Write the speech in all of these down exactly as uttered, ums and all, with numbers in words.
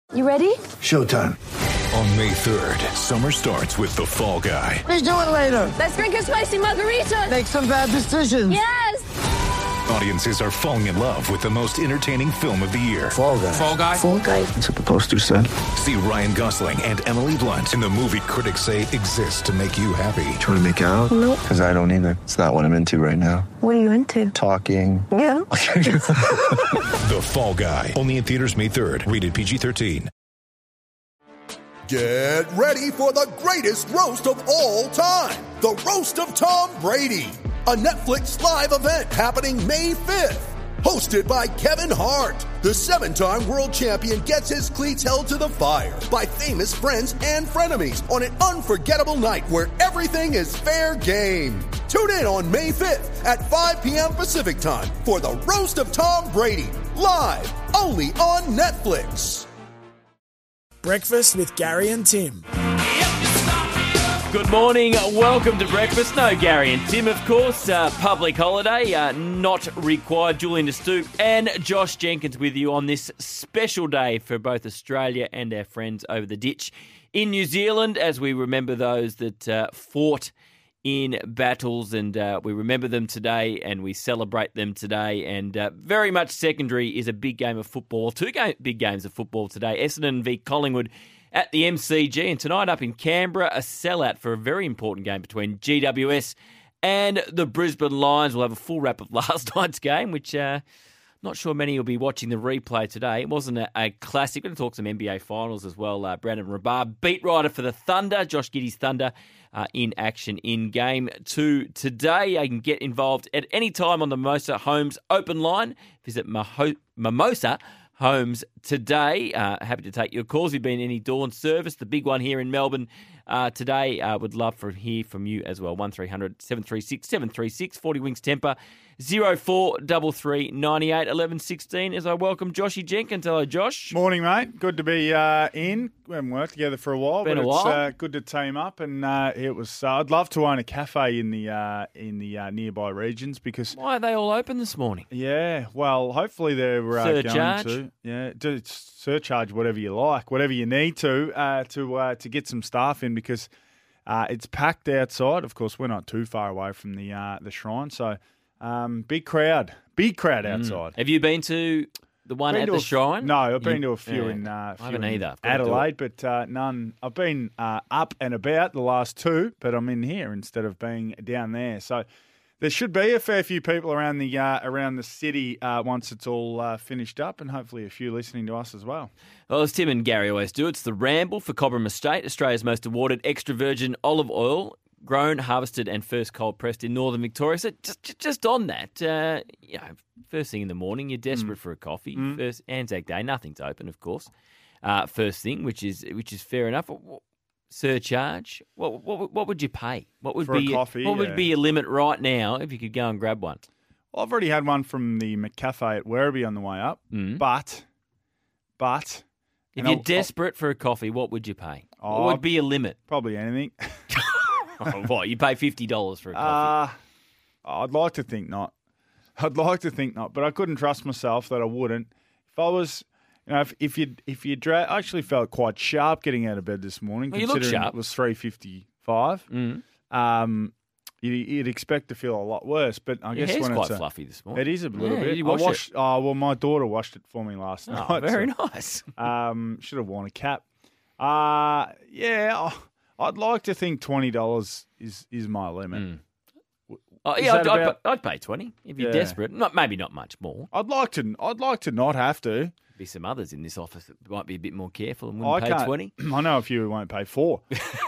You ready? Showtime. On May third, summer starts with The Fall Guy. Let's do it later. Let's drink a spicy margarita. Make some bad decisions. Yes! Audiences are falling in love with the most entertaining film of the year. Fall Guy. Fall Guy? Fall Guy. That's what the poster said. See Ryan Gosling and Emily Blunt in the movie critics say exists to make you happy. Trying to make it out? Nope. Because I don't either. It's not what I'm into right now. What are you into? Talking. Yeah. The Fall Guy. Only in theaters May third. Rated P G thirteen. Get ready for the greatest roast of all time. The Roast of Tom Brady. A Netflix live event happening May fifth. Hosted by Kevin Hart. The seven-time world champion gets his cleats held to the fire by famous friends and frenemies on an unforgettable night where everything is fair game. Tune in on May fifth at five p.m. Pacific time for the Roast of Tom Brady. Live only on Netflix. Breakfast with Gary and Tim. Good morning, welcome to breakfast. No Gary and Tim, of course. Uh, public holiday, uh, not required. Julian De Stoop and Josh Jenkins with you on this special day for both Australia and our friends over the ditch in New Zealand, as we remember those that uh, fought in battles, and uh, we remember them today and we celebrate them today. And uh, very much secondary is a big game of football. Two game, big games of football today. Essendon v Collingwood at the M C G, and tonight up in Canberra, a sellout for a very important game between G W S and the Brisbane Lions. We'll have a full wrap of last night's game, which uh, not sure many will be watching the replay today. It wasn't a, a classic. We're going to talk some N B A finals as well. Uh, Brandon Rabar, beat writer for the Thunder, Josh Giddey's Thunder, uh, in action in game two today. You can get involved at any time on the Mimosa Homes open line. Visit Maho- Mimosa Homes today. Uh, happy to take your calls. If you've been any dawn service, the big one here in Melbourne uh, today. Uh, would love to hear from you as well. one three hundred seven three six seven three six. forty Wings Temper. zero four three three nine eight one one one six as I welcome Joshy Jenkins. Hello, Josh. Morning, mate. Good to be uh, in. We haven't worked together for a while, Been but a it's while. Uh, good to team up. And uh, it was. Uh, I'd love to own a cafe in the uh, in the uh, nearby regions because. Why are they all open this morning? Yeah, well, hopefully they're uh, Surcharge? going to. Yeah, do surcharge whatever you like, whatever you need to uh, to uh, to get some staff in because uh, it's packed outside. Of course, we're not too far away from the uh, the shrine, so. Um, big crowd, big crowd outside. Mm. Have you been to the one Been at to the a f- shrine? No, I've been You- to a few yeah. in uh, I few haven't in either. I've got to do Adelaide, it. but uh, none. I've been uh, up and about the last two, but I'm in here instead of being down there. So there should be a fair few people around the uh, around the city uh, once it's all uh, finished up, and hopefully a few listening to us as well. Well, as Tim and Gary always do, it's the Ramble for Cobram Estate, Australia's most awarded extra virgin olive oil, grown, harvested, and first cold pressed in northern Victoria. So just, just on that, uh, you know, first thing in the morning, you're desperate Mm. for a coffee. First Anzac Day, nothing's open, of course. Uh, first thing, which is which is fair enough. What- Surcharge. What what what would you pay? What would For a be your- coffee, what would yeah. be your limit right now if you could go and grab one? Well, I've already had one from the McCafe at Werribee on the way up, Mm. but but If and you're I'll- desperate for a coffee, what would you pay? Oh, what would be your limit? probably anything. Oh, what, you pay fifty dollars for a coffee? Uh, I'd like to think not. I'd like to think not, but I couldn't trust myself that I wouldn't. If I was, you know, if, if you if you dra- I actually felt quite sharp getting out of bed this morning. Well, you look considering sharp. it was three fifty five. Mm. Um, you, you'd expect to feel a lot worse, but I Your guess hair's when quite it's a, fluffy this morning. it is a little Yeah, bit. you I wash it. washed, Oh well, my daughter washed it for me last Oh, night. very so, nice. Um, should have worn a cap. Uh yeah. oh, I'd like to think twenty dollars is is my limit. Mm. Oh, Is yeah, I'd, that I'd, about- I'd pay twenty if you're Yeah. desperate. Not maybe not much more. I'd like to. I'd like to not have to. Be some others in this office that might be a bit more careful and I wouldn't pay can't. twenty. I know a few who won't pay four,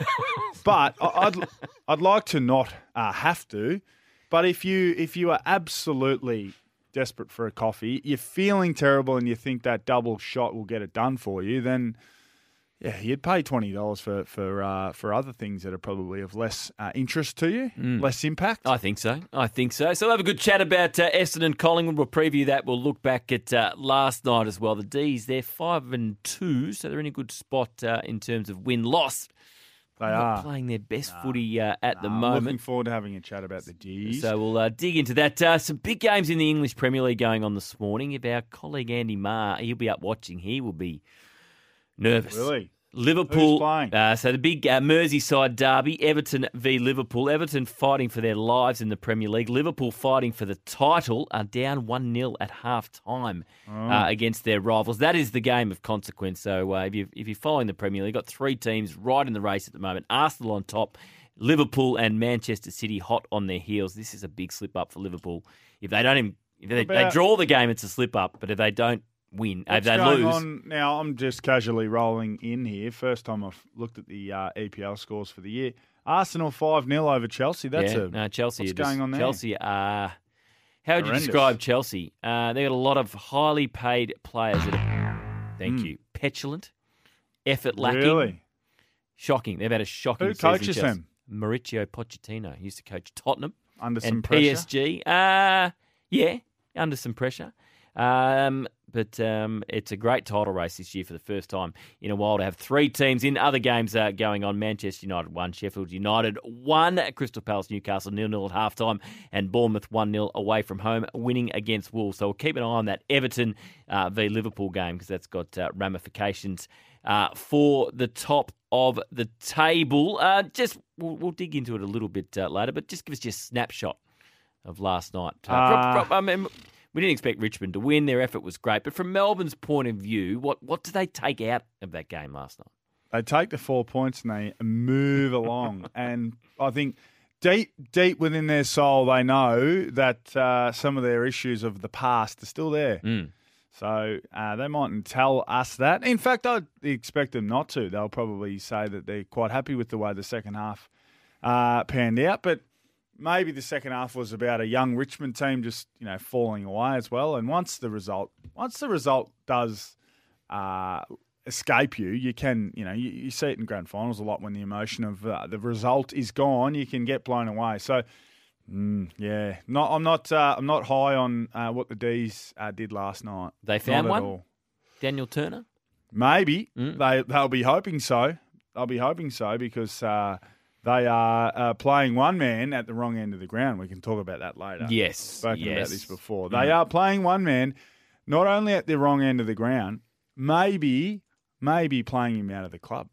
but I- I'd I'd like to not uh, have to. But if you if you are absolutely desperate for a coffee, you're feeling terrible, and you think that double shot will get it done for you, then yeah, you'd pay twenty dollars for for uh, for other things that are probably of less uh, interest to you, less impact. I think so. I think so. So we'll have a good chat about uh, Essendon and Collingwood. We'll preview that. We'll look back at uh, last night as well. The D's, they're five and two, so they're in a good spot uh, in terms of win-loss. They Not are. playing their best footy uh, at the I'm moment. looking forward to having a chat about the D's. So we'll uh, dig into that. Uh, some big games in the English Premier League going on this morning. If our colleague Andy Marr, he'll be up watching. He will be Nervous. Really? Liverpool. Who's playing? Uh, so the big uh, Merseyside derby, Everton v Liverpool. Everton fighting for their lives in the Premier League. Liverpool fighting for the title are down one nil at half-time Oh. uh, against their rivals. That is the game of consequence. So uh, if, you, if you're following the Premier League, you've got three teams right in the race at the moment. Arsenal on top, Liverpool and Manchester City hot on their heels. This is a big slip-up for Liverpool. If they don't even, if they, they draw the game, it's a slip-up. But if they don't win, What's if they going lose... on now? I'm just casually rolling in here. First time I've looked at the uh, E P L scores for the year. Arsenal five nil over Chelsea. That's yeah, a no, Chelsea. What's are just, going on there? Chelsea are. How would you Horrendous. describe Chelsea? Uh, they got a lot of highly paid players that are, thank Mm. you, petulant, effort lacking. Really? Shocking. They've had a shocking Who season. coaches Chelsea. them? Mauricio Pochettino. He used to coach Tottenham Under some and pressure? P S G. Uh, yeah, under some pressure. Um, but um, it's a great title race this year for the first time in a while to have three teams in. Other games are going on. Manchester United one, Sheffield United one, Crystal Palace Newcastle nil nil at halftime, and Bournemouth one nil away from home, winning against Wolves. So we'll keep an eye on that Everton uh, v Liverpool game because that's got uh, ramifications uh, for the top of the table. Uh, just we'll, we'll dig into it a little bit uh, later, but just give us just a snapshot of last night. Uh, Uh, pro- pro- I mean, we didn't expect Richmond to win. Their effort was great. But from Melbourne's point of view, what, what did they take out of that game last night? They take the four points and they move along. And I think deep, deep within their soul, they know that uh, some of their issues of the past are still there. Mm. So uh, they mightn't tell us that. In fact, I'd expect them not to. They'll probably say that they're quite happy with the way the second half uh, panned out. But maybe the second half was about a young Richmond team just, you know, falling away as well. And once the result, once the result does uh, escape you, you can, you know, you, you see it in grand finals a lot when the emotion of uh, the result is gone, you can get blown away. So, mm, yeah, not, I'm not, uh, I'm not high on uh, what the D's uh, did last night. They found Not at one? all. Daniel Turner? Maybe Mm. they they'll be hoping so. They'll be hoping so because. Uh, They are uh, playing one man at the wrong end of the ground. We can talk about that later. Yes. Spoken yes. about this before. They are playing one man, not only at the wrong end of the ground, maybe, maybe playing him out of the club.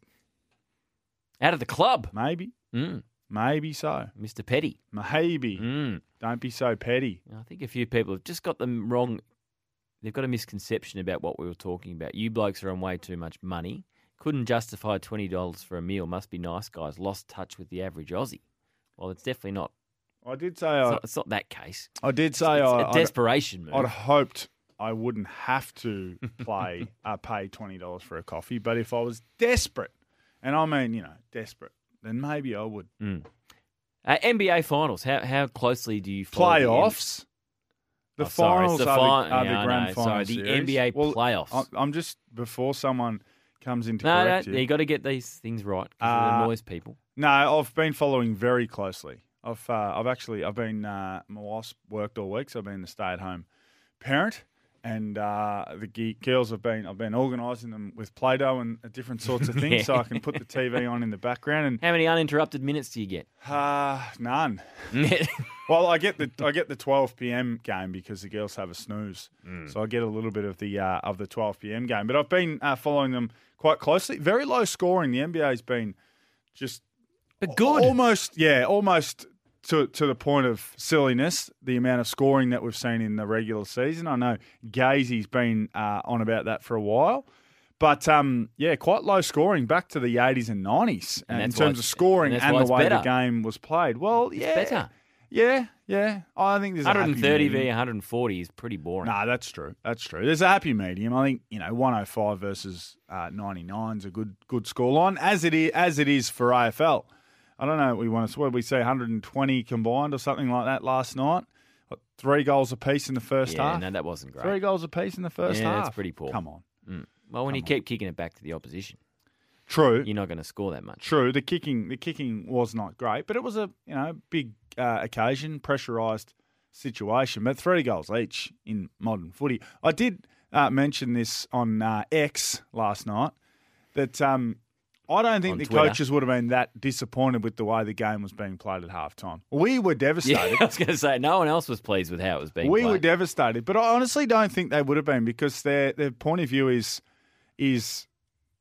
Out of the club? Maybe. Mm. Maybe so. Mister Petty. Maybe. Mm. Don't be so petty. I think a few people have just got them wrong. They've got a misconception about what we were talking about. You blokes are on way too much money. Couldn't justify twenty dollars for a meal. Must be nice guys. Lost touch with the average Aussie. Well, it's definitely not. I did say It's, I, not, it's not that case. I did say It's I, a desperation move. I'd, I'd hoped I wouldn't have to play uh, pay twenty dollars for a coffee, but if I was desperate, and I mean, you know, desperate, then maybe I would. Mm. Uh, N B A Finals. How how closely do you follow the Playoffs. The Oh, sorry, finals it's the are, fi- the, are yeah, the I grand know. final Sorry, the series. N B A Well, playoffs. I'm- I'm just before someone comes in to No, no, correct you. you got to get these things right because Uh, it annoys people. No, I've been following very closely. I've uh, I've actually I've been uh, my wife's worked all week, so I've been a stay at home parent, and uh, the ge- girls have been I've been organising them with Play-Doh and different sorts of things, so I can put the T V on in the background. How many uninterrupted minutes do you get? And uh, none. Well, I get the I get the twelve p.m. game because the girls have a snooze, Mm. so I get a little bit of the uh, of the twelve p.m. game. But I've been uh, following them quite closely. Very low scoring. The N B A's been just But good. almost yeah, almost to to the point of silliness. The amount of scoring that we've seen in the regular season. I know Gazy's been uh, on about that for a while. But, um, yeah, quite low scoring, back to the eighties and nineties And uh, in that's why terms of it's- scoring and and, that's why the it's way the better. game was played. Well, yeah. better. Yeah, yeah. I think there's a one happy thirty medium. v one hundred forty is pretty boring. No, that's true. That's true. There's a happy medium. I think, you know, one oh five versus uh, ninety-nine is a good good scoreline, as it is, as it is for A F L. I don't know what we want to, what did we say, one hundred twenty combined or something like that last night? What, three goals apiece in the first yeah, half? no, that wasn't great. Three goals apiece in the first Yeah, half? that's pretty poor. Come on. Mm. Well, when you keep kicking it back to the opposition, True. you're not going to score that much. True, the kicking the kicking was not great, but it was a you know big uh, occasion, pressurised situation. But three goals each in modern footy. I did uh, mention this on uh, X last night that um, I don't think On the Twitter. coaches would have been that disappointed with the way the game was being played at halftime. We were devastated. Yeah, I was going to say, no one else was pleased with how it was being we played. were devastated, but I honestly don't think they would have been because their their point of view is is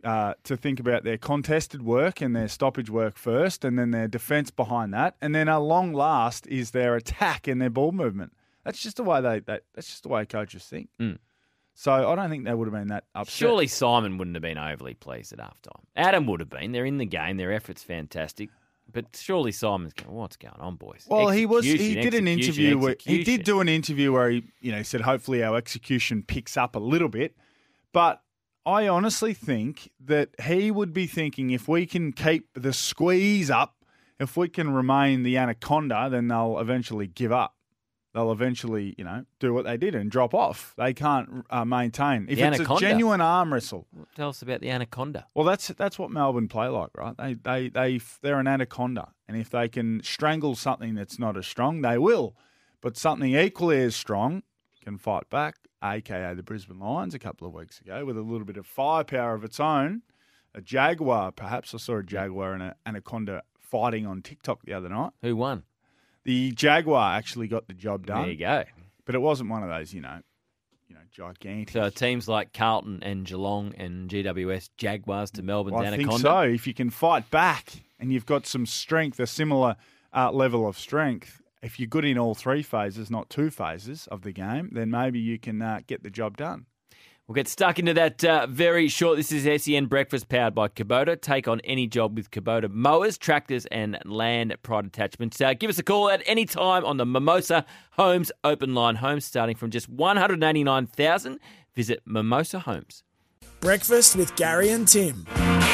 uh, to think about their contested work and their stoppage work first, and then their defence behind that, and then a long last is their attack and their ball movement. That's just the way they. they that's just the way coaches think. Mm. So I don't think they would have been that upset. Surely Simon wouldn't have been overly pleased at halftime. Adam would have been. They're in the game. Their effort's fantastic. But surely Simon's going, what's going on, boys? Well, he was. He Execution, did an execution, interview. Where, he execution. did do an interview where he, you know, said hopefully our execution picks up a little bit. But I honestly think that he would be thinking if we can keep the squeeze up, if we can remain the anaconda, then they'll eventually give up. They'll eventually, you know, do what they did and drop off. They can't uh, maintain. If The it's anaconda? a genuine arm wrestle, Tell us about the anaconda. well, that's that's what Melbourne play like, right? They they they they're an anaconda, and if they can strangle something that's not as strong, they will. But something equally as strong can fight back, aka the Brisbane Lions a couple of weeks ago, with a little bit of firepower of its own. A jaguar, perhaps. I saw a jaguar and an anaconda fighting on TikTok the other night. Who won? The jaguar actually got the job done. There you go. But it wasn't one of those, you know, you know, gigantic. So teams like Carlton and Geelong and G W S Jaguars to Melbourne's Well, I anaconda. think so. If you can fight back and you've got some strength, a similar uh, level of strength, if you're good in all three phases, not two phases of the game, then maybe you can uh, get the job done. We'll get stuck into that uh, very short. This is S E N Breakfast powered by Kubota. Take on any job with Kubota mowers, tractors and land pride attachments. Uh, give us a call at any time on the Mimosa Homes open line. Homes starting from just one hundred eighty-nine thousand dollars. Visit Mimosa Homes. Breakfast with Gary and Tim.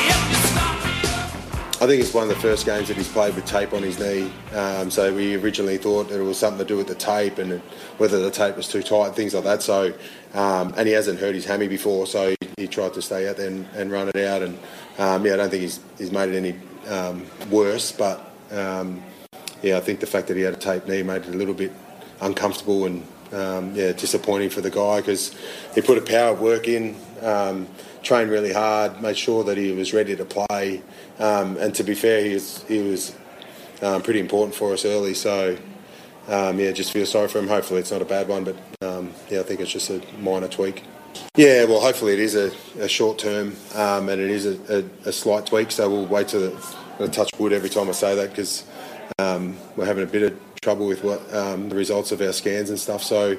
I think it's one of the first games that he's played with tape on his knee. Um, so we originally thought that it was something to do with the tape and whether the tape was too tight, things like that. So, um, and he hasn't hurt his hammy before, so he, he tried to stay out there and, and run it out. And um, yeah, I don't think he's he's made it any um, worse. But um, yeah, I think the fact that he had a taped knee made it a little bit uncomfortable and um, yeah, disappointing for the guy because he put a power of work in. Um, trained really hard, made sure that he was ready to play, um, and to be fair, he was he was um, pretty important for us early. So um, yeah, just feel sorry for him. Hopefully, it's not a bad one, but um, yeah, I think it's just a minor tweak. Yeah, well, hopefully it is a, a short term, um, and it is a, a, a slight tweak. So we'll wait till the, I'm gonna touch wood every time I say that because um, we're having a bit of trouble with what um, the results of our scans and stuff. So.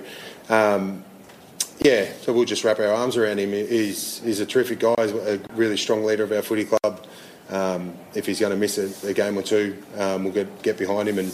Um, Yeah, so we'll just wrap our arms around him. He's he's a terrific guy. He's a really strong leader of our footy club. Um, if he's going to miss a, a game or two, um, we'll get get behind him, and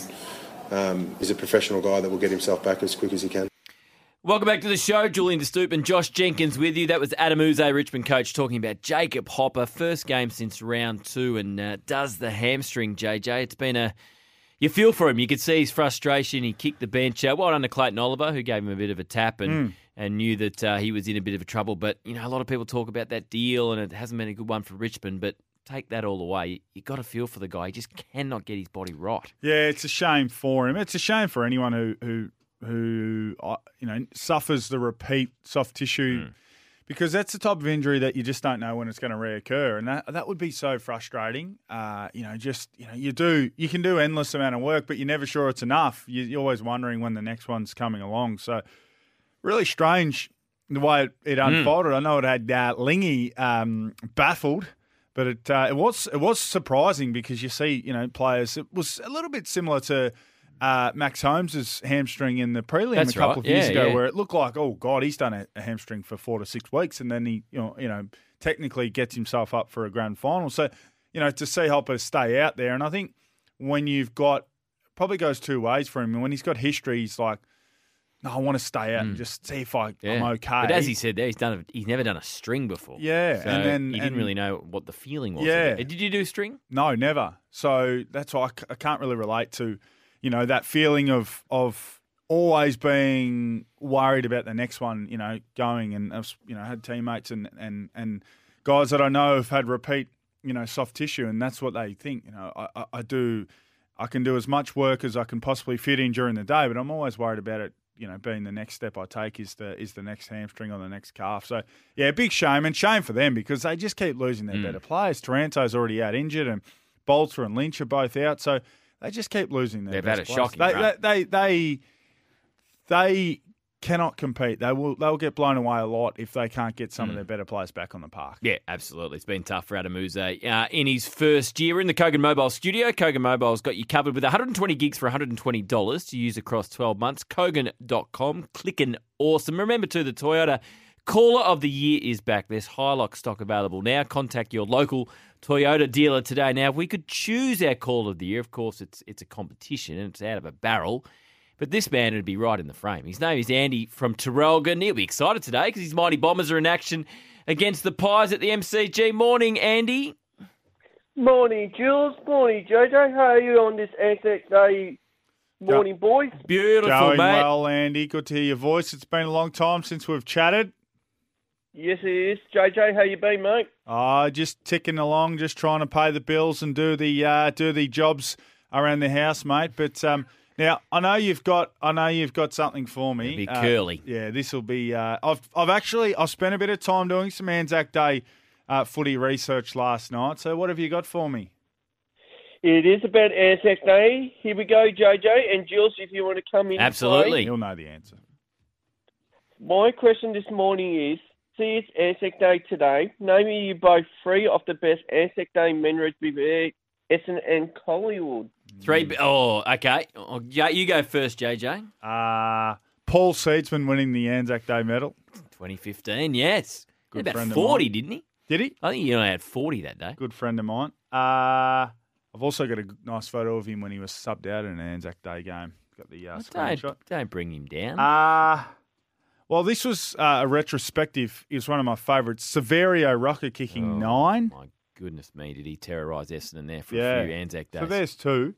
um, he's a professional guy that will get himself back as quick as he can. Welcome back to the show. Julian De Stoop and Josh Jenkins with you. That was Adam Uze, Richmond coach, talking about Jacob Hopper. First game since round two, and uh, does the hamstring, J J. It's been a... You feel for him. You could see his frustration. He kicked the bench. Uh, well done to Clayton Oliver, who gave him a bit of a tap and, mm. and knew that uh, he was in a bit of a trouble. But, you know, a lot of people talk about that deal, and it hasn't been a good one for Richmond. But take that all away. You, you got to feel for the guy. He just cannot get his body right. Yeah, it's a shame for him. It's a shame for anyone who, who, who uh, you know, suffers the repeat soft tissue mm. because that's the type of injury that you just don't know when it's going to reoccur, and that that would be so frustrating. Uh, you know, just you know, you do you can do endless amount of work, but you're never sure it's enough. You, you're always wondering when the next one's coming along. So, really strange the way it, it unfolded. Mm. I know it had uh, Lingy um, baffled, but it uh, it was it was surprising because you see, you know, players. It was a little bit similar to. Uh, Max Holmes' hamstring in the prelim That's a couple right. of years yeah, ago, yeah. where it looked like, oh God, he's done a, a hamstring for four to six weeks, and then he, you know, you know, technically gets himself up for a grand final. So, you know, to see Hopper stay out there, and I think when you've got, probably goes two ways for him. And when he's got history, he's like, no, I want to stay out mm. and just see if I, yeah. I'm okay. But as he said there, he's done. A, he's never done a string before. Yeah, so and then he didn't and, really know what the feeling was. Yeah, did you do string? No, never. So that's why I, c- I can't really relate to. You know, that feeling of of always being worried about the next one, you know, going and, I've, you know, had teammates and, and, and guys that I know have had repeat, you know, soft tissue, and that's what they think. You know, I, I, I do, I can do as much work as I can possibly fit in during the day, but I'm always worried about it, you know, being the next step I take is the is the next hamstring or the next calf. So, yeah, big shame, and shame for them because they just keep losing their mm. better players. Taranto's already out injured, and Bolter and Lynch are both out, so they just keep losing their They've best had a players. shocking they, run. they, they, they, they cannot compete. They will they'll get blown away a lot if they can't get some Mm. of their better players back on the park. Yeah, absolutely. It's been tough for Adamuzze. Uh, in his first year in the Kogan Mobile studio, Kogan Mobile's got you covered with one hundred twenty gigs for one hundred twenty dollars to use across twelve months. Kogan dot com, clicking awesome. Remember too, the Toyota Caller of the Year is back. There's Hilux stock available now. Contact your local Toyota dealer today. Now, if we could choose our Caller of the Year, of course, it's it's a competition and it's out of a barrel. But this man would be right in the frame. His name is Andy from Terrelgan. He'll be excited today because his Mighty Bombers are in action against the Pies at the M C G. Morning, Andy. Morning, Jules. Morning, J J. How are you on this Anzac Day morning, boys? Beautiful, Going mate. well, Andy. Good to hear your voice. It's been a long time since we've chatted. Yes, it is. J J, how you been, mate? Uh, just ticking along, just trying to pay the bills and do the uh, do the jobs around the house, mate. But um, now I know you've got I know you've got something for me. It'll be Uh, curly. Yeah, this will be. Uh, I've I've actually I've spent a bit of time doing some Anzac Day uh, footy research last night. So what have you got for me? It is about Anzac Day. Here we go, J J. And Jules, if you want to come in. Absolutely. You'll know the answer. My question this morning is, see, it's Anzac Day today. Name me you both three of the best Anzac Day memories with Essendon and Collingwood. Three. Oh, okay. Oh, yeah, you go first, J J. Uh, Paul Seedsman winning the Anzac Day medal. twenty fifteen, yes. Good About friend of forty, mine. didn't he? Did he? I think he only had forty that day. Good friend of mine. Uh, I've also got a nice photo of him when he was subbed out in an Anzac Day game. Got the uh, Well, screenshot. don't, don't bring him down. Uh, well, this was uh, a retrospective. It was one of my favourites. Severio Rocker kicking Oh, nine. My goodness me, did he terrorise Essendon there for Yeah. a few Anzac days? So there's two.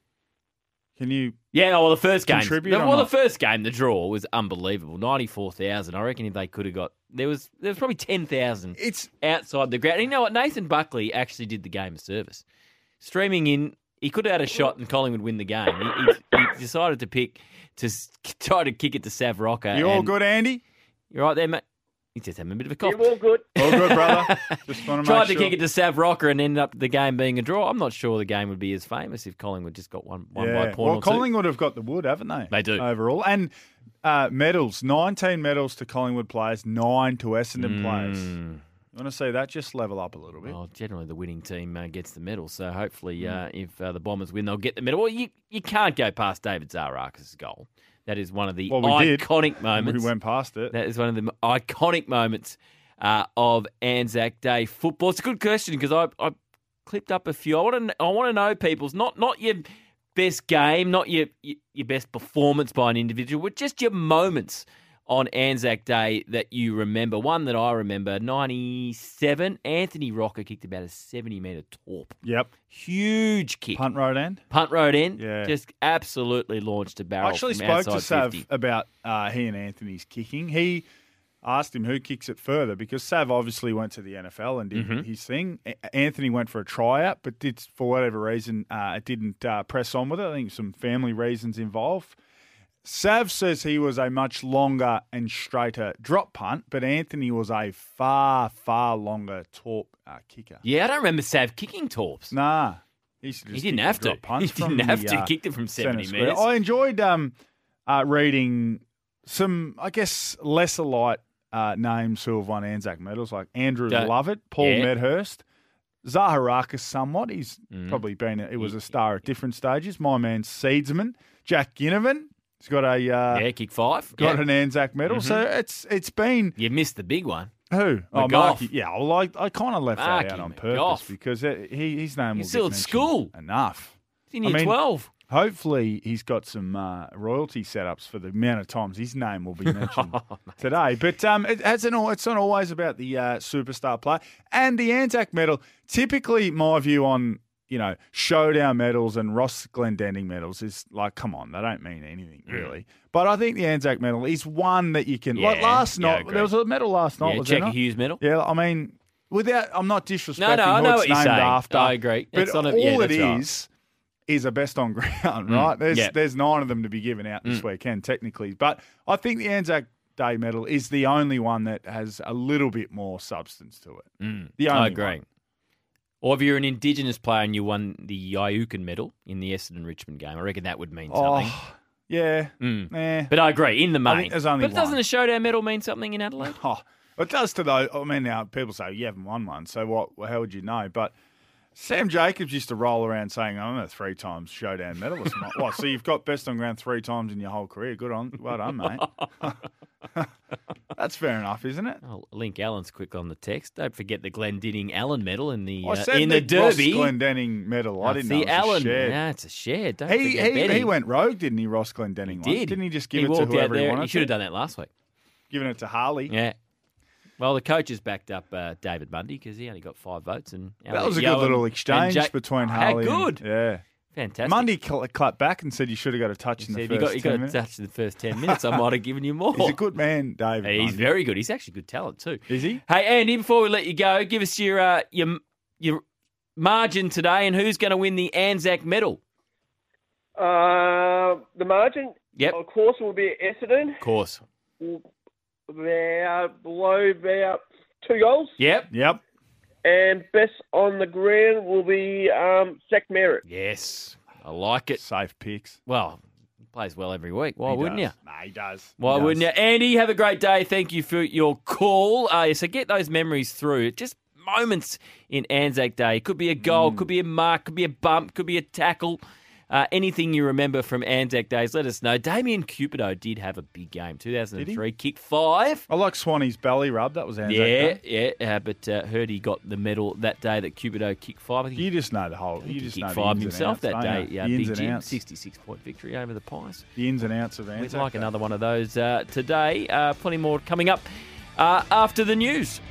Can you? Yeah, well, the first game. Contribute or Well, the not? first game, the draw was unbelievable. ninety-four thousand. I reckon if they could have got there was there was probably ten thousand It's outside the ground. And you know what? Nathan Buckley actually did the game a service. Streaming in, he could have had a shot and Collingwood win the game. He, he, he decided to pick to s- try to kick it to Sav Rocker. you all and- good, Andy? You're right there, mate. He's just having a bit of a cough. You're all good. All good, brother. Just want to Tried make to sure. kick it to Sav Rocker and ended up the game being a draw. I'm not sure the game would be as famous if Collingwood just got one, one by Yeah. point Well, or two. Collingwood have got the wood, haven't they? They do. Overall. And uh, medals. nineteen medals to Collingwood players, nine to Essendon players. Mm. You want to see that? Just level up a little bit. Well, generally the winning team uh, gets the medal, so hopefully Hmm. uh, if uh, the Bombers win, they'll get the medal. Well, you, you can't go past David Zarakis' goal. That is one of the Well, we did. iconic moments. We went past it. That is one of the iconic moments uh, of Anzac Day football. It's a good question because I, I clipped up a few. I want to I want to know people's not not your best game, not your, your your best performance by an individual, but just your moments on Anzac Day that you remember. One that I remember, ninety-seven, Anthony Rocker kicked about a seventy-metre torp. Yep. Huge kick. Punt road end. Punt road end. Yeah. Just absolutely launched a barrel I actually from spoke outside to Sav fifty. about uh, he and Anthony's kicking. He asked him who kicks it further because Sav obviously went to the N F L and did Mhm. his thing. A- Anthony went for a tryout, but did for whatever reason uh, it didn't uh, press on with it. I think some family reasons involved. Sav says he was a much longer and straighter drop punt, but Anthony was a far, far longer torp uh, kicker. Yeah, I don't remember Sav kicking torps. Nah. He, used to He just didn't kick have the to. drop punts He from didn't have the, to. uh, Kicked it from centre seventy square. metres. I enjoyed um, uh, reading some, I guess, lesser light uh, names who have won Anzac medals, like Andrew Don't- Lovett, Paul yeah. Medhurst, Zaharakis somewhat. He's Mm. probably been, a, it was a star at different stages. My man Seedsman, Jack Ginnivan. He's got a uh, yeah, kick five. got yeah. an Anzac medal. Mhm. So it's it's been You missed the big one. who? Oh, McGough. Marky. Yeah, well, I, I kind of left that Marky out on McGough. purpose because it, he his name He's will still get at mentioned school. enough. He's in I year mean, twelve. Hopefully, he's got some uh, royalty setups for the amount of times his name will be mentioned today. But um, it hasn't. al- It's not always about the uh, superstar player and the Anzac medal. Typically, my view on you know showdown medals and Ross Glendinning medals is like, come on, they don't mean anything really. But I think the Anzac medal is one that you can. Like Yeah, last yeah, I night, agree. there was a medal last night. Yeah, was there Checker not? Hughes medal. Yeah, I mean, without, I'm not disrespecting No, no, I who know it's what you're named saying. after. I agree. But It's not a- all yeah, it that's right. is is a best on ground, Mm, right? There's yeah. there's nine of them to be given out this Mm. weekend, technically. But I think the Anzac Day medal is the only one that has a little bit more substance to it. Mm, The only I agree. one. Or if you're an Indigenous player and you won the Iukan medal in the Essendon Richmond game, I reckon that would mean something. Oh, Yeah. Mm. Eh. But I agree, in the main. I think there's only but doesn't one. a showdown medal mean something in Adelaide? Oh, it does to those. I mean, now people say you haven't won one, so what? Well, how would you know? But Sam Jacobs used to roll around saying, "I'm a three times showdown medalist." I'm like, what? So you've got best on ground three times in your whole career? Good on, well done, mate. That's fair enough, isn't it? Oh, Link Allen's quick on the text. Don't forget the Glendenning Allen medal in the I uh, said in the Nick Ross Derby. Glendenning medal. I Oh, didn't the know it was Allen. a share. Yeah, it's a share. Don't He forget he, Betty. he went rogue, didn't he? Ross Glendenning He one? did. Didn't he just give he it to walked out whoever he there. wanted? He should have to? done that last week. Given it to Harley. Yeah. Well, the coaches backed up uh, David Mundy because he only got five votes, and That was a Yohan good little and exchange Ja- between How Harley. good. And, yeah. Fantastic. Mundy cl- clapped back and said you should have got a touch in He the said, first you got, you ten got a minutes. touch in the first ten minutes. I might have given you more. He's a good man, David. Hey, he's Mundy. very good. He's actually good talent too. Is he? Hey, Andy, before we let you go, give us your uh, your your margin today and who's going to win the Anzac medal. Uh, the margin, Yep. of course, will be Essendon. Of course. They're below about two goals. Yep. Yep. And best on the ground will be um, Zach Merritt. Yes. I like it. Safe picks. Well, he plays well every week. Why He wouldn't does. you? Nah, he does. Why He does. wouldn't you? Andy, have a great day. Thank you for your call. Uh, so get those memories through. Just moments in Anzac Day. Could be a goal, Mm. could be a mark, could be a bump, could be a tackle. Uh, anything you remember from Anzac Days, let us know. Damien Cupido did have a big game. two thousand three, kicked five. I like Swanee's belly rub. That was Anzac Yeah, Day. yeah, uh, but uh, heard he got the medal that day that Cupido kicked five. I think You just know the whole. I think You he just kicked know the five ins and himself outs, that don't day. you? Yeah, the big ins and Jim, outs. sixty-six point victory over the Pies. The ins and outs of Anzac. We'd like Day. another one of those uh, today. Uh, plenty more coming up uh, after the news.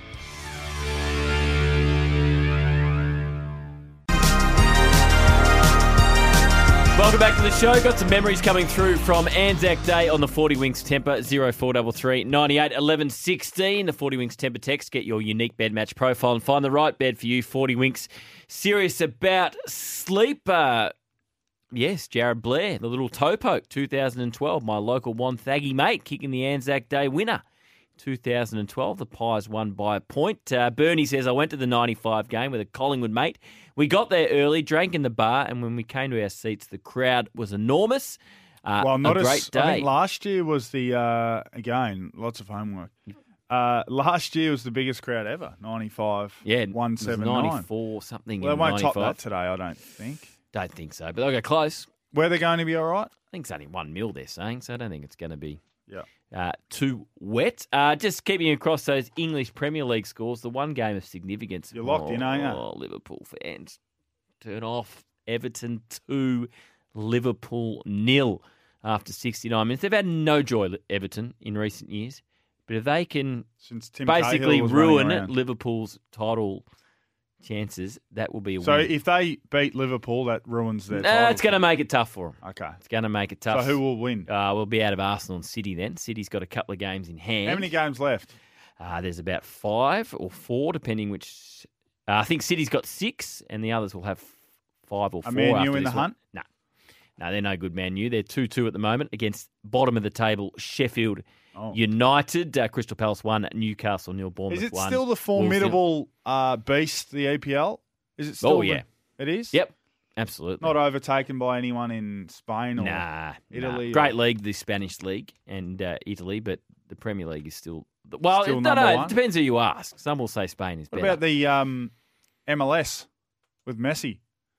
Welcome back to the show. Got some memories coming through from Anzac Day on the forty Winks Temper. oh four three three, nine eight, one one one six. The forty Winks Temper text. Get your unique bed match profile and find the right bed for you. forty Winks. Serious about sleep. Uh, yes, Jared Blair, the little toe poke, two thousand twelve. My local Wonthaggi mate kicking the Anzac Day winner. two thousand twelve, the Pies won by a point. Uh, Bernie says, I went to the ninety-five game with a Collingwood mate. We got there early, drank in the bar, and when we came to our seats, the crowd was enormous. Uh, Well, not a as great day. I think last year was the uh, again lots of homework. Uh, last year was the biggest crowd ever, ninety-five. yeah, one seven nine. ninety-four something. Well, in they won't top ninety-five. that today, I don't think. Don't think so, but they'll go close. Where they're going to be all right? I think it's only one mil they're saying, so I don't think it's going to be Yeah. uh, too wet. Uh, just keeping across those English Premier League scores, the one game of significance. You're locked oh, in, aren't you? Oh, Liverpool fans. Turn off. Everton two, Liverpool nil after sixty-nine minutes. They've had no joy, Everton, in recent years. But if they can Since Tim basically Cahill was running ruin around. Liverpool's title chances, that will be a So win. if they beat Liverpool, that ruins their Nah, title. it's going to make it tough for them. Okay. It's going to make it tough. So who will win? Uh, we'll be out of Arsenal and City then. City's got a couple of games in hand. How many games left? Uh, there's about five or four, depending which. Uh, I think City's got six, and the others will have five or four. Are Man U after in this the one. hunt? No. No, they're no good, Man U. They're two two at the moment against bottom of the table Sheffield Oh. United. Uh, Crystal Palace one, Newcastle nil, Bournemouth Is it one. still the Wolves nil. formidable uh, beast, the A P L? Is it still? Oh, the- yeah. It is? Yep, absolutely. Not overtaken by anyone in Spain or Nah, Italy? nah. or- Great league, the Spanish league and uh, Italy, but the Premier League is still. Well, Still I don't number know. one? It depends who you ask. Some will say Spain is What better. about the um, M L S with Messi?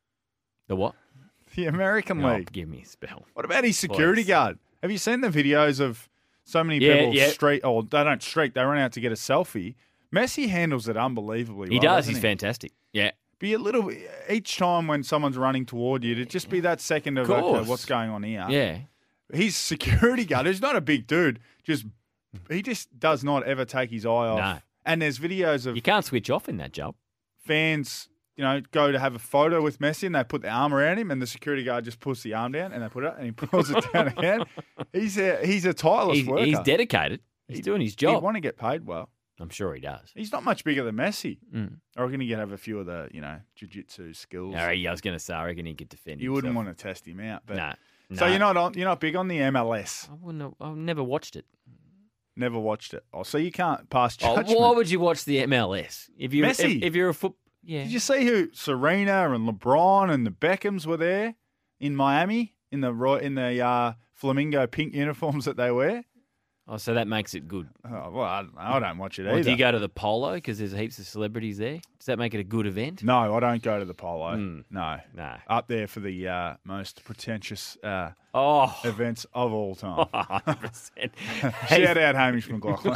the what? The American Oh, League. give me a spell. What about his security Please. guard? Have you seen the videos of so many Yeah, people yeah. streak? Oh, they don't streak. They run out to get a selfie. Messi handles it unbelievably He well. does. doesn't He's he? fantastic. Yeah. Be a little each time when someone's running toward you to just be that second of, Of okay, course. what's going on here? Yeah. His security guard, who's not a big dude, just he just does not ever take his eye off. No. And there's videos of You can't switch off in that job. fans, you know, go to have a photo with Messi and they put the arm around him and the security guard just puts the arm down and they put it up and he pulls it down again. He's a, he's a tireless He's, worker. he's dedicated. He's He'd- doing his He'd job. want to get paid well. I'm sure he does. He's not much bigger than Messi. Mm. I reckon he could have a few of the, you know, jiu-jitsu skills. No, I was going to say, I reckon he could defend You wouldn't himself. want to test him out. But No. So no. you're not on, you're not big on the M L S. I wouldn't have, I've never watched it. Never watched it. Oh, so you can't pass Oh, judgment. why would you watch the M L S? If you Messi. If, if you're a foot, yeah. Did you see who Serena and LeBron and the Beckhams were there in Miami in the Roy- in the uh, flamingo pink uniforms that they wear. Oh, so that makes it good. Oh, well, I don't, know. I don't watch it Or either. do you go to the polo because there's heaps of celebrities there? Does that make it a good event? No, I don't go to the polo. Mm. No. No. Up there for the uh, most pretentious uh, Oh, events of all time. one hundred percent. Shout out Hamish McLaughlin.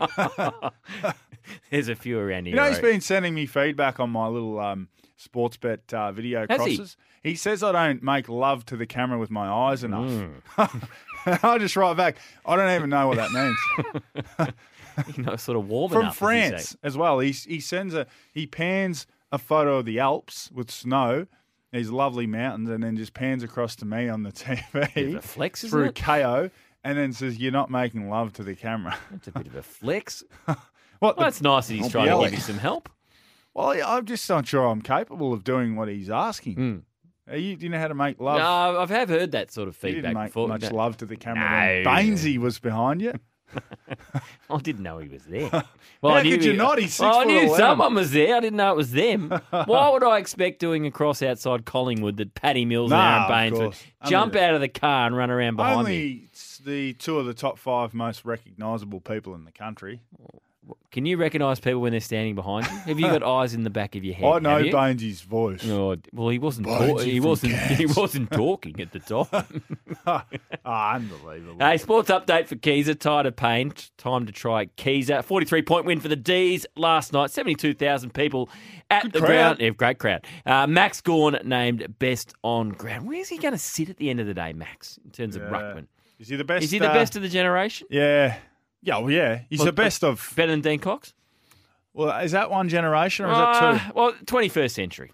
There's a few around here. You know, he's right? been sending me feedback on my little um, sports bet uh, video Has he? crosses. He? says I don't make love to the camera with my eyes enough. Mm. I just write back, I don't even know what that means. You know, sort of warming From up, as you France say. as well. He he sends a he pans a photo of the Alps with snow, these lovely mountains, and then just pans across to me on the T Bit of V a flex, isn't through it? K O, and then says you're not making love to the camera. It's a bit of a flex. What? Well, it's nice that he's I'll trying to yell give it. you some help. Well, I'm just not sure I'm capable of doing what he's asking. Mm. Are you, do you know how to make love? No, I have heard that sort of You feedback didn't make before. much No. love to the camera. No. when Bainesy was behind you. I didn't know he was there. How I knew could you he- not? He's six Well, I foot knew eleven. someone was there. I didn't know it was them. Why would I expect doing a cross outside Collingwood that Paddy Mills and Nah, Aaron of Baines would course. jump Only- out of the car and run around behind me? Only s- the two of the top five most recognisable people in the country. Can you recognise people when they're standing behind you? Have you got eyes in the back of your head? I know Have you? Bainesy's voice. Oh, well, he wasn't. Bainesy Talk- he from wasn't. He Cairns. wasn't talking at the time. Ah, unbelievable. Hey, sports update for Keezer. Tired of pain. Time to try Keezer. forty-three point win for the D's last night. seventy-two thousand people at Good the crowd. ground. Yeah, great crowd. Uh, Max Gawn named best on ground. Where's he going to sit at the end of the day, Max, in terms of Yeah. ruckman? Is he the best? Is he the uh, best of the generation? Yeah. Yeah, well, yeah. He's Well, the best of. Better than Dean Cox? Well, is that one generation or is Uh, that two? well, twenty-first century.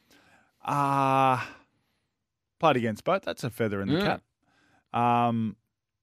Ah, played against both. That's a feather in the Mm. cap. Um,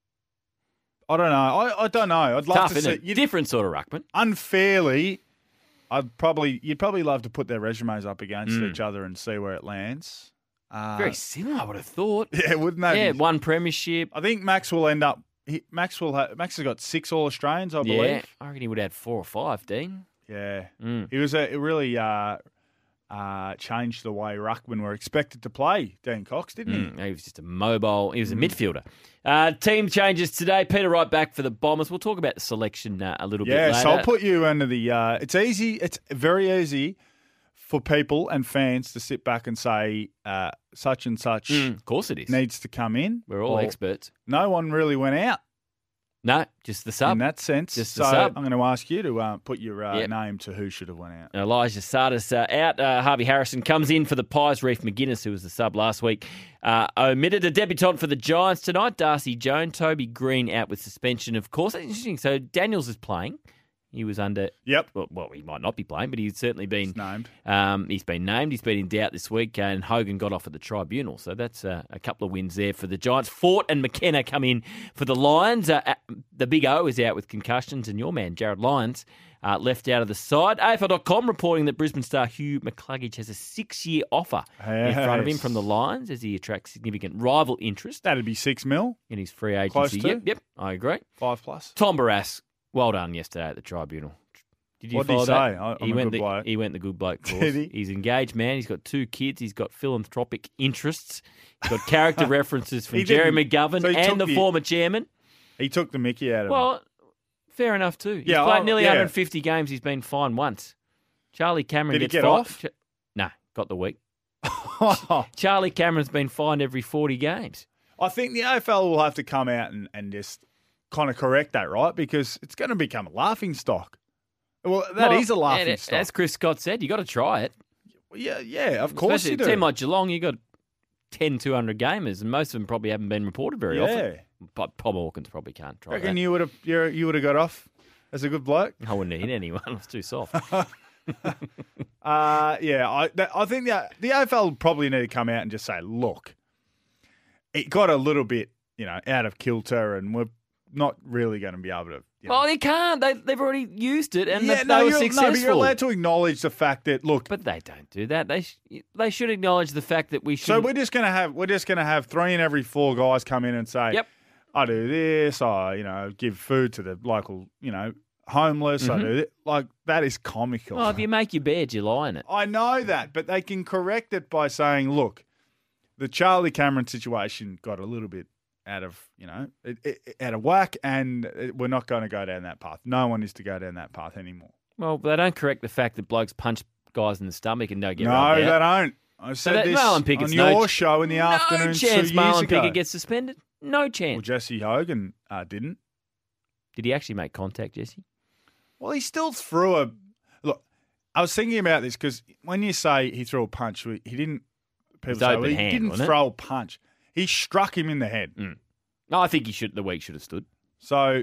I don't know. I, I don't know. I'd love Tough, to isn't see. it? You'd, Different sort of ruckman. unfairly, I'd probably you'd probably love to put their resumes up against Mm. each other and see where it lands. Uh, Very similar, I would have thought. yeah, wouldn't that? Yeah, be? one premiership. I think Max will end up. He, Max will. Ha, Max has got six All Australians, I Yeah, believe. I reckon he would have had four or five, Dean. Yeah, Mm. he was a it really uh, uh, changed the way ruckmen were expected to play. Dean Cox, didn't he? Mm, he was just a mobile. He was a midfielder. Uh, team changes today. Peter Wright back for the Bombers. We'll talk about the selection uh, a little bit Yeah, later. so I'll put you under the. Uh, it's easy. It's very easy for people and fans to sit back and say uh, such and such Mm, of course it is. needs to come in. We're all Well, experts. No one really went out No, just the sub. in that sense. Just so the sub. I'm going to ask you to uh, put your uh, Yep. name to who should have went out. Elijah Sardis uh, out. Uh, Harvey Harrison comes in for the Pies. Reef McGuinness, who was the sub last week, uh, omitted. A debutant for the Giants tonight. Darcy Jones. Toby Green out with suspension, of course. That's interesting. So Daniels is playing. He was under. Yep. Well, well, he might not be playing, but he's certainly been He's named. Um, he's been named. He's been in doubt this week, and Hogan got off at the tribunal. So that's uh, a couple of wins there for the Giants. Fort and McKenna come in for the Lions. Uh, the Big O is out with concussions, and your man, Jared Lyons, uh, left out of the side. A F L dot com reporting that Brisbane star Hugh McCluggage has a six-year offer in front of him Yes. from the Lions as he attracts significant rival interest That'd be six mil, in his free Close agency. to? Yep, yep, I agree. five plus. Tom Barras, well done yesterday at the tribunal. Did you What did he follow say? that? I- I'm he a went good the, bloke. He went the good bloke course. Did he? He's engaged man. He's got two kids. He's got philanthropic interests. He's got character references from He Jerry didn't- McGovern so he and took the, the- former chairman. He took the mickey out of him. Well, fair enough too. He's Yeah, played oh, nearly yeah. one hundred fifty games. He's been fined once. Charlie Cameron Did he gets get fined. off? Ch- nah, got the week. Charlie Cameron's been fined every forty games. I think the A F L will have to come out and, and just kind of correct that, right? Because it's going to become a laughing stock. Well, that is Well, a laughing and stock. As Chris Scott said, you got to try it. Yeah, yeah, of course Especially you do. a team like Geelong, you got ten, two hundred gamers, and most of them probably haven't been reported very Yeah. often. But Tom Hawkins probably can't try reckon that. you would have you you would have got off as a good bloke? I wouldn't hit anyone. I was too soft. Uh, yeah, I that, I think the the A F L probably need to come out and just say, look, it got a little bit, you know, out of kilter, and we're not really going to be able to. You know. Well, they can't. They, they've already used it, and yeah, they, no, they were you're, successful. no, but you're allowed to acknowledge the fact that look. But they don't do that. They sh- they should acknowledge the fact that we should. So we're just going to have we're just going to have three in every four guys come in and say, Yep. I do this. I you know give food to the local you know homeless. I do it. Like that is comical. Well, if you make your bed, you lie in it. I know that, but they can correct it by saying, look, the Charlie Cameron situation got a little bit out of you know it, it, out of whack, and it, we're not going to go down that path. No one is to go down that path anymore. Well, they don't correct the fact that blokes punch guys in the stomach and don't get no, rubbed they out. don't. I So said that this Marlon Pickett's on no your ch- show in the no afternoon two chance years Marlon ago. Pickett gets suspended. No chance. Well, Jesse Hogan uh, didn't. Did he actually make contact, Jesse? Well, he still threw a look. I was thinking about this because when you say he threw a punch, he didn't. People It's say, open well, he hand, didn't wasn't it? throw a punch. He struck him in the head. Mm. No, I think he should. The week should have stood. So,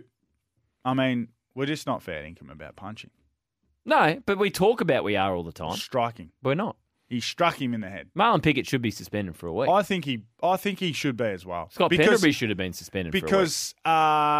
I mean, we're just not fair income about punching. No, but we talk about we are all the time. Striking. We're not. He struck him in the head. Marlon Pickett should be suspended for a week. I think he. I think he should be as well. Scott because, Penderbury should have been suspended for a week. because uh,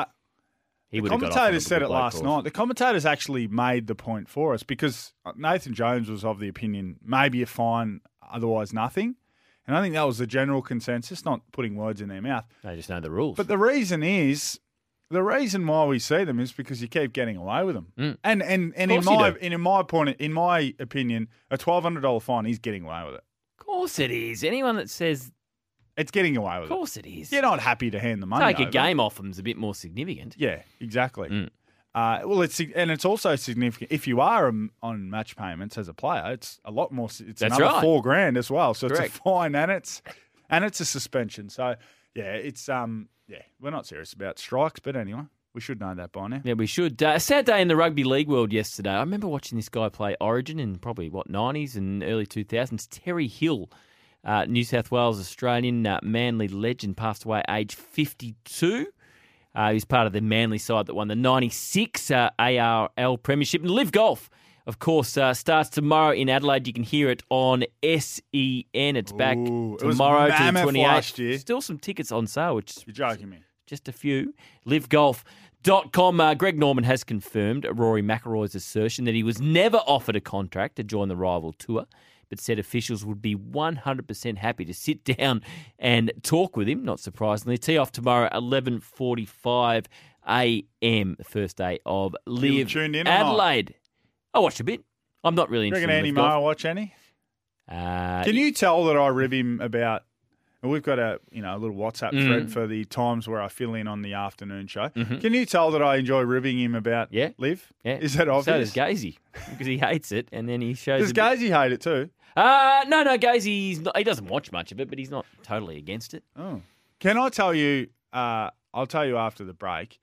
He the would have got off on a commentators said good it bloke last course. night. The commentators actually made the point for us because Nathan Jones was of the opinion maybe a fine, otherwise nothing. And I think that was the general consensus, not putting words in their mouth. They just know the rules. But the reason is, the reason why we see them is because you keep getting away with them. Mm. And and, and in Of course you my do. in my point, in my opinion, a twelve hundred dollar fine, he's getting away with it. Of course it is. Anyone that says, It's getting away with of it. course it is. You're not happy to hand the money Take a over. game off them is a bit more significant. Yeah, exactly. Mm. Uh, well, it's and it's also significant if you are um, on match payments as a player. It's a lot more. It's That's another right. four grand as well. So Correct. it's a fine and it's and it's a suspension. So yeah, it's um yeah, we're not serious about strikes, but anyway, we should know that by now. Yeah, we should. Uh, a sad day in the rugby league world yesterday. I remember watching this guy play Origin in probably, what, nineties and early two thousands. Terry Hill, uh, New South Wales Australian uh, Manly legend, passed away age fifty-two. Uh, he was part of the Manly side that won the ninety-six uh, A R L Premiership. And Live Golf, of course, uh, starts tomorrow in Adelaide. You can hear it on S E N. It's back Ooh, it was tomorrow to the mammoth twenty-eighth. last year. Still some tickets on sale, which You're joking me. just a few. live golf dot com. Uh, Greg Norman has confirmed Rory McIlroy's assertion that he was never offered a contract to join the rival tour, but said officials would be one hundred percent happy to sit down and talk with him, not surprisingly. Tee off tomorrow, eleven forty-five a.m., the first day of Live tuned in or not? Adelaide. I watched a bit. I'm not really You interested reckon in Andy Live Moore golf. watch any? Uh, Can you tell that I rib him about? And we've got a you know a little WhatsApp Mm. thread for the times where I fill in on the afternoon show. Mhm. Can you tell that I enjoy ribbing him about Yeah. Live? Yeah. Is that obvious? So does Gazy, because he hates it, and then he shows Does a bit- Gazy hate it too? Uh, no, no, Gazy's not, he doesn't watch much of it, but he's not totally against it. Oh. Can I tell you? Uh, I'll tell you after the break.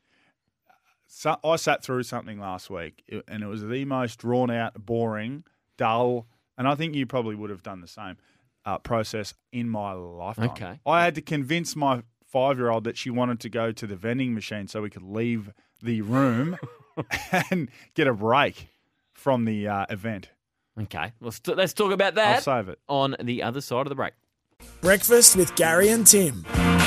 So, I sat through something last week, and it was the most drawn out, boring, dull, and I think you probably would have done the same uh, process in my lifetime. Okay. I had to convince my five-year-old that she wanted to go to the vending machine so we could leave the room and get a break from the uh, event. Okay, well, st- let's talk about I'll that save it. on the other side of the break. Breakfast with Gary and Tim.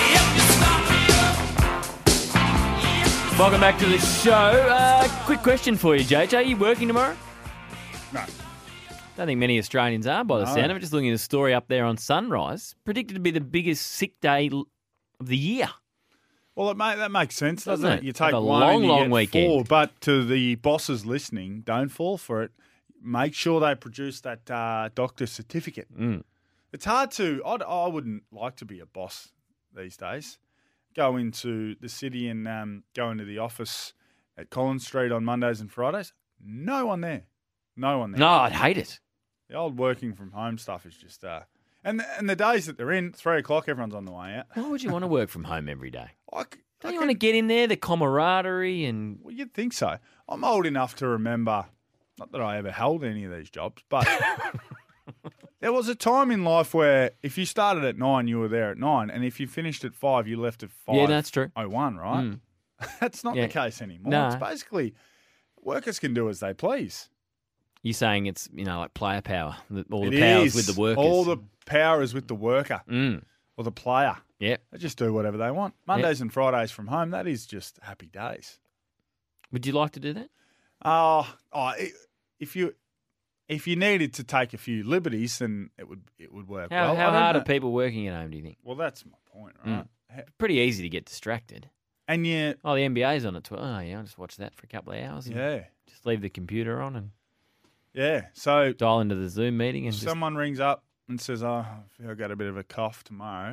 Welcome back to the show. Uh, quick question for you, J J. Are you working tomorrow? No. Don't think many Australians are, by the No. sound of it. Just looking at a story up there on Sunrise. Predicted to be the biggest sick day l- of the year. Well, it may, that makes sense, doesn't, Doesn't it? it? You take Have a one long, and you long get weekend. four. But to the bosses listening, don't fall for it. Make sure they produce that uh, doctor's certificate. Mm. It's hard to. I'd, I wouldn't like to be a boss these days. Go into the city and um, go into the office at Collins Street on Mondays and Fridays. No one there. No one there. No, I'd hate it. The old working from home stuff is just. Uh, and and the days that they're in, three o'clock, everyone's on the way out. Why would you want to work from home every day? I, c- Don't I you can- want to get in there, the camaraderie and... Well, you'd think so. I'm old enough to remember, not that I ever held any of these jobs, but there was a time in life where if you started at nine, you were there at nine, and if you finished at five, you left at five. Yeah, that's true. Oh one, right? Mm. That's not Yeah. the case anymore. No. It's basically workers can do as they please. You're saying it's, you know, like player power. that All It the powers is. with the workers. All the power is with the worker Mm. or the player. Yep. They just do whatever they want. Mondays and Fridays from home, that is just happy days. Would you like to do that? Oh, oh, it- if you if you needed to take a few liberties, then it would it would work. How, well. how I don't hard know. are people working at home, do you think? Well, that's my point, right? Ha- Pretty easy to get distracted. And yeah, Oh, the N B A's on at twelve. Oh, yeah, I'll just watch that for a couple of hours. and yeah, Just leave the computer on and yeah. So dial into the Zoom meeting and if just... someone rings up and says, "Oh, I feel I got a bit of a cough tomorrow,"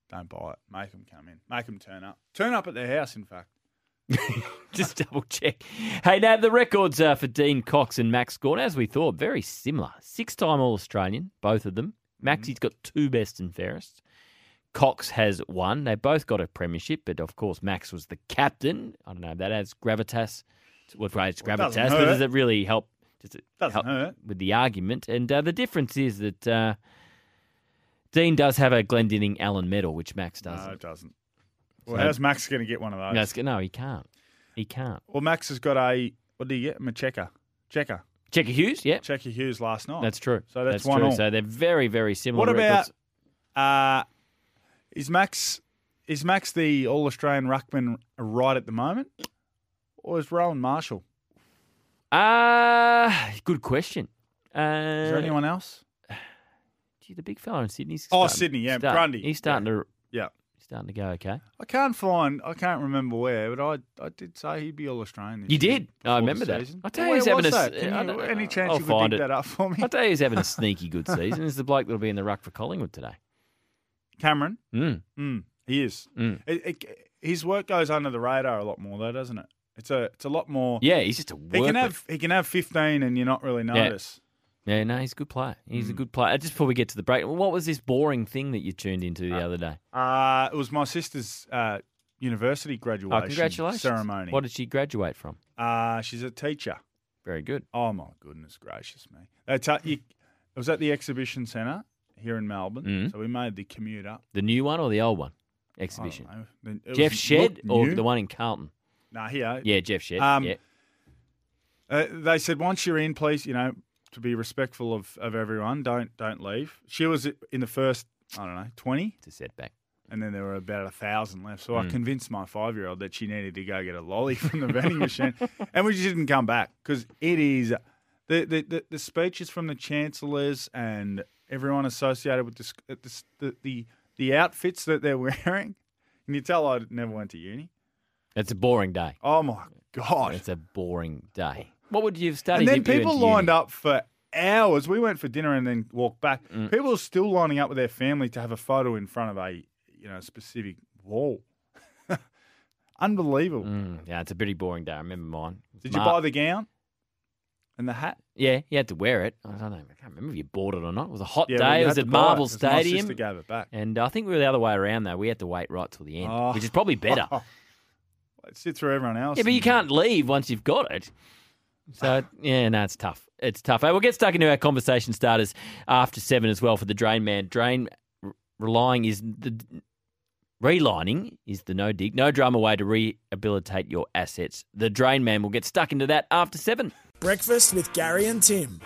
don't buy it. Make them come in. Make them turn up. Turn up at their house, in fact. Just double check. Hey, now the records uh, for Dean Cox and Max Gawn, as we thought, very similar. Six-time All-Australian, both of them. Maxie's got two best and fairest. Cox has one. They both got a premiership, but of course Max was the captain. I don't know if that adds gravitas. What well, it's gravitas, well, it but does it really help? Does it doesn't help hurt with the argument? And uh, the difference is that uh, Dean does have a Glendinning Allen medal, which Max doesn't. No, it doesn't. Well, So- how's Max going to get one of those? No, it's- no, he can't. He can't. Well, Max has got a, what do you get? A checker. Checker. Checker Hughes, yeah. Checker Hughes last night. That's true. So that's, that's one true. all. So they're very, very similar. What about, records. uh, is Max is Max the All-Australian ruckman right at the moment? Or is Rowan Marshall? Uh, good question. Uh, Is there anyone else? Gee, the big fella in Sydney's Oh, starting- Sydney, yeah, start- Grundy. He's starting to Yeah. he's starting to go okay. I can't find, I can't remember where, but I I did say he'd be All-Australian this You year did? before I the remember that. season. I tell Where you, he's having was a. that? s- Can I you- don't- any chance I'll you could find dig it. that up for me? I tell you, he's having a sneaky good season. It's the bloke that'll be in the ruck for Collingwood today. Cameron? Mm. Mm, he is. Mm. It, it, his work goes under the radar a lot more, though, doesn't it? It's a it's a lot more. Yeah, he's just a He worker. can have he can have fifteen and you not really notice. Yeah, no, he's a good player. He's a Mm. good player. Just before we get to the break, what was this boring thing that you tuned into the other day? Uh, it was my sister's uh, university graduation Oh, congratulations. ceremony. What did she graduate from? Uh, she's a teacher. Very good. Oh my goodness gracious me! They ta- you, it was at the exhibition centre here in Melbourne, Mm. so we made the commute up. The new one or the old one? I Exhibition. don't know. Then it Jeff was- Shedd looked or new. the one in Carlton? Nah, here. Yeah, Jeff Shedd. Um, yeah. Uh, they said once you're in, please, you know, to be respectful of, of everyone, don't don't leave. She was in the first, I don't know, twenty, It's a setback. and then there were about a thousand left. So I Mm. convinced my five year old that she needed to go get a lolly from the vending machine, and we just didn't come back because it is the, the the the speeches from the chancellors and everyone associated with this, this, the the the outfits that they're wearing. Can you tell I never went to uni? It's a boring day. Oh my god! It's a boring day. What would you have studied? And then if you went people to lined uni? up for hours. We went for dinner and then walked back. Mm. People are still lining up with their family to have a photo in front of a you know specific wall. Unbelievable. Mm, yeah, it's a pretty boring day. I remember mine. Did you Mar- buy the gown and the hat? Yeah, you had to wear it. I don't know. I can't remember if you bought it or not. It was a hot Yeah, day. well, you It was had at to buy it Marvel 'cause my Stadium. sister gave it back. And I think we were the other way around, though. We had to wait right till the end, Oh. which is probably better. Let's sit through everyone else. Yeah, but you and- can't leave once you've got it. So, yeah, no, it's tough. It's tough. Hey, we'll get stuck into our conversation starters after seven as well for the Drain Man. Drain r- relying is the relining is the no dig, no drama way to rehabilitate your assets. The Drain Man will get stuck into that after seven. Breakfast with Gary and Tim.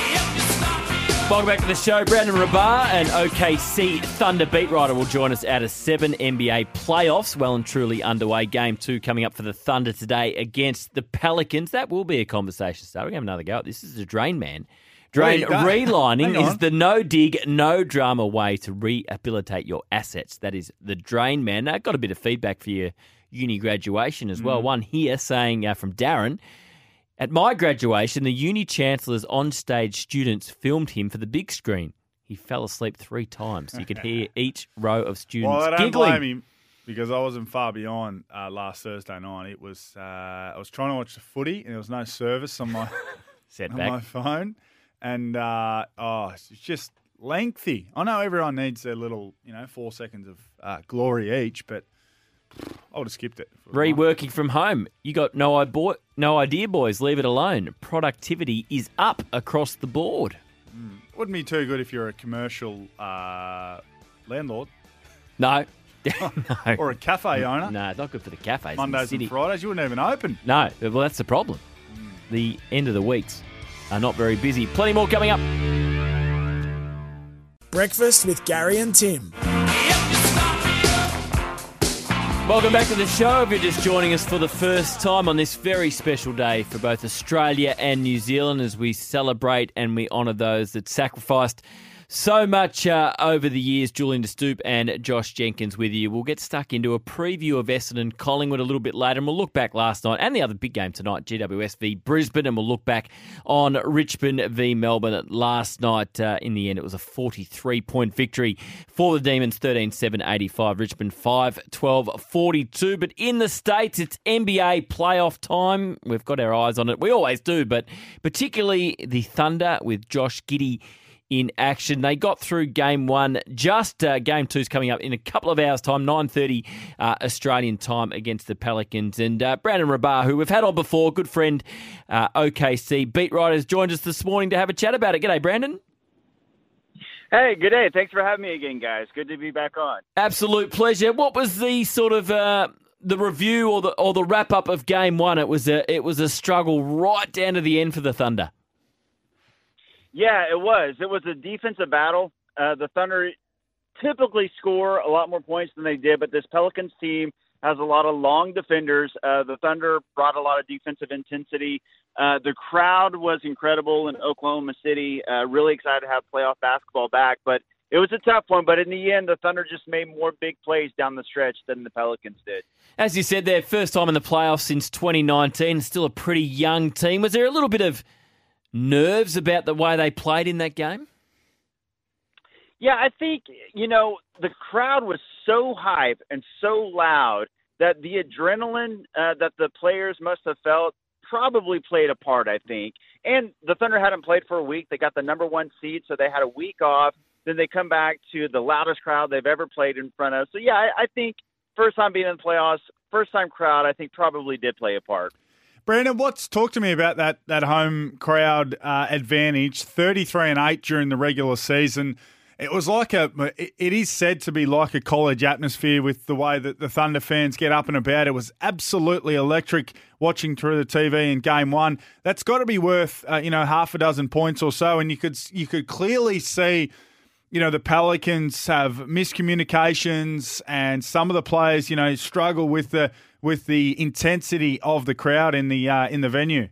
Welcome back to the show. Brandon Rabar and O K C Thunder beat writer will join us out of seven N B A playoffs. Well and truly underway. Game two coming up for the Thunder today against the Pelicans. That will be a conversation starter. We're going to have another go at this. This is a Drain Man. Drain Wait, that- relining hang is on. the no dig, no drama way to rehabilitate your assets. That is the Drain Man. I got a bit of feedback for your uni graduation as well. Mm. One here saying uh, from Darren, at my graduation, the uni chancellor's onstage students filmed him for the big screen. He fell asleep three times. You could hear each row of students Well, I don't giggling. blame him because I wasn't far behind uh, last Thursday night. It was uh, I was trying to watch the footy and there was no service on my on Setback. my phone, and uh, oh, it's just lengthy. I know everyone needs their little, you know, four seconds of uh, glory each, but I would have skipped it. Reworking from home. You got no, I boy, no idea, boys. Leave it alone. Productivity is up across the board. Wouldn't be too good if you're a commercial uh, landlord No. no. or a cafe owner. No, it's not good for the cafes in the Mondays city. and Fridays, you wouldn't even open. No, well, that's the problem. The end of the weeks are not very busy. Plenty more coming up. Breakfast with Gary and Tim. Welcome back to the show. If you're just joining us for the first time on this very special day for both Australia and New Zealand as we celebrate and we honour those that sacrificed So much uh, over the years, Julian De Stoop and Josh Jenkins with you. We'll get stuck into a preview of Essendon Collingwood a little bit later, and we'll look back last night and the other big game tonight, G W S v Brisbane, and we'll look back on Richmond v Melbourne last night. Uh, in the end, it was a forty-three point victory for the Demons, thirteen seven eighty-five. Richmond five twelve forty-two. But in the States, it's N B A playoff time. We've got our eyes on it. We always do, but particularly the Thunder with Josh Giddey in action. They got through game one. Just uh, game two's coming up in a couple of hours' time, nine thirty uh, Australian time against the Pelicans. And uh, Brandon Rabar, who we've had on before, good friend, uh, O K C beat writers, joined us this morning to have a chat about it. G'day, Brandon. Hey, good day. Thanks for having me again, guys. Good to be back on. Absolute pleasure. What was the sort of uh, the review or the or the wrap up of game one? It was a it was a struggle right down to the end for the Thunder. Yeah, it was. It was a defensive battle. Uh, the Thunder typically score a lot more points than they did, but this Pelicans team has a lot of long defenders. Uh, the Thunder brought a lot of defensive intensity. Uh, the crowd was incredible in Oklahoma City. Uh, really excited to have playoff basketball back, but it was a tough one. But in the end, the Thunder just made more big plays down the stretch than the Pelicans did. As you said, their first time in the playoffs since twenty nineteen. Still a pretty young team. Was there a little bit of nerves about the way they played in that game? Yeah, I think, you know, the crowd was so hype and so loud that the adrenaline uh, that the players must have felt probably played a part, I think. And the Thunder hadn't played for a week. They got the number one seed, so they had a week off. Then they come back to the loudest crowd they've ever played in front of. So, yeah, I, I think first time being in the playoffs, first time crowd, I think probably did play a part. Brandon, what's talk to me about that that home crowd uh, advantage? thirty-three and eight during the regular season. It was like a. It is said to be like a college atmosphere with the way that the Thunder fans get up and about. It was absolutely electric watching through the T V in game one. That's got to be worth uh, you know half a dozen points or so, and you could you could clearly see. You know, the Pelicans have miscommunications and some of the players, you know, struggle with the with the intensity of the crowd in the uh, in the venue.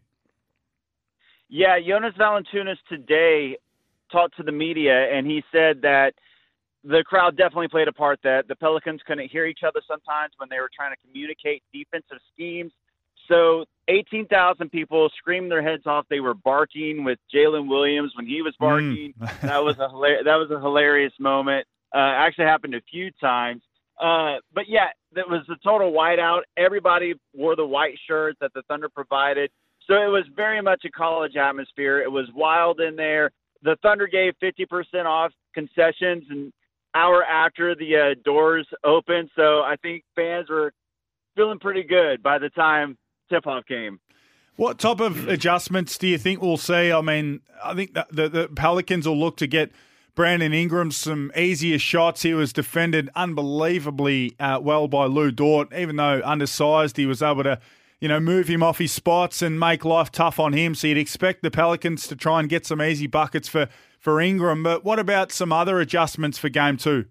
Yeah, Jonas Valanciunas today talked to the media, and he said that the crowd definitely played a part, that the Pelicans couldn't hear each other sometimes when they were trying to communicate defensive schemes. So eighteen thousand people screamed their heads off. They were barking with Jalen Williams when he was barking. Mm. that was a hilar- that was a hilarious moment. Uh, actually happened a few times. Uh, but yeah, that was a total whiteout. Everybody wore the white shirt that the Thunder provided. So it was very much a college atmosphere. It was wild in there. The Thunder gave fifty percent off concessions an hour after the uh, doors opened. So I think fans were feeling pretty good by the time tip-off game. What type of adjustments do you think we'll see? I mean, I think the, the, the Pelicans will look to get Brandon Ingram some easier shots. He was defended unbelievably uh, well by Lou Dort. Even though undersized, he was able to, you know, move him off his spots and make life tough on him. So you'd expect the Pelicans to try and get some easy buckets for, for Ingram. But what about some other adjustments for game two?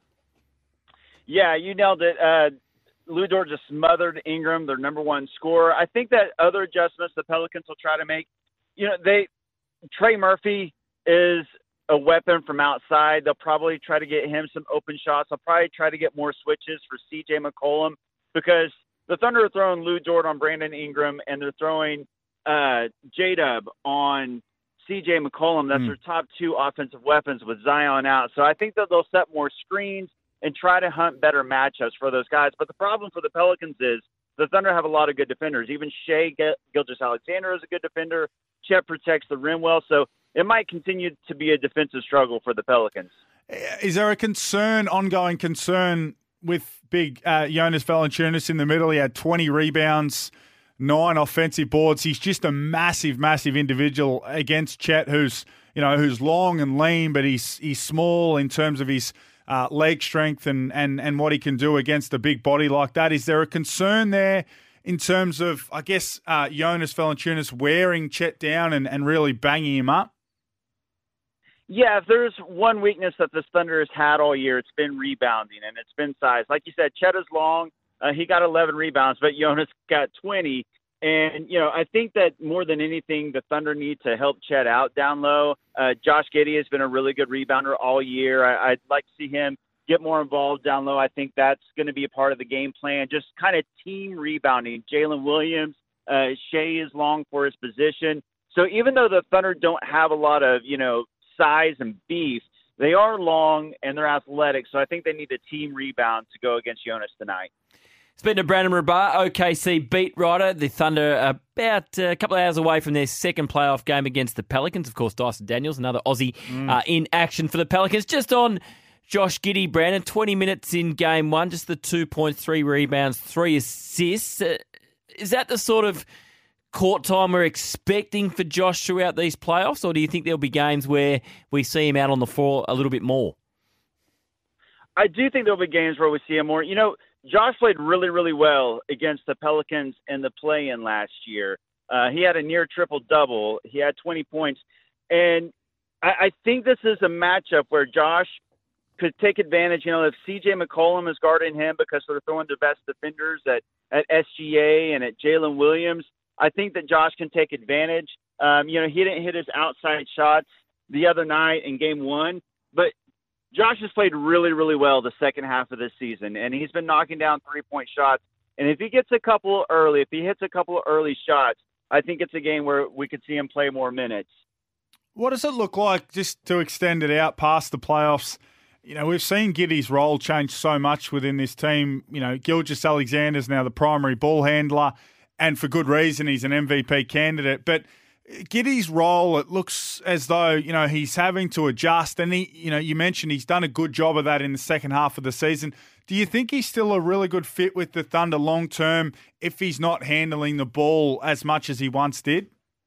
Yeah, you nailed it. Uh, Lou Dort just smothered Ingram, their number one scorer. I think that other adjustments the Pelicans will try to make, you know, they Trey Murphy is a weapon from outside. They'll probably try to get him some open shots. They'll probably try to get more switches for C J McCollum because the Thunder are throwing Lou Dort on Brandon Ingram and they're throwing uh, J-Dub on C J McCollum. That's mm. their top two offensive weapons with Zion out. So I think that they'll set more screens and try to hunt better matchups for those guys. But the problem for the Pelicans is the Thunder have a lot of good defenders. Even Shai Gilgeous-Alexander is a good defender. Chet protects the rim well. So it might continue to be a defensive struggle for the Pelicans. Is there a concern, ongoing concern, with big uh, Jonas Valanciunas in the middle? He had twenty rebounds, nine offensive boards. He's just a massive, massive individual against Chet, who's you know who's long and lean, but he's he's small in terms of his Uh, leg strength and, and, and what he can do against a big body like that. Is there a concern there in terms of, I guess, uh, Jonas Valanciunas wearing Chet down and, and really banging him up? Yeah, if there's one weakness that the Thunder has had all year, it's been rebounding, and it's been size. Like you said, Chet is long. Uh, he got eleven rebounds, but Jonas got twenty. And, you know, I think that more than anything, the Thunder need to help Chet out down low. Uh, Josh Giddey has been a really good rebounder all year. I, I'd like to see him get more involved down low. I think that's going to be a part of the game plan, just kind of team rebounding. Jalen Williams, uh, Shea is long for his position. So even though the Thunder don't have a lot of, you know, size and beef, they are long and they're athletic. So I think they need a team rebound to go against Jonas tonight. Speaking of Brandon Rabar, O K C beat writer. The Thunder are about a couple of hours away from their second playoff game against the Pelicans. Of course, Dyson Daniels, another Aussie mm. uh, in action for the Pelicans. Just on Josh Giddey, Brandon, twenty minutes in game one, just the two point three rebounds, three assists. Uh, is that the sort of court time we're expecting for Josh throughout these playoffs, or do you think there'll be games where we see him out on the floor a little bit more? I do think there'll be games where we see him more. You know, Josh played really, really well against the Pelicans in the play-in last year. Uh, he had a near triple-double. He had twenty points. And I, I think this is a matchup where Josh could take advantage. You know, if C J McCollum is guarding him because they're throwing the best defenders at, at S G A and at Jalen Williams, I think that Josh can take advantage. Um, you know, he didn't hit his outside shots the other night in game one, but Josh has played really, really well the second half of this season, and he's been knocking down three-point shots. And if he gets a couple early, if he hits a couple early shots, I think it's a game where we could see him play more minutes. What does it look like, just to extend it out past the playoffs? You know, we've seen Giddey's role change so much within this team. You know, Gilgeous-Alexander's now the primary ball handler, and for good reason, he's an M V P candidate. But Giddey's role, it looks as though, you know, he's having to adjust. And, he, you know, you mentioned he's done a good job of that in the second half of the season. Do you think he's still a really good fit with the Thunder long term if he's not handling the ball as much as he once did?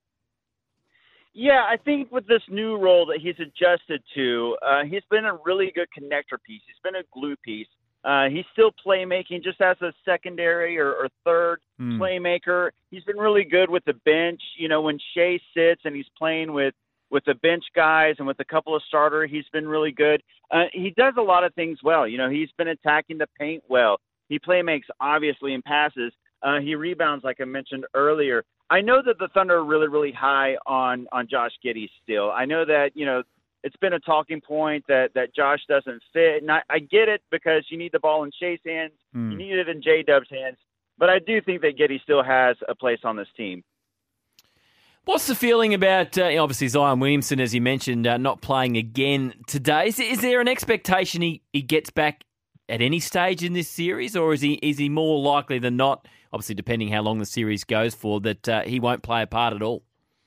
Yeah, I think with this new role that he's adjusted to, uh, he's been a really good connector piece. He's been a glue piece. Uh, he's still playmaking just as a secondary or, or third mm. playmaker. He's been really good with the bench. You know, when Shea sits and he's playing with, with the bench guys and with a couple of starter, he's been really good. Uh, he does a lot of things well. You know, he's been attacking the paint well. He playmakes, obviously, in passes. Uh, he rebounds, like I mentioned earlier. I know that the Thunder are really, really high on, on Josh Giddey still. I know that, you know, it's been a talking point that, that Josh doesn't fit. And I, I get it because you need the ball in Shea's hands. Mm. You need it in J-Dub's hands. But I do think that Giddey still has a place on this team. What's the feeling about, uh, obviously, Zion Williamson, as you mentioned, uh, not playing again today? Is, is there an expectation he, he gets back at any stage in this series, or is he is he more likely than not, obviously depending how long the series goes for, that uh, he won't play a part at all?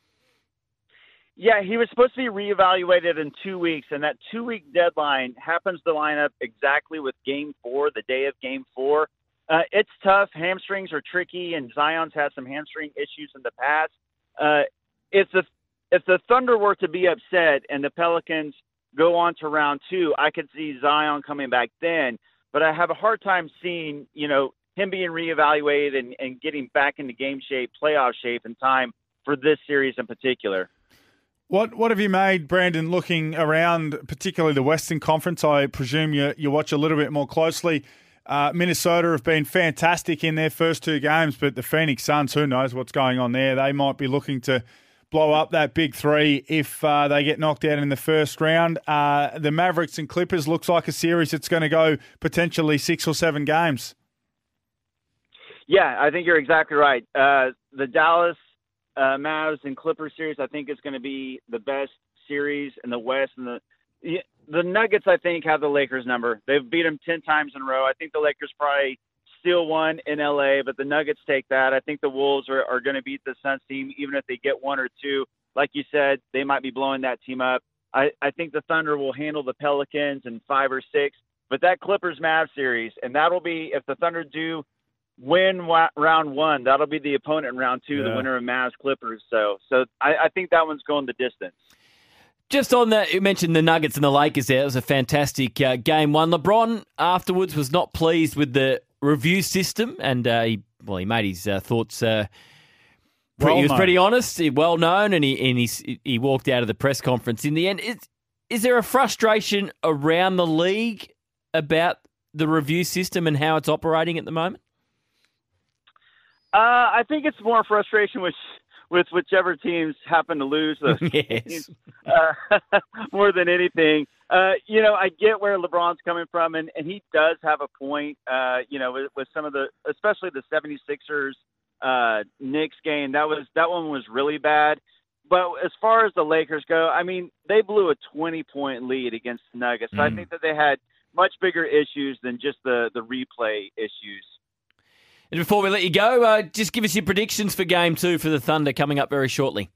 Yeah, he was supposed to be reevaluated in two weeks, and that two-week deadline happens to line up exactly with Game four, the day of Game four. Uh, it's tough. Hamstrings are tricky, and Zion's had some hamstring issues in the past. Uh, if the if the Thunder were to be upset and the Pelicans go on to round two, I could see Zion coming back then. But I have a hard time seeing, you know, him being reevaluated and, and getting back into game shape, playoff shape in time for this series in particular. What what have you made, Brandon, looking around, particularly the Western Conference? I presume you, you watch a little bit more closely. Uh, Minnesota have been fantastic in their first two games, but the Phoenix Suns, who knows what's going on there? They might be looking to blow up that big three if uh, they get knocked out in the first round. Uh, the Mavericks and Clippers looks like a series that's going to go potentially six or seven games. Yeah, I think you're exactly right. Uh, the Dallas uh, Mavs and Clippers series, I think, is going to be the best series in the West. And the the Nuggets, I think, have the Lakers number. They've beat them ten times in a row. I think the Lakers probably still won in L A, but the Nuggets take that. I think the Wolves are, are going to beat the Suns team, even if they get one or two. Like you said, they might be blowing that team up. I, I think the Thunder will handle the Pelicans in five or six. But that Clippers-Mavs series, and that'll be, if the Thunder do win wa- round one, that'll be the opponent in round two, yeah. the winner of Mavs-Clippers. So so I, I think that one's going the distance. Just on that, you mentioned the Nuggets and the Lakers there. It was a fantastic uh, game one. LeBron afterwards was not pleased with the review system, and uh, he well, he made his uh, thoughts. Uh, pretty, well he was known. pretty honest, well known, and he and he he walked out of the press conference. In the end, is is there a frustration around the league about the review system and how it's operating at the moment? Uh, I think it's more frustration with with whichever teams happen to lose those yes. games, uh, more than anything. Uh, you know, I get where LeBron's coming from, and, and he does have a point, uh, you know, with, with some of the, especially the seventy-sixers uh, Knicks game. That was that one was really bad. But as far as the Lakers go, I mean, they blew a twenty-point lead against the Nuggets. So mm. I think that they had much bigger issues than just the, the replay issues. And before we let you go, uh, just give us your predictions for Game two for the Thunder coming up very shortly.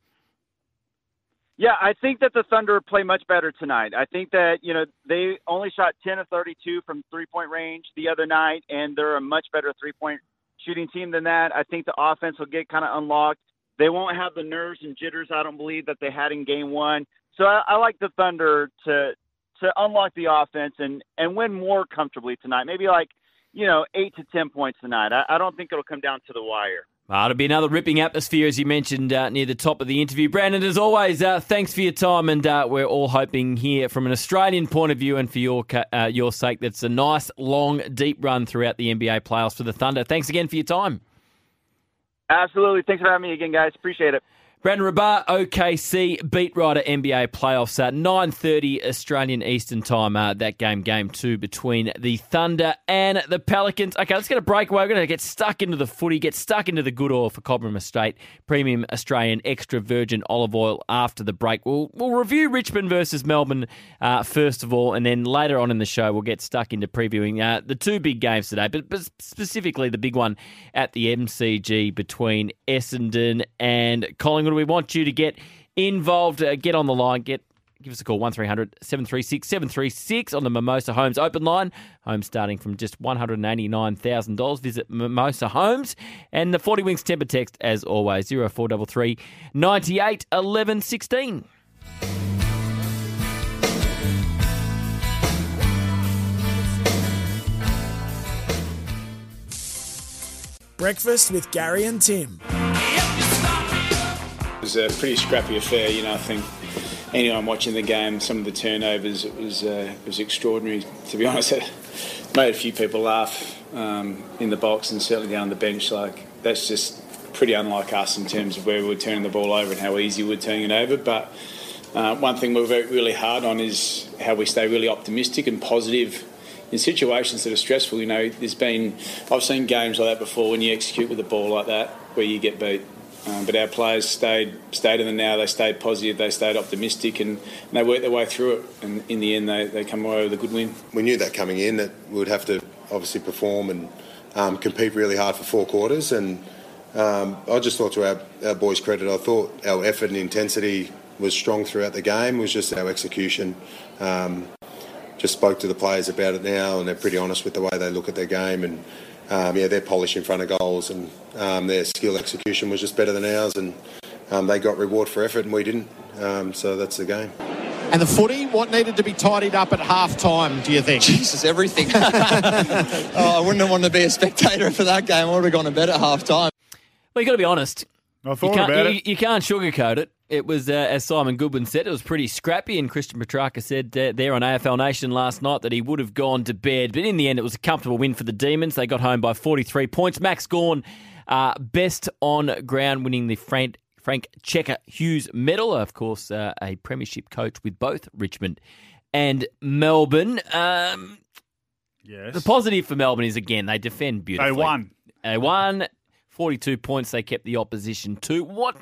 Yeah, I think that the Thunder play much better tonight. I think that, you know, they only shot ten of thirty-two from three-point range the other night, and they're a much better three-point shooting team than that. I think the offense will get kind of unlocked. They won't have the nerves and jitters, I don't believe, that they had in Game one. So I, I like the Thunder to to unlock the offense and, and win more comfortably tonight. Maybe like, you know, eight to ten points tonight. I, I don't think it'll come down to the wire. Well, it'll be another ripping atmosphere, as you mentioned, uh, near the top of the interview. Brandon, as always, uh, thanks for your time, and uh, we're all hoping here from an Australian point of view and for your uh, your sake that's a nice, long, deep run throughout the N B A playoffs for the Thunder. Thanks again for your time. Absolutely. Thanks for having me again, guys. Appreciate it. Brandon Rabar, O K C beat writer, N B A playoffs at nine thirty Australian Eastern Time. Uh, that game, game two between the Thunder and the Pelicans. Okay, let's get a breakaway. We're going to get stuck into the footy, get stuck into the good oil for Cobram Estate, premium Australian extra virgin olive oil after the break. We'll, we'll review Richmond versus Melbourne uh, first of all, and then later on in the show we'll get stuck into previewing uh, the two big games today, but, but specifically the big one at the M C G between Essendon and Collingwood. We want you to get involved, uh, get on the line, get give us a call, one three hundred seven three six seven three six on the Mimosa Homes open line. Homes starting from just one hundred eighty-nine thousand dollars. Visit Mimosa Homes. And the forty Winks temper text, as always, zero four three three, nine eight, one one one six. Breakfast with Gary and Tim. It was a pretty scrappy affair, you know. I think anyone watching the game, some of the turnovers, it was uh, it was extraordinary. To be honest, it made a few people laugh um, in the box and certainly down the bench. Like, that's just pretty unlike us in terms of where we were turning the ball over and how easy we were turning it over. But uh, one thing we're very, really hard on is how we stay really optimistic and positive in situations that are stressful. You know, there's been I've seen games like that before when you execute with the ball like that where you get beat. Um, but our players stayed stayed in the now, they stayed positive, they stayed optimistic, and, and they worked their way through it. And in the end, they, they come away with a good win. We knew that coming in, that we would have to obviously perform and um, compete really hard for four quarters. And um, I just thought, to our, our boys' credit, I thought our effort and intensity was strong throughout the game. It was just our execution. Um, just spoke to the players about it now, and they're pretty honest with the way they look at their game. And Um, yeah, they're polished in front of goals, and um, their skill execution was just better than ours, and um, they got reward for effort and we didn't. Um, so that's the game. And the footy, what needed to be tidied up at half time, do you think? Jesus, everything. oh, I wouldn't have wanted to be a spectator for that game. I would have gone to bed at half time. Well, you've got to be honest. I thought you can't, about you, it. You can't sugarcoat it. It was, uh, as Simon Goodwin said, it was pretty scrappy, and Christian Petrarca said uh, there on A F L Nation last night that he would have gone to bed. But in the end, it was a comfortable win for the Demons. They got home by forty-three points. Max Gawn, uh, best on ground, winning the Frank, Frank Checker Hughes medal. Of course, uh, a premiership coach with both Richmond and Melbourne. Um, yes. The positive for Melbourne is, again, they defend beautifully. They won. They won. forty-two points they kept the opposition to. What...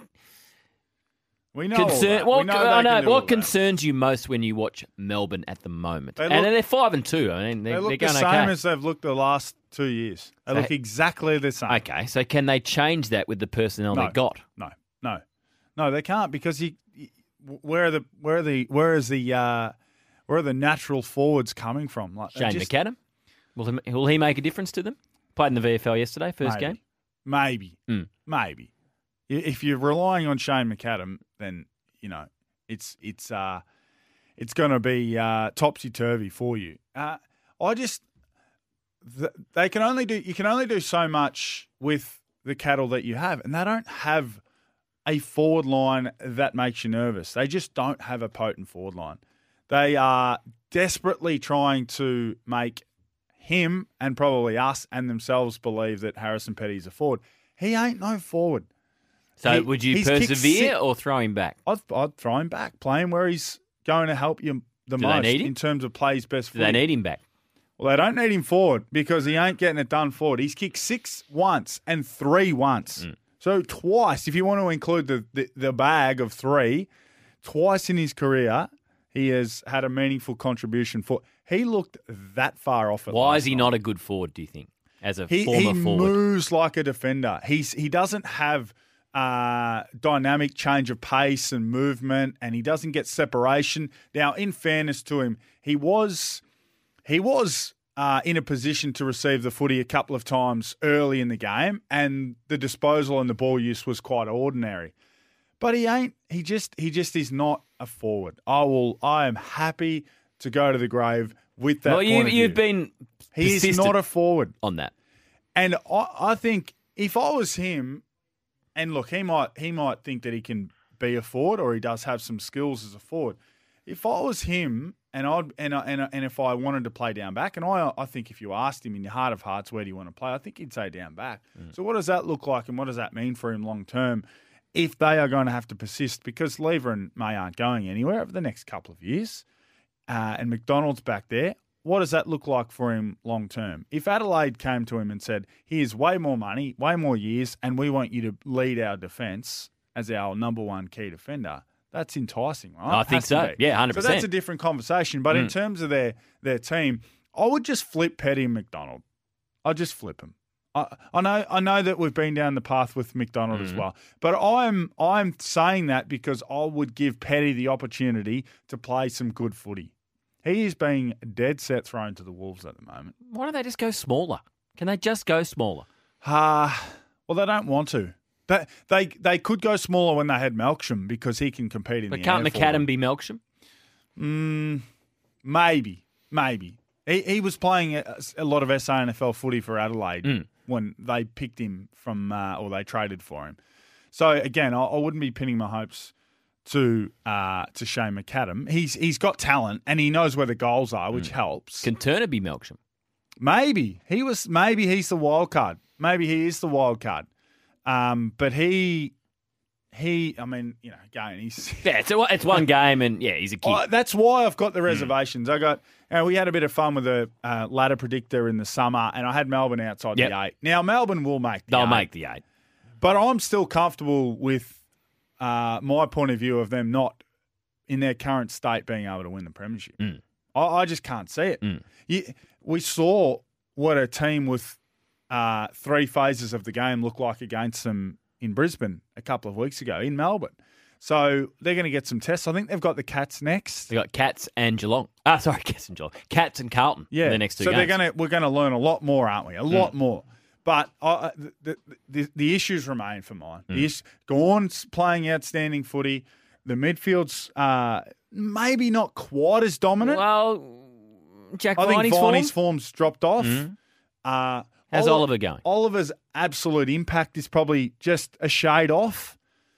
We know Concern, all what, that. We know I they know, can do all what that. concerns you most when you watch Melbourne at the moment? They and look- they're five and two. I mean, they're, They look they're the going same okay. as they've looked the last two years. They So- look exactly the same. Okay, so can they change that with the personnel No. they got? No, no, no. They can't, because you, you where are the where are the where is the uh, where are the natural forwards coming from? Like, they Shane just- McAdam, will he, will he make a difference to them? Played in the V F L yesterday, first maybe, game. Maybe, Mm. maybe. I- If you're relying on Shane McAdam, then you know it's it's uh it's going to be uh, topsy turvy for you. Uh, I just th- they can only do you can only do so much with the cattle that you have, and they don't have a forward line that makes you nervous. They just don't have a potent forward line. They are desperately trying to make him and probably us and themselves believe that Harrison Petty's a forward. He ain't no forward. So He- would you he's kicked persevere six- or throw him back? I'd, I'd throw him back, play him where he's going to help you the Do they most need him? in terms of play his best Do they footy. need him back? Well, they don't need him forward because he ain't getting it done forward. He's kicked six once and three once. Mm. So twice, if you want to include the, the, the bag of three, twice in his career, he has had a meaningful contribution. For He looked that far off it. Why last is he night. not a good forward, do you think, as a He, former he forward? moves like a defender. He's He doesn't have uh, dynamic change of pace and movement, and he doesn't get separation. Now, in fairness to him, he was he was uh, in a position to receive the footy a couple of times early in the game, and the disposal and the ball use was quite ordinary. But he ain't. He just he just is not a forward. I will. I am happy to go to the grave with that. Well, you, point of you've view. been He is persistent not a forward on that. And I, I think if I was him, and look, he might he might think that he can be a forward, or he does have some skills as a forward. If I was him, and I'd and I- and I- and if I wanted to play down back, and I I think if you asked him in your heart of hearts where do you want to play, I think he'd say down back. So what does that look like, and what does that mean for him long term? If they are going to have to persist, because Lever and May aren't going anywhere over the next couple of years, uh, and McDonald's back there, what does that look like for him long term? If Adelaide came to him and said, here's way more money, way more years, and we want you to lead our defence as our number one key defender, that's enticing, right? I think Has to so. be. Yeah, one hundred So percent. that's a different conversation. But in Mm. terms of their, their team, I would just flip Petty and McDonald. I'd just flip them. I, I know I know that we've been down the path with McDonald as Mhm. well, but I'm I'm saying that because I would give Petty the opportunity to play some good footy. He is being dead set thrown to the wolves at the moment. Why don't they just go smaller? Can they just go smaller? Ah, well, they don't want to. They, they they could go smaller when they had Melksham because he can compete in But the can't air McAdam forward. be Melksham? Mm, maybe, maybe. He he was playing a, a lot of S A N F L footy for Adelaide Mm. when they picked him from, uh, or they traded for him. So again, I, I wouldn't be pinning my hopes to uh, to Shane McAdam. He's he's got talent and he knows where the goals are, which helps. Can Turner be Melksham? Maybe he was. Maybe he's the wild card. Maybe he is the wild card. Um, but he he. I mean, you know, again, he's. Yeah, it's, a, it's one game, and yeah, he's a kid. Oh, that's why I've got the reservations. I got. You know, we had a bit of fun with a uh, ladder predictor in the summer, and I had Melbourne outside Yep. the eight. Now Melbourne will make. The They'll eight, make the eight. but I'm still comfortable with uh, my point of view of them not in their current state being able to win the premiership. Mm. I, I just can't see it. Mm. You, we saw what a team with uh, three phases of the game looked like against them in Brisbane a couple of weeks ago in Melbourne. So they're going to get some tests. I think they've got the Cats next. They got Cats and Geelong. Ah, sorry, Cats and Geelong. Cats and Carlton. Yeah, in the next two so games. they're going to we're going to learn a lot more, aren't we? A lot more. But uh, the, the the issues remain for mine. Mm. The is- Gawn's playing outstanding footy. The midfield's uh, maybe not quite as dominant. Well, Jack I think Viney's Viney's form? form's dropped off. Mm. Uh, How's Oli- Oliver going? Oliver's absolute impact is probably just a shade off.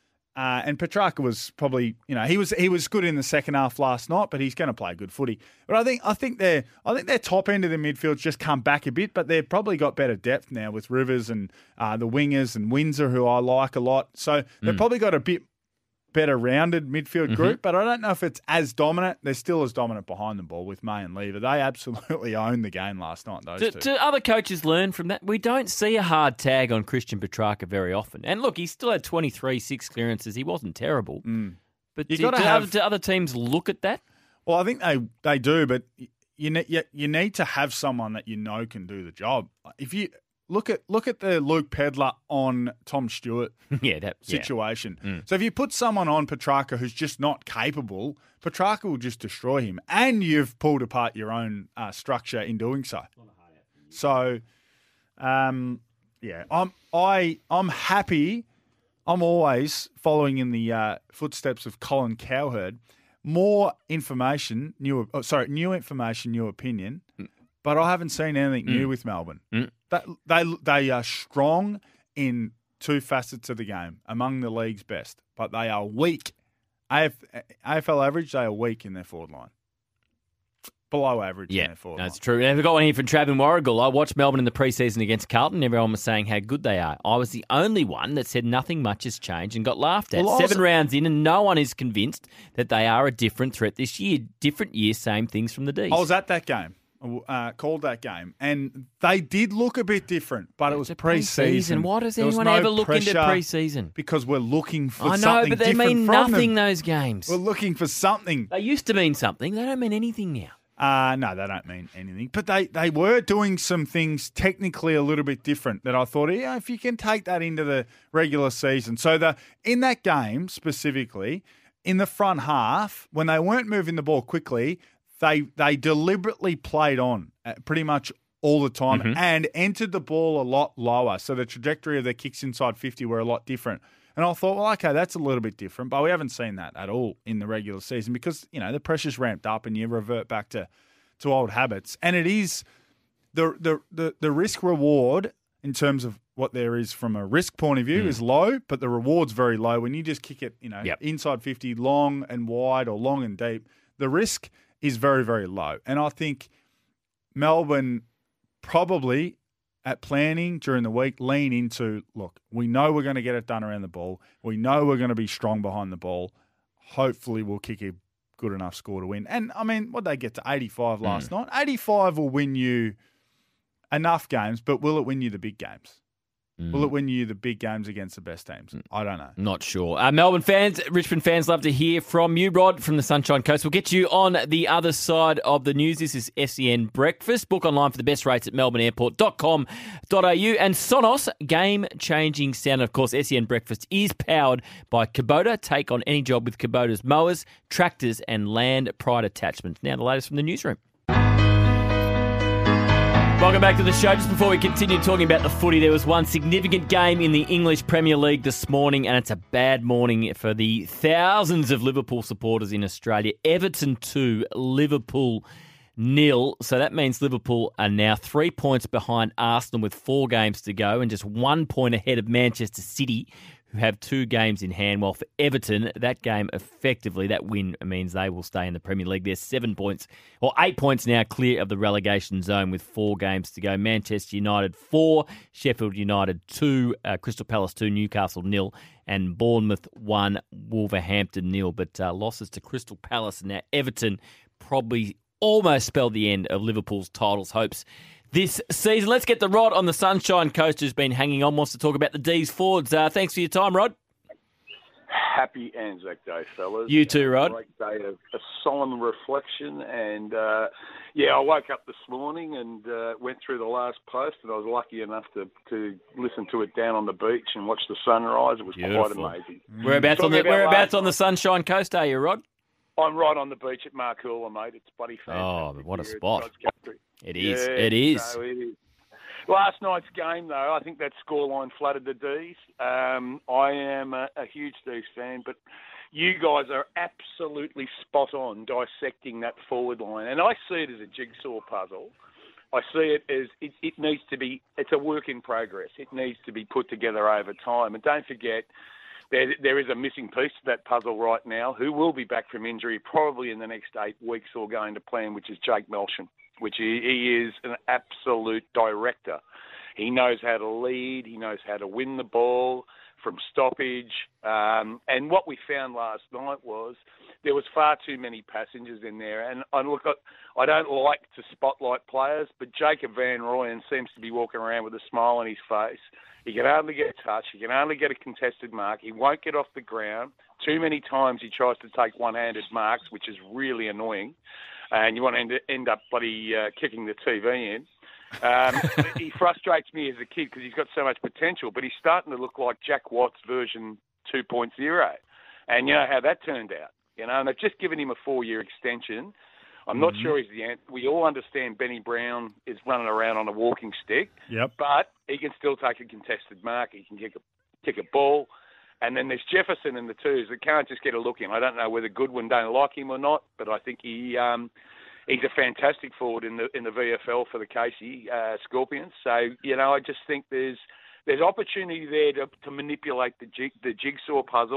Uh, and Petrarca was probably, you know, he was he was good in the second half last night, but he's going to play good footy. But I think I think their I think their top end of the midfield's just come back a bit, but they've probably got better depth now with Rivers and uh, the wingers and Windsor, who I like a lot. So they've Mm. probably got a bit better rounded midfield Mhm. group, but I don't know if it's as dominant. They're still as dominant behind the ball with May and Lever. They absolutely owned the game last night, those Do, two. do other coaches learn from that? We don't see a hard tag on Christian Petrarca very often. And look, he still had twenty-three, six clearances. He wasn't terrible. Mm. But You do, gotta do, have- other, do other teams look at that? Well, I think they, they do, but you, ne- you you need to have someone that you know can do the job. If you look at look at the Luke Pedler on Tom Stewart yeah, that yeah. situation. Mm. So if you put someone on Petrarca who's just not capable, Petrarca will just destroy him, and you've pulled apart your own uh, structure in doing so. So, um, yeah, I'm I I'm happy. I'm always following in the uh, footsteps of Colin Cowherd. More information, new oh, sorry, new information, new opinion. But I haven't seen anything Mm. new with Melbourne. Mm. That they they are strong in two facets of the game, among the league's best, but they are weak. A F, A F L average, they are weak in their forward line. below average. Yeah, in their forward that's true. And we've got one here from Travin Warrigal. I watched Melbourne in the pre-season against Carlton. Everyone was saying how good they are. I was the only one that said nothing much has changed and got laughed at. Well, Seven was... rounds in, and no one is convinced that they are a different threat this year. Different year, same things from the D's. I was at that game. Uh, called that game, and they did look a bit different, but it was pre-season. Why does There was anyone no ever look into pressure pre-season? Because we're looking for I know, something but they different mean from nothing, them. those games. We're looking for something. They used to mean something. They don't mean anything now. Uh, no, they don't mean anything. But they, they were doing some things technically a little bit different that I thought, yeah, if you can take that into the regular season. So the in that game specifically, in the front half, when they weren't moving the ball quickly, They they deliberately played on pretty much all the time Mm-hmm. and entered the ball a lot lower. So the trajectory of their kicks inside fifty were a lot different. And I thought, well, okay, that's a little bit different, but we haven't seen that at all in the regular season because, you know, the pressure's ramped up and you revert back to, to old habits. And it is the the the, the risk reward in terms of what there is from a risk point of view Mm. is low, but the reward's very low when you just kick it, you know, Yep. inside fifty, long and wide or long and deep. The risk is very, very low. And I think Melbourne probably at planning during the week lean into, look, we know we're going to get it done around the ball. We know we're going to be strong behind the ball. Hopefully we'll kick a good enough score to win. And, I mean, what they get to eighty-five last Mm. night? eighty-five will win you enough games, but will it win you the big games? Mm. Will it win you the big games against the best teams? I don't know. Not sure. Uh, Melbourne fans, Richmond fans, love to hear from you, Rod, from the Sunshine Coast. We'll get you on the other side of the news. This is S E N Breakfast. Book online for the best rates at melbourne airport dot com dot a u. And Sonos, game-changing sound. Of course, S E N Breakfast is powered by Kubota. Take on any job with Kubota's mowers, tractors and land pride attachments. Now the latest from the newsroom. Welcome back to the show. Just before we continue talking about the footy, there was one significant game in the English Premier League this morning, and it's a bad morning for the thousands of Liverpool supporters in Australia. Everton two, Liverpool nil. So that means Liverpool are now three points behind Arsenal with four games to go and just one point ahead of Manchester City, who have two games in hand. While for Everton, that game effectively, that win means they will stay in the Premier League. They're seven points, or eight points now clear of the relegation zone with four games to go. Manchester United four, Sheffield United two, uh, Crystal Palace two, Newcastle nil, and Bournemouth one, Wolverhampton nil. But uh, losses to Crystal Palace and now Everton probably almost spelled the end of Liverpool's titles hopes this season. Let's get the Rod on the Sunshine Coast, who's been hanging on, wants to talk about the D's forwards. Uh, thanks for your time, Rod. Happy Anzac Day, fellas. You too, Rod. A great day of a solemn reflection. And, uh, yeah, I woke up this morning and uh, went through the last post, and I was lucky enough to, to listen to it down on the beach and watch the sunrise. It was Beautiful. quite amazing. Whereabouts on the, Talking about whereabouts last on the Sunshine Coast are you, Rod? I'm right on the beach at Marcoola, mate. It's bloody fantastic. Oh, but what a here at spot. God's Country. It is. Yeah, It is. so it is. Last night's game, though, I think that scoreline flooded the D's. Um, I am a, a huge D's fan, but you guys are absolutely spot on dissecting that forward line. And I see it as a jigsaw puzzle. I see it as it, it needs to be, it's a work in progress. It needs to be put together over time. And don't forget, there, there is a missing piece to that puzzle right now who will be back from injury probably in the next eight weeks or going to plan, which is Jake Melsham, which he, he is an absolute director. He knows how to lead. He knows how to win the ball from stoppage. Um, and what we found last night was there was far too many passengers in there. And I look, I don't like to spotlight players, but Jacob Van Rooyen seems to be walking around with a smile on his face. He can hardly get a touch. He can hardly get a contested mark. He won't get off the ground. Too many times he tries to take one-handed marks, which is really annoying. And you want to end, end up bloody uh, kicking the T V in. Um, he frustrates me as a kid because he's got so much potential, but he's starting to look like Jack Watts version two point oh. And you know how that turned out. You know, and they've just given him a four-year extension. I'm not Mm-hmm. sure he's the answer. We all understand Benny Brown is running around on a walking stick. Yep. But he can still take a contested mark. He can kick a, kick a ball. And then there's Jefferson in the twos that can't just get a look in. I don't know whether Goodwin don't like him or not, but I think he um, he's a fantastic forward in the in the V F L for the Casey uh, Scorpions. So, you know, I just think there's there's opportunity there to, to manipulate the jig, the jigsaw puzzle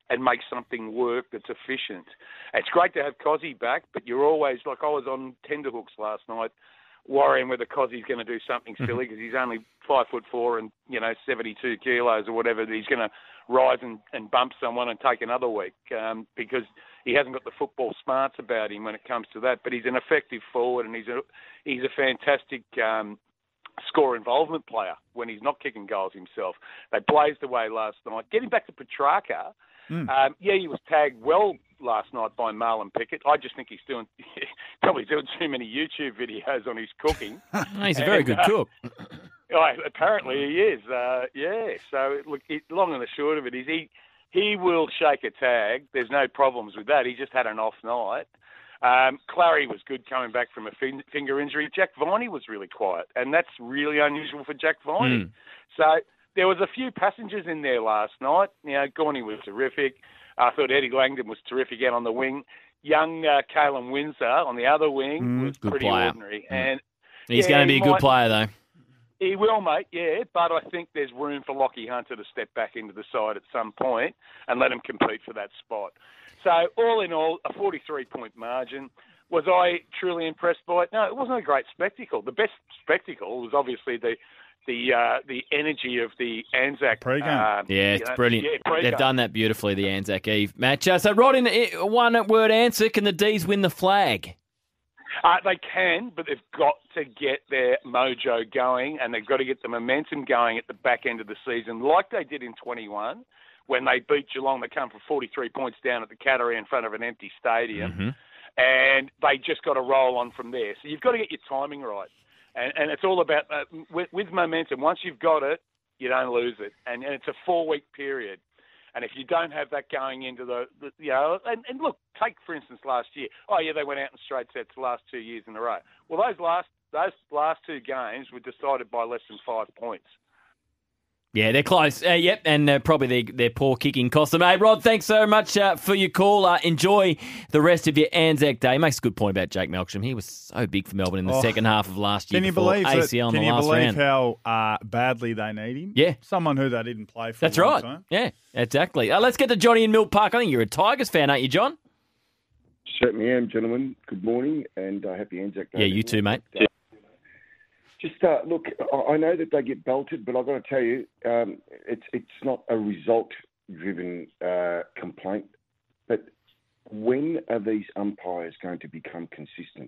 and make something work that's efficient. It's great to have Cozzy back, but you're always, like I was on tenterhooks last night, worrying whether Cozzy's going to do something silly because he's only five foot four and, you know, seventy-two kilos or whatever. He's going to rise and, and bump someone and take another week um, because he hasn't got the football smarts about him when it comes to that. But he's an effective forward and he's a, he's a fantastic um, score involvement player when he's not kicking goals himself. They blazed away last night. Getting back to Petrarca, mm. um, yeah, he was tagged well last night by Marlon Pickett. I just think he's doing probably doing too many YouTube videos on his cooking. He's a very and, good uh, cook. Oh, apparently he is. Uh, yeah. So look, it, long and the short of it is he he will shake a tag. There's no problems with that. He just had an off night. Um, Clary was good coming back from a fin- finger injury. Jack Viney was really quiet, and that's really unusual for Jack Viney. Mm. So there was a few passengers in there last night. You know, Gorney was terrific. I thought Eddie Langdon was terrific out on the wing. Young uh, Kalen Windsor on the other wing mm, was good pretty player. ordinary. Mm. And he's yeah, going to be he a good might, player, though. He will, mate, yeah, but I think there's room for Lockie Hunter to step back into the side at some point and let him compete for that spot. So, all in all, a forty-three point margin. Was I truly impressed by it? No, it wasn't a great spectacle. The best spectacle was obviously the the uh, the energy of the Anzac pre-game. Uh, yeah, it's know, brilliant. Yeah, pre-game. They've done that beautifully, the Anzac Eve match. Uh, so, Rod, in a one-word answer, can the D's win the flag? Uh, they can, but they've got to get their mojo going and they've got to get the momentum going at the back end of the season like they did in twenty-one when they beat Geelong. They come from forty-three points down at the Cattery in front of an empty stadium. Mm-hmm. And they just got to roll on from there. So you've got to get your timing right. And, and it's all about, uh, with, with momentum, once you've got it, you don't lose it. And, and it's a four-week period. And if you don't have that going into the, the you know, and, and look, take, for instance, last year. Oh, yeah, they went out in straight sets the last two years in a row. Well, those last those last two games were decided by less than five points. Yeah, they're close. Uh, yep, and uh, probably their, their poor kicking cost them. Hey, Rod, thanks so much uh, for your call. Uh, enjoy the rest of your Anzac Day. Makes a good point about Jake Melksham. He was so big for Melbourne in the oh, second half of last year. Can you before believe A C L that, in Can the last you believe round. how uh, badly they need him? Yeah. Someone who they didn't play for That's a long right. time. Yeah, exactly. Uh, let's get to Johnny in Milk Park. I think you're a Tigers fan, aren't you, John? Certainly am, gentlemen. Good morning and uh, happy Anzac Day. Yeah, you too, mate. Uh, Just uh, look, I know that they get belted, but I've got to tell you, um, it's it's not a result-driven uh, complaint. But when are these umpires going to become consistent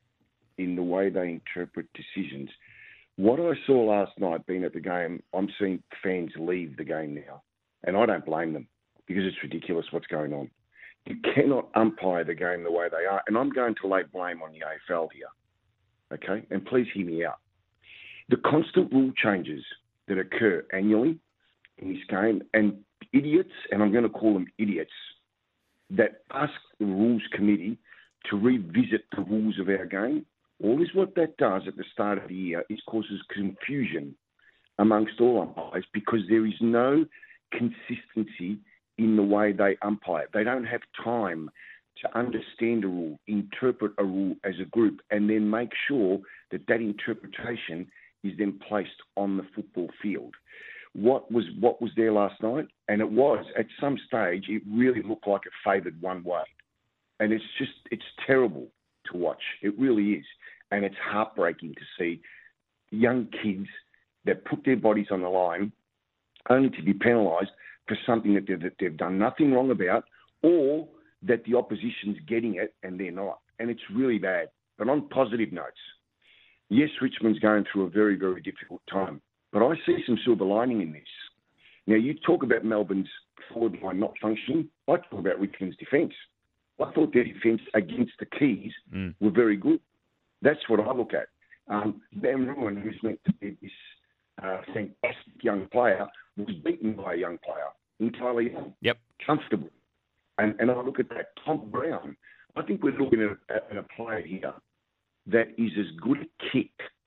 in the way they interpret decisions? What I saw last night, being at the game, I'm seeing fans leave the game now, and I don't blame them because it's ridiculous what's going on. You cannot umpire the game the way they are, and I'm going to lay blame on the A F L here, okay? And please hear me out. The constant rule changes that occur annually in this game, and idiots, and I'm going to call them idiots, that ask the Rules Committee to revisit the rules of our game, all is what that does at the start of the year is causes confusion amongst all umpires because there is no consistency in the way they umpire. They don't have time to understand a rule, interpret a rule as a group, and then make sure that that interpretation is then placed on the football field. What was what was there last night? And it was, at some stage, it really looked like it favoured one way. And it's just, it's terrible to watch. It really is. And it's heartbreaking to see young kids that put their bodies on the line only to be penalised for something that they've, that they've done nothing wrong about, or that the opposition's getting it and they're not. And it's really bad. But on positive notes, yes, Richmond's going through a very, very difficult time, but I see some silver lining in this. Now, you talk about Melbourne's forward line not functioning. I talk about Richmond's defence. I thought their defence against the Keys mm. were very good. That's what I look at. Um, Van Ruin, who's meant to be this uh, fantastic young player, was beaten by a young player, entirely young, yep. comfortable. And, and I look at that. Tom Brown, I think we're looking at, at a player here that is as good a kick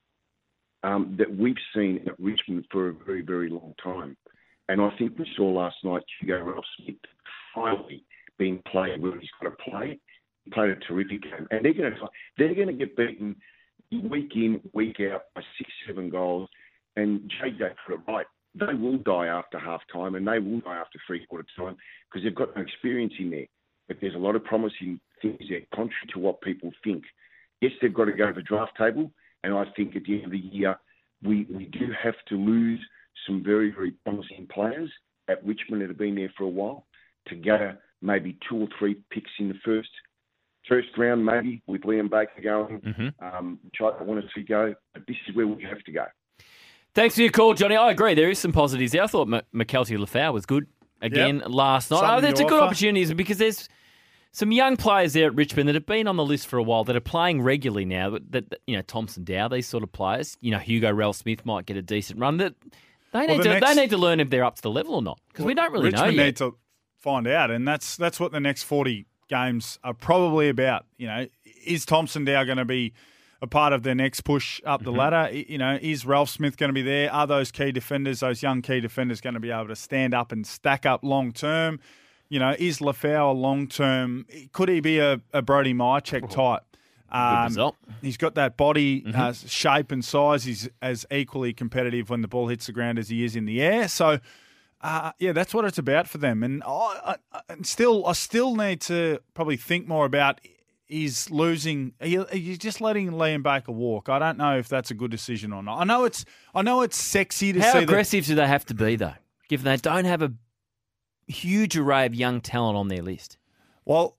um, that we've seen at Richmond for a very, very long time. And I think we saw last night Hugo Ralph-Smith finally being played where he's got to play. He played a terrific game. And they're going to they're going to get beaten week in, week out by six, seven goals. And J J put it right. they will die after half time and they will die after three quarter time because they've got no experience in there. But there's a lot of promising things there, contrary to what people think. Yes, they've got to go to the draft table, and I think at the end of the year, we, we do have to lose some very, very promising players at Richmond that have been there for a while to go maybe two or three picks in the first first round, maybe, with Liam Baker going, mm-hmm. um, which I want to see go. But this is where we have to go. Thanks for your call, Johnny. I agree. There is some positives there. I thought M- McKelty Lafau was good again yep. last night. Something oh, there's to a good offer. opportunity because there's some young players there at Richmond that have been on the list for a while that are playing regularly now. That, that you know, Thompson Dow, these sort of players. You know, Hugo Ralph-Smith might get a decent run. That they need well, the to next, they need to learn if they're up to the level or not because well, we don't really Richmond know yet. need to find out, and that's that's what the next forty games are probably about. You know, is Thompson Dow going to be a part of their next push up the mm-hmm. ladder? You know, is Ralph Smith going to be there? Are those key defenders, those young key defenders, going to be able to stand up and stack up long term? You know, is Lafau a long term? Could he be a, a Brody Myercheck type? Um, he's got that body mm-hmm. uh, shape and size. He's as equally competitive when the ball hits the ground as he is in the air. So, uh, yeah, that's what it's about for them. And I, I, and still, I still need to probably think more about. Is losing? Are you, are you just letting Liam Baker walk? I don't know if that's a good decision or not. I know it's. I know it's sexy to How see. How aggressive do they have to be though? Given they don't have a huge array of young talent on their list. Well,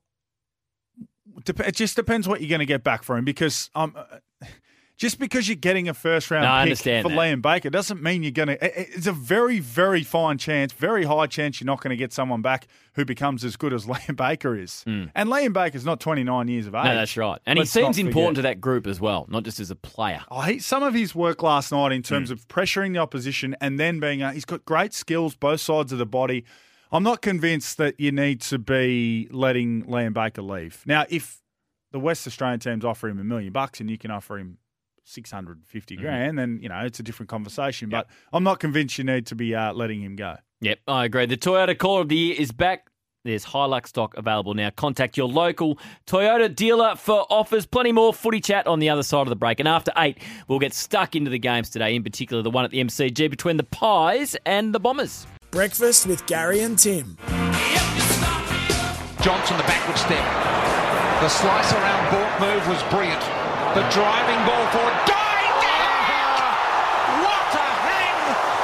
it just depends what you're going to get back for him because um, just because you're getting a first round no, pick for that. Liam Baker doesn't mean you're going to. It's a very, very fine chance, very high chance you're not going to get someone back who becomes as good as Liam Baker is. Mm. And Liam Baker's not twenty-nine years of age. No, that's right. And Let's he seems not important forget. to that group as well, not just as a player. Oh, he, some of his work last night in terms mm. of pressuring the opposition and then being, uh, he's got great skills, both sides of the body. I'm not convinced that you need to be letting Liam Baker leave. Now, if the West Australian teams offer him a million bucks and you can offer him six hundred fifty mm-hmm. grand, then, you know, it's a different conversation. Yep. But I'm not convinced you need to be uh, letting him go. Yep, I agree. The Toyota Caller of the Year is back. There's Hilux stock available now. Contact your local Toyota dealer for offers. Plenty more footy chat on the other side of the break. And after eight, we'll get stuck into the games today, in particular the one at the M C G between the Pies and the Bombers. Breakfast with Gary and Tim. Johnson, the backward step. The slice around Bork move was brilliant. The driving ball forward. Going down! What a hang!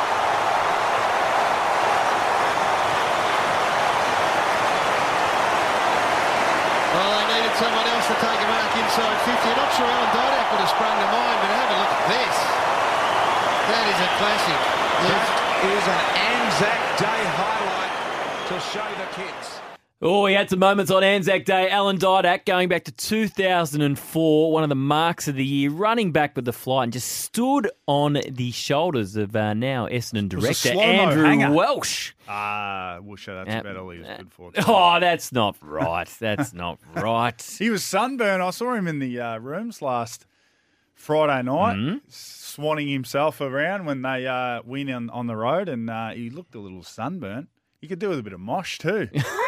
Well, they needed someone else to take a mark inside fifty. I'm not sure Alan Didak would have sprung to mind, but have a look at this. That is a classic. That is an Anzac Day highlight to show the kids. Oh, he had some moments on Anzac Day. Alan Didak, going back to two thousand four, one of the marks of the year, running back with the flight and just stood on the shoulders of uh, now Essendon director Andrew hanger. Welsh. Ah, uh, Woosha, that's uh, about all he was good for. Oh, that's not right. That's not right. He was sunburned. I saw him in the uh, rooms last Friday night, mm-hmm. swanning himself around when they uh, win on, on the road, and uh, he looked a little sunburnt. You could do with a bit of mosh too.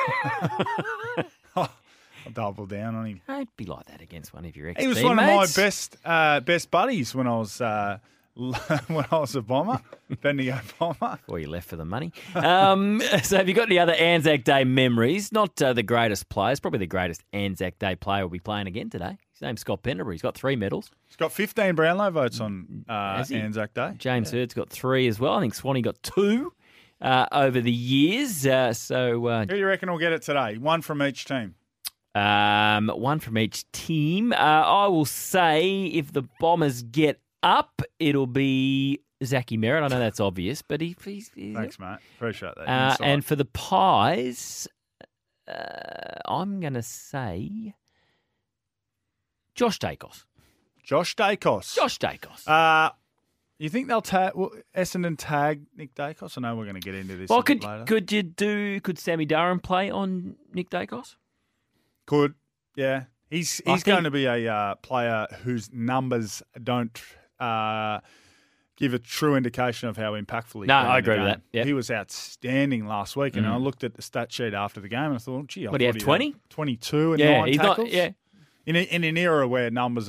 oh, I'll double down on him. Don't be like that against one of your ex. He was one of my best uh, best buddies when I was uh, when I was a bomber, Bendigo bomber. Before you left for the money. Um, so, have you got any other Anzac Day memories? Not uh, the greatest players, probably the greatest Anzac Day player will be playing again today. His name's Scott Pendlebury. He's got three medals. He's got fifteen Brownlow votes on uh, Anzac Day. James yeah. Hurd's got three as well. I think Swanee got two. Uh, over the years. Uh, so, uh, who do you reckon will get it today? One from each team. Um, one from each team. Uh, I will say if the Bombers get up, it'll be Zachy Merritt. I know that's obvious, but he, he's, he's thanks, mate. Appreciate that. Uh, and for the Pies, uh, I'm going to say Josh Dacos. Josh Dacos. Josh Dacos. Uh, You think they'll tag well, Essendon tag Nick Dacos? I know we're going to get into this. Well, a could bit later. could you do? Could Sammy Durham play on Nick Dacos? Could, yeah. He's he's think, going to be a uh, player whose numbers don't uh, give a true indication of how impactful he. No, I agree with that. Yep. He was outstanding last week, and mm. I looked at the stat sheet after the game, and I thought, gee, I what do you have? Twenty, twenty-two, and yeah, nine he's tackles. Not, yeah, in a, in an era where numbers are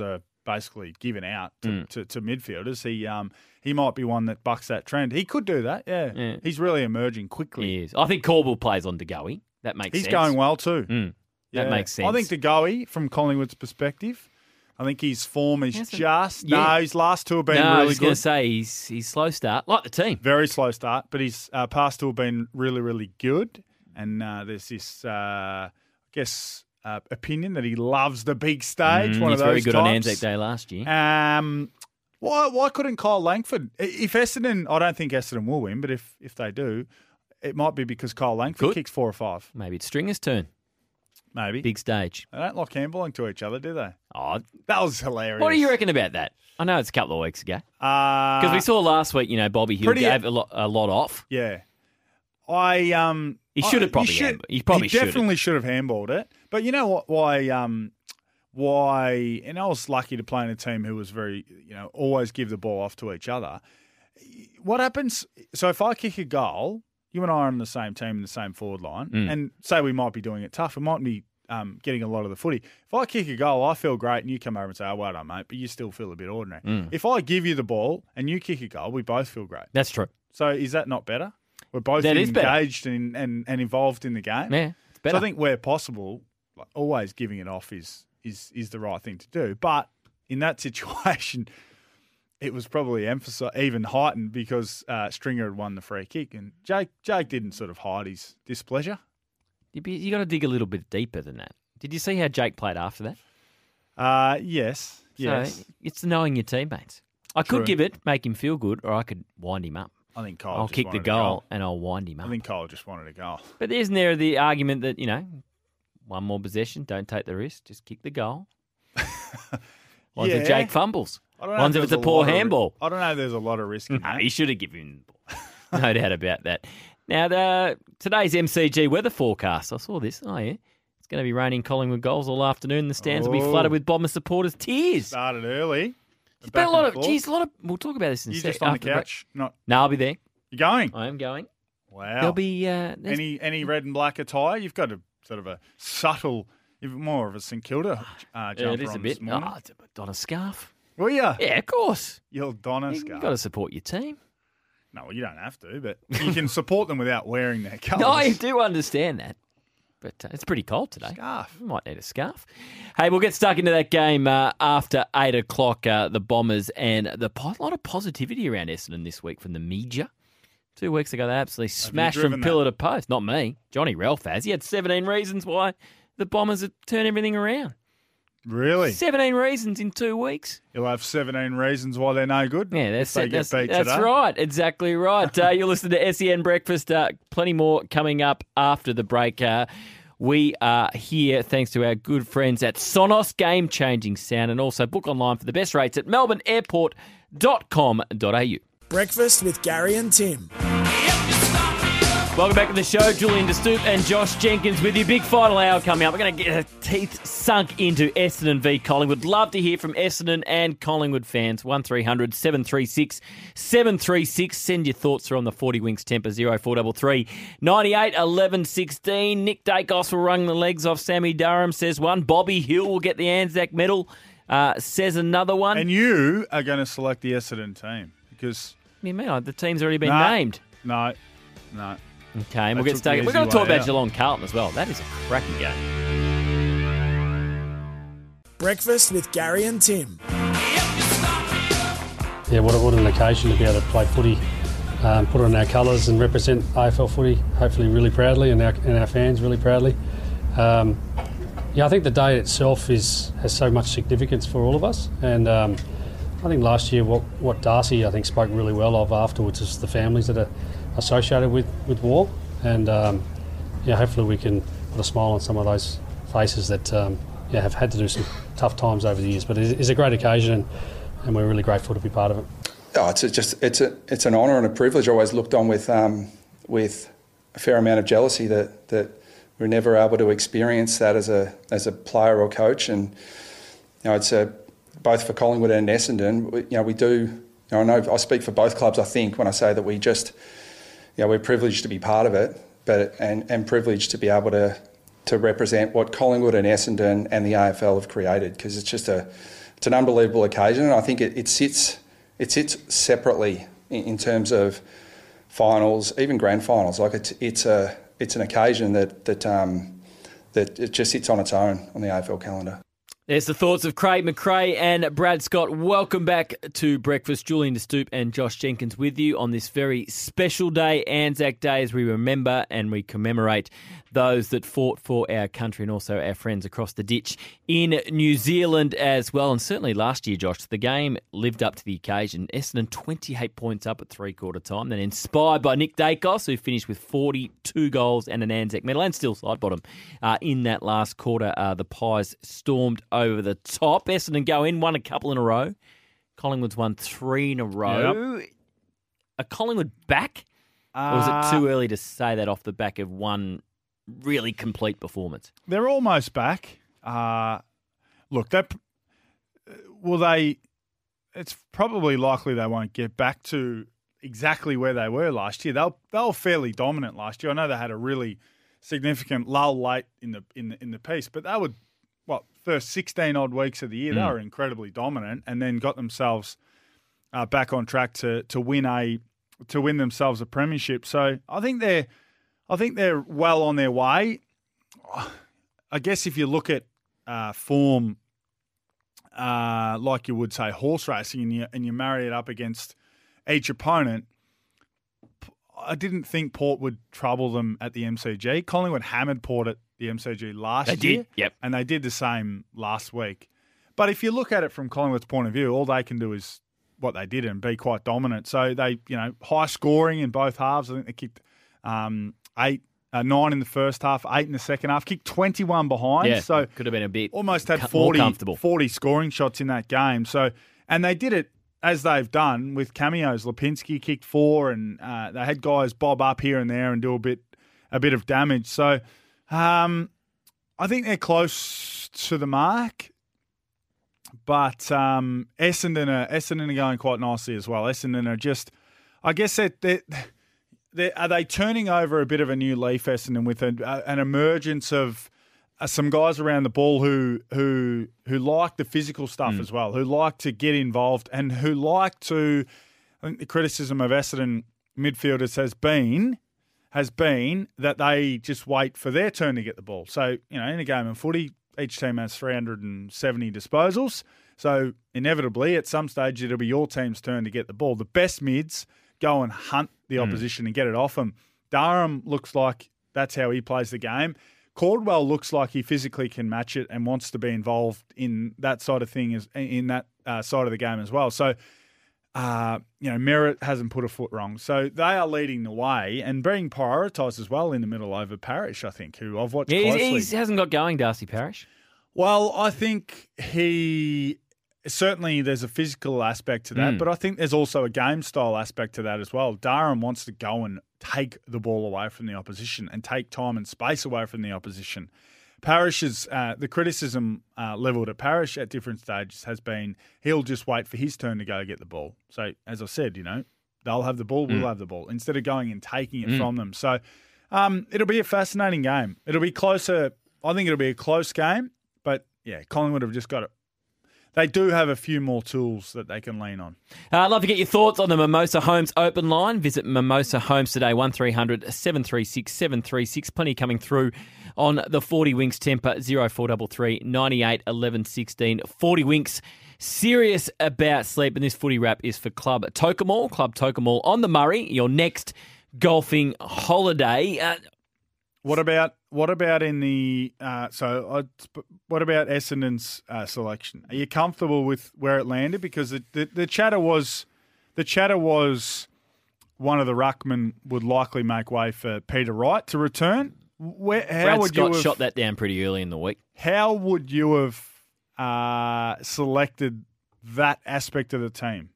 basically given out to, Mm. to, to midfielders. He um he might be one that bucks that trend. He could do that. Yeah, Yeah. he's really emerging quickly. He is. I think Caldwell plays on De Goey. That makes He's sense. going well too. Mm. That makes sense. I think De Goey, from Collingwood's perspective, I think his form is Hasn't- just Yeah. no. His last two have been no, I really was going good. to say he's he's slow start, like the team. Very slow start, but his uh, past two have been really, really good. And uh, there's this, uh, I guess, uh, opinion that he loves the big stage. Mm, one he's of those very good types. on Anzac Day last year. Um, why why couldn't Kyle Langford? If Essendon, I don't think Essendon will win, but if if they do, it might be because Kyle Langford Could. kicks four or five. Maybe it's Stringer's turn. Maybe. Big stage. They don't like handballing to each other, do they? Oh, that was hilarious. What do you reckon about that? I know it's a couple of weeks ago. Because Because we saw last week, you know, Bobby Hill pretty- gave a lot, a lot off. Yeah. I um He should have I- probably should- hand- he probably should have. definitely should have handballed it. But you know what? Why? Um, why? And I was lucky to play in a team who was very, you know, always give the ball off to each other. What happens? So if I kick a goal, you and I are on the same team in the same forward line, Mm. and say we might be doing it tough, we might be um, getting a lot of the footy. If I kick a goal, I feel great, and you come over and say, "Oh, well done, mate," but you still feel a bit ordinary. Mm. If I give you the ball and you kick a goal, we both feel great. That's true. So is that not better? We're both That is better. engaged and, and, and involved in the game. Yeah, it's better. So I think where possible, like, always giving it off is is is the right thing to do. But in that situation, it was probably emphasized, even heightened, because uh, Stringer had won the free kick, and Jake Jake didn't sort of hide his displeasure. You be- you got to dig a little bit deeper than that. Did you see how Jake played after that? Uh, yes, yes. So it's knowing your teammates. I True. could give it, make him feel good, or I could wind him up. I think Kyle I'll just kick the wanted a goal, goal. and I'll wind him up. I think Kyle just wanted a goal. But isn't there the argument that, you know, one more possession, don't take the risk, just kick the goal? One's Yeah. if Jake fumbles. I don't know One's if if it's a there's poor lot of- handball. I don't know if there's a lot of risk in No, that. he should have given him the ball. No doubt about that. Now, the, today's M C G weather forecast. I saw this. Oh, yeah. It's going to be raining Collingwood goals all afternoon. The stands will be Oh. flooded with Bomber supporters' tears. Started early. There's Back been a lot and of, forth. geez, a lot of, we'll talk about this in a You sec. just on the after break. couch? Not. No, I'll be there. You going? I am going. Wow. There'll be, uh, there's- any any red and black attire? You've got a sort of a subtle, even more of a St Kilda uh, jumper yeah, it is on a this bit. morning. Oh, it's a Donna scarf. Will you? Yeah, of course. You'll Donna You've scarf. got to support your team. No, well, you don't have to, but you can support them without wearing their colours. No, I do understand that. But uh, it's pretty cold today. Scarf. We might need a scarf. Hey, we'll get stuck into that game uh, after eight o'clock. Uh, the Bombers and the po- a lot of positivity around Essendon this week from the media. Two weeks ago, they absolutely smashed from driven pillar that? to post. Not me. Johnny Ralph has. He had seventeen reasons why the Bombers have turned everything around. Really? seventeen reasons in two weeks. You'll have seventeen reasons why th're no good. Yeah, that's if they it. get That's, beat that's today. right. Exactly right. Uh, you're listening to S E N Breakfast. Uh, plenty more coming up after the break. Uh, we are here thanks to our good friends at Sonos, game-changing sound, and also book online for the best rates at melbourne airport dot com dot a u. Breakfast with Gary and Tim. Welcome back to the show. Julian DeStoop and Josh Jenkins with you. Big final hour coming up. We're going to get our teeth sunk into Essendon v Collingwood. Love to hear from Essendon and Collingwood fans. one three hundred seven three six seven three six. Send your thoughts through on the forty Winks Temper oh four three three ninety-eight eleven sixteen. Nick Dacos will wrung the legs off Sammy Durham, says one. Bobby Hill will get the Anzac medal, uh, says another one. And you are going to select the Essendon team because... You mean the team's already been No. named? No, no. Okay, and They we'll get took stuck. the We're easy going to talk way about out. Geelong Carlton as well. That is a cracking game. Breakfast with Gary and Tim. Yeah, what, a, what an occasion to be able to play footy, um, put on our colours and represent A F L footy, hopefully really proudly, and our, and our fans really proudly. Um, yeah, I think the day itself is has so much significance for all of us, and um, I think last year what, what Darcy I think spoke really well of afterwards is the families that are associated with, with war, and um, yeah, hopefully we can put a smile on some of those faces that um, yeah, have had to do some tough times over the years. But it is a great occasion, and, and we're really grateful to be part of it. Oh, it's a, just it's a it's an honour and a privilege. I always looked on with um, with a fair amount of jealousy that that we're never able to experience that as a as a player or coach, and you know it's a both for Collingwood and Essendon. We, you know we do. You know, I know I speak for both clubs. I think when I say that we just you know we're privileged to be part of it, but and and privileged to be able to to represent what Collingwood and Essendon and the A F L have created, because it's just a it's an unbelievable occasion, and I think it, it sits it sits separately in, in terms of finals, even grand finals. Like it's it's a it's an occasion that that um, that it just sits on its own on the A F L calendar. There's the thoughts of Craig McRae and Brad Scott. Welcome back to breakfast. Julian De Stoop and Josh Jenkins with you on this very special day, Anzac Day, as we remember and we commemorate those that fought for our country and also our friends across the ditch in New Zealand as well. And certainly last year, Josh, the game lived up to the occasion. Essendon twenty-eight points up at three-quarter time, then inspired by Nick Dacos, who finished with forty-two goals and an Anzac medal, and still side bottom uh, in that last quarter. Uh, the Pies stormed over the top. Essendon go in, won a couple in a row. Collingwood's won three in a row. Yep. Are Collingwood back? Uh, or is it too early to say that off the back of one really complete performance? They're almost back. Uh, look, that will they? It's probably likely they won't get back to exactly where they were last year. They were, they were fairly dominant last year. I know they had a really significant lull late in the in the, in the piece, but they were what first sixteen odd weeks of the year. Mm. They were incredibly dominant, and then got themselves uh, back on track to to win a to win themselves a premiership. So I think they're. I think they're well on their way. I guess if you look at uh, form, uh, like you would say horse racing, and you and you marry it up against each opponent, I didn't think Port would trouble them at the M C G. Collingwood hammered Port at the M C G last they year. Did, yep. And they did the same last week. But if you look at it from Collingwood's point of view, all they can do is what they did and be quite dominant. So they, you know, high scoring in both halves. I think they kicked um, eight, uh, nine in the first half, eight in the second half, kicked twenty-one behind. Yeah, so could have been a bit almost had more forty, comfortable. forty scoring shots in that game. So, and they did it as they've done with cameos. Lipinski kicked four, and uh, they had guys bob up here and there and do a bit, a bit of damage. So, um, I think they're close to the mark. But um, Essendon are Essendon are going quite nicely as well. Essendon are just, I guess that they, they are they turning over a bit of a new leaf, Essendon, with a, a, an emergence of uh, some guys around the ball who who who like the physical stuff mm. as well, who like to get involved and who like to. I think the criticism of Essendon midfielders has been has been that they just wait for their turn to get the ball. So you know, in a game of footy, each team has three hundred seventy disposals. So inevitably, at some stage, it'll be your team's turn to get the ball. The best mids go and hunt the opposition mm. and get it off them. Durham looks like that's how he plays the game. Caldwell looks like he physically can match it and wants to be involved in that side of thing, as in that uh, side of the game as well. So, uh, you know, Merritt hasn't put a foot wrong. So they are leading the way and being prioritised as well in the middle over Parrish, I think, who I've watched yeah, closely. He hasn't got going, Darcy Parrish. Well, I think he... Certainly there's a physical aspect to that, Mm. but I think there's also a game style aspect to that as well. Durham wants to go and take the ball away from the opposition and take time and space away from the opposition. Parrish's, uh, the criticism uh, levelled at Parrish at different stages has been he'll just wait for his turn to go get the ball. So, as I said, you know, they'll have the ball, we'll Mm. have the ball, instead of going and taking it Mm. from them. So um, it'll be a fascinating game. It'll be closer. I think it'll be a close game, but yeah, Collingwood have just got it. They do have a few more tools that they can lean on. Uh, I'd love to get your thoughts on the Mimosa Homes open line. Visit Mimosa Homes today, one three hundred seven three six seven three six. Plenty coming through on the forty Winks temper, oh four three three, nine eight, one one one six. forty Winks, serious about sleep, and this footy wrap is for Club Tokemall. Club Tokemall on the Murray, your next golfing holiday. Uh, What about what about in the uh, so uh, what about Essendon's uh, selection? Are you comfortable with where it landed? Because the, the, the chatter was the chatter was one of the ruckmen would likely make way for Peter Wright to return. Where, how Brad would Scott you have, shot that down pretty early in the week. How would you have uh, selected that aspect of the team?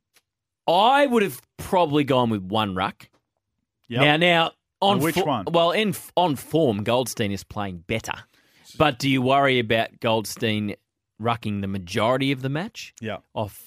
I would have probably gone with one ruck. Yep. Now, now. On and which fo- one? Well, in on form, Goldstein is playing better. But do you worry about Goldstein rucking the majority of the match? Yeah. Off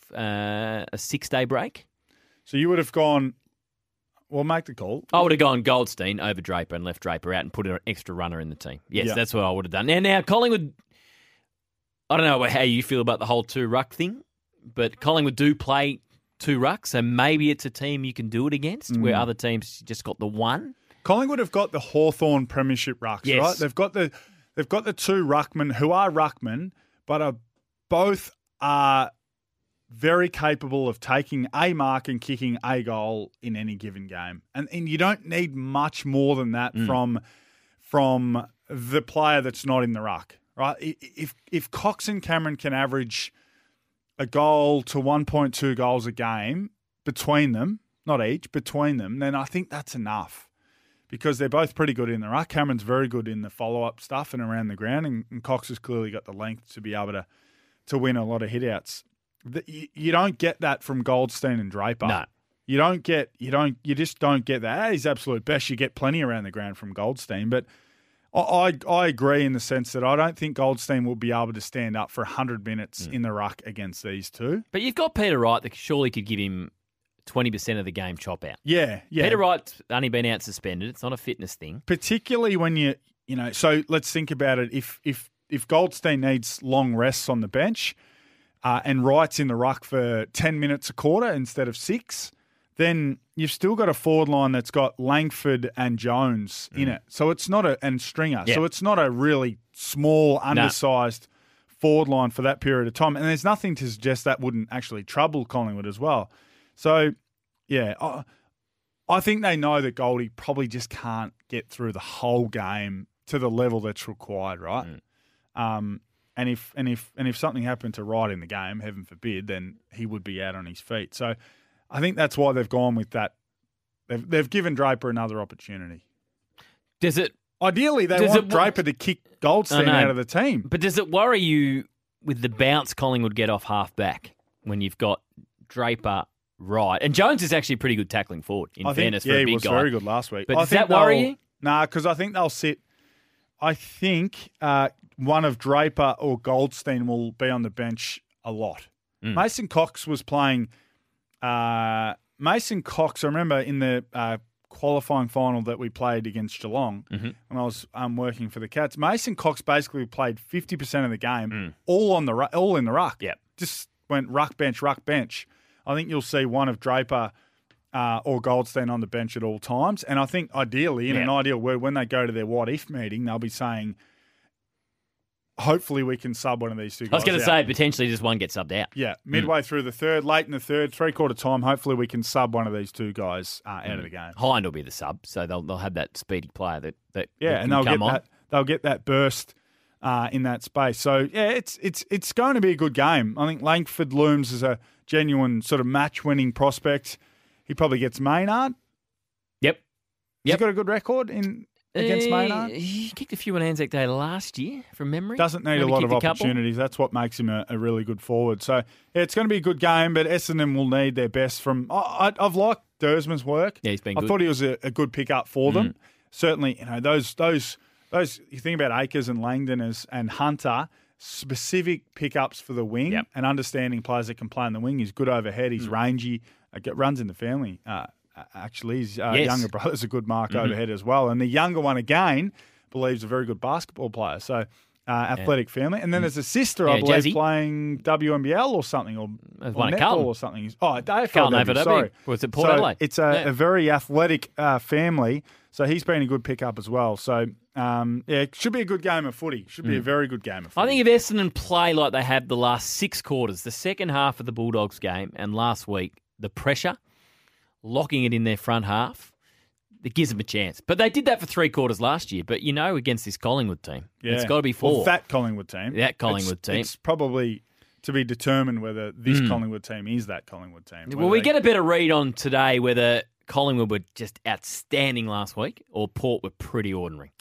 uh, a six-day break? So you would have gone, well, make the call. I would have gone Goldstein over Draper and left Draper out and put an extra runner in the team. Yes, Yeah. that's what I would have done. Now, now Collingwood, I don't know how you feel about the whole two ruck thing, but Collingwood do play two rucks, so maybe it's a team you can do it against, Mm. where other teams just got the one. Collingwood have got the Hawthorn Premiership rucks, Yes. right? They've got the they've got the two ruckmen who are ruckmen, but are both are very capable of taking a mark and kicking a goal in any given game. And and you don't need much more than that Mm. from from the player that's not in the ruck, right? I- If if Cox and Cameron can average a goal to one point two goals a game between them, not each, between them, then I think that's enough. Because they're both pretty good in the ruck. Cameron's very good in the follow-up stuff and around the ground, and, and Cox has clearly got the length to be able to to win a lot of hitouts. The, you, you don't get that from Goldstein and Draper. No. You don't get you don't you just don't get that. At his absolute best, you get plenty around the ground from Goldstein, but I, I I agree in the sense that I don't think Goldstein will be able to stand up for one hundred minutes Mm. in the ruck against these two. But you've got Peter Wright that surely could give him twenty percent of the game chop out. Yeah, yeah. Peter Wright's only been out suspended. It's not a fitness thing. Particularly when you, you know, so let's think about it. If if if Goldstein needs long rests on the bench uh, and Wright's in the ruck for ten minutes a quarter instead of six, then you've still got a forward line that's got Langford and Jones in Mm. it. So it's not a, and Stringer. Yeah. So it's not a really small, undersized forward line for that period of time. And there's nothing to suggest that wouldn't actually trouble Collingwood as well. So, yeah, I, I think they know that Goldie probably just can't get through the whole game to the level that's required, right? Mm. Um, and if and if and if something happened to Wright in the game, heaven forbid, then he would be out on his feet. So, I think that's why they've gone with that. They've they've given Draper another opportunity. Does it? Ideally, they does want it- Draper to kick Goldstein I know. out of the team. But does it worry you with the bounce Collingwood get off half back when you've got Draper, Wright, and Jones is actually a pretty good tackling forward, in I think, fairness, yeah, for a he big was guy. very good last week. But I does think that worry they'll- you? Nah, because I think they'll sit. I think uh, one of Draper or Goldstein will be on the bench a lot. Mm. Mason Cox was playing. Uh, Mason Cox, I remember in the uh, qualifying final that we played against Geelong Mhm. when I was um, working for the Cats. Mason Cox basically played fifty percent of the game, Mm. all on the ru- all in the ruck. Yep. Just went ruck bench, ruck bench. I think you'll see one of Draper uh, or Goldstein on the bench at all times. And I think ideally, in Yeah. an ideal world, when they go to their what if meeting, they'll be saying, hopefully we can sub one of these two guys I was going to out. say, potentially just one gets subbed out. Yeah, midway through the third, late in the third, three quarter time, hopefully we can sub one of these two guys uh, out of the game. Hind will be the sub, so they'll they'll have that speedy player that, that Yeah, that and can they'll come get on. that they'll get that burst uh, in that space. So yeah, it's it's it's going to be a good game. I think Langford looms as a genuine sort of match winning prospect. He probably gets Maynard. Yep. He's got a good record in against Uh, Maynard. He kicked a few on Anzac Day last year, from memory. Doesn't need Maybe a lot of kicked a couple. opportunities. That's what makes him a, a really good forward. So yeah, it's going to be a good game, but Essendon will need their best from. I, I, I've liked Dersman's work. Yeah, he's been I good. thought he was a, a good pickup for them. Mm. Certainly, you know those those those. You think about Akers and Langdon as and Hunter. Specific pickups for the wing Yep. and understanding players that can play in the wing. He's good overhead. He's Mm. rangy. Uh, get- runs in the family. Uh, actually, his uh, Yes. younger brother's a good mark Mhm. overhead as well. And the younger one again believes a very good basketball player. So uh, athletic family. And then there's a sister, I Yeah, believe, Jazzy. playing W N B L or something, or, There's or one at netball Carlton. or something. Oh, A F L W, Carlton A F L W. sorry. Was it Port so Adelaide? It's a, Yeah. a very athletic uh, family. So he's been a good pickup as well. So um, yeah, it should be a good game of footy. Should be a Mm. very good game of footy. I think if Essendon play like they have the last six quarters, the second half of the Bulldogs game and last week, the pressure, locking it in their front half, it gives them a chance. But they did that for three quarters last year. But you know, against this Collingwood team, Yeah. it's got to be four. Well, that Collingwood team. That Collingwood It's- team. It's probably to be determined whether this Mm. Collingwood team is that Collingwood team. Well, Whether we they- get a better read on today whether Collingwood were just outstanding last week or Port were pretty ordinary.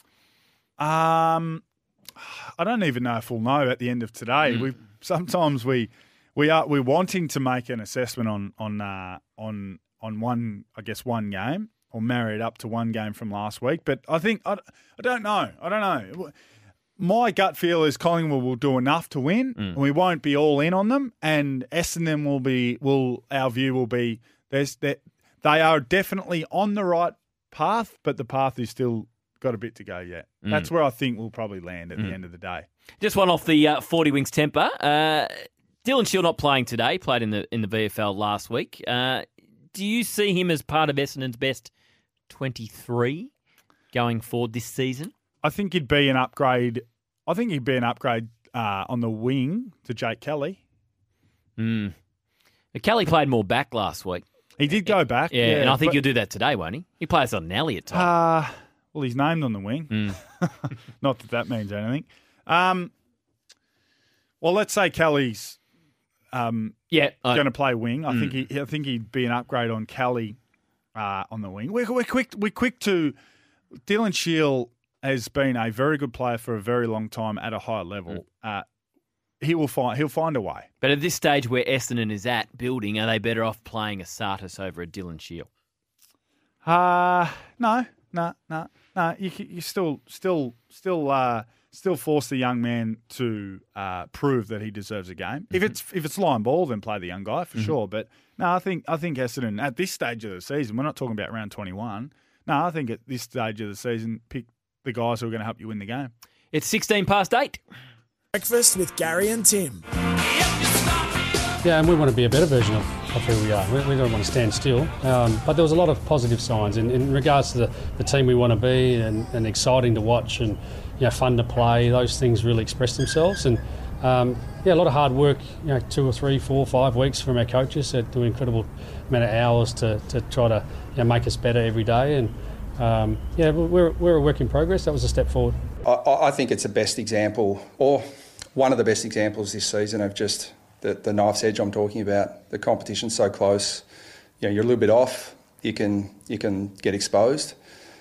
Um, I don't even know if we'll know at the end of today. Mm. We sometimes we we are we're wanting to make an assessment on on uh, on on one I guess one game or marry it up to one game from last week. But I think I, I don't know. I don't know. My gut feel is Collingwood will do enough to win, Mm. and we won't be all in on them. And Essendon will be will our view will be there's that they are definitely on the right path, but the path is still got a bit to go yet. Mm. That's where I think we'll probably land at Mm. the end of the day. Just one off the uh, forty Wings temper. Uh, Dylan Shield not playing today, played in the in the V F L last week. Uh, do you see him as part of Essendon's best twenty-three going forward this season? I think he'd be an upgrade. I think he'd be an upgrade uh, on the wing to Jake Kelly. Mm. Kelly played more back last week. He did go back. Yeah, yeah and I think but, he'll do that today, won't he? He plays on Nelly at times. Uh, well, he's named on the wing. Mm. Not that that means anything. Um, well, let's say Kelly's um, yeah, going to play wing. I Mm. think he, I think he'd be an upgrade on Kelly uh, on the wing. We're, we're quick. We're quick to. Dylan Shield has been a very good player for a very long time at a high level. Mm. Uh, he will find. He'll find a way. But at this stage where Essendon is at building, are they better off playing a Sartis over a Dylan Shield? Uh no, no, no, no. You you still, still, still, uh, still force the young man to uh, prove that he deserves a game. Mm-hmm. If it's if it's line ball, then play the young guy for mm-hmm. sure. But no, I think I think Essendon at this stage of the season, we're not talking about round twenty-one. No, I think at this stage of the season, pick the guys who are going to help you win the game. It's sixteen past eight. Breakfast with Gary and Tim. Yeah, and we want to be a better version of, of who we are. We, we don't want to stand still. Um, but there was a lot of positive signs in, in regards to the, the team we want to be and, and exciting to watch and you know, fun to play. Those things really express themselves. And um, yeah, a lot of hard work, you know, two or three, four, five weeks from our coaches that do an incredible amount of hours to, to try to you know, make us better every day. And um, yeah, we're, we're a work in progress. That was a step forward. I, I think it's the best example, or one of the best examples this season of just the, the knife's edge I'm talking about. The competition's so close. You know, you're a little bit off, you can you can get exposed.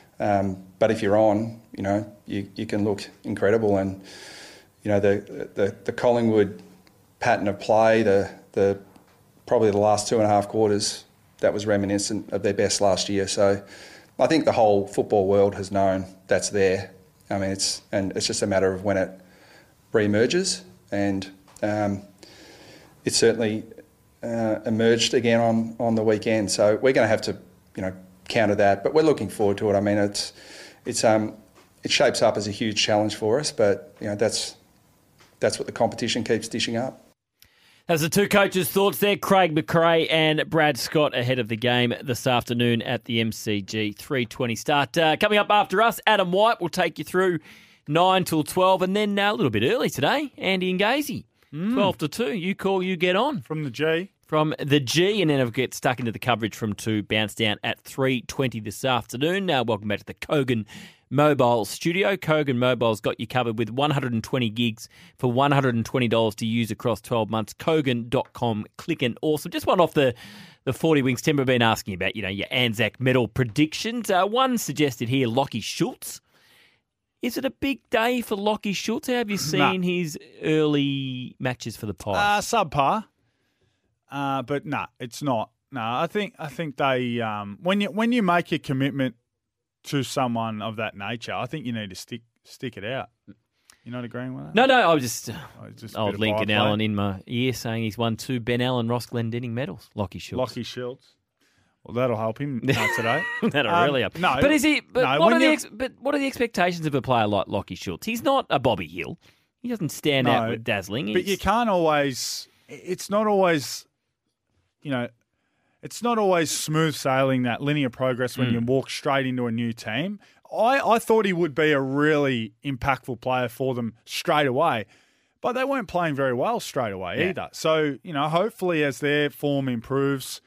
Um, but if you're on, you know, you, you can look incredible. And, you know, the, the, the Collingwood pattern of play, the the probably the last two and a half quarters, that was reminiscent of their best last year. So I think the whole football world has known that's there. I mean, it's and it's just a matter of when it re-emerges, and um, it certainly uh, emerged again on, on the weekend. So we're going to have to, you know, counter that, but we're looking forward to it. I mean, it's it's um it shapes up as a huge challenge for us, but you know that's that's what the competition keeps dishing up. As the two coaches' thoughts there, Craig McRae and Brad Scott ahead of the game this afternoon at the M C G. three twenty start. Uh, coming up after us, Adam White will take you through nine till twelve, and then uh, a little bit early today, Andy and Gazy. Mm. twelve to two. You call, you get on. From the G. From the G, and then I'll get stuck into the coverage from two, bounce down at three twenty this afternoon. Now, welcome back to the Kogan Mobile Studio. Kogan Mobile's got you covered with one hundred twenty gigs for one hundred twenty dollars to use across twelve months. Kogan dot com. Clicking awesome. Just one off the, the forty Wings. Tim, we've been asking about, you know, your Anzac medal predictions. Uh, one suggested here, Lachie Schultz. Is it a big day for Lachie Schultz? How have you seen nah. his early matches for the Pies? Uh, subpar. Uh, but no, nah, it's not. No, nah, I think I think they um, when you when you make a commitment to someone of that nature, I think you need to stick stick it out. You're not agreeing with that? No, no, I was just, oh, just old Lincoln Allen in my ear saying he's won two Ben Allen Ross Glendinning medals. Lachie Schultz. Lachie Schultz. Well, that'll help him uh, today. that'll um, really help. No, but is he? But no, what are the you, ex, but what are the expectations of a player like Lachie Schultz? He's not a Bobby Hill. He doesn't stand no, out with dazzling. He's, but you can't always. It's not always. You know, it's not always smooth sailing, that linear progress when mm. you walk straight into a new team. I, I thought he would be a really impactful player for them straight away, but they weren't playing very well straight away yeah. either. So, you know, hopefully as their form improves,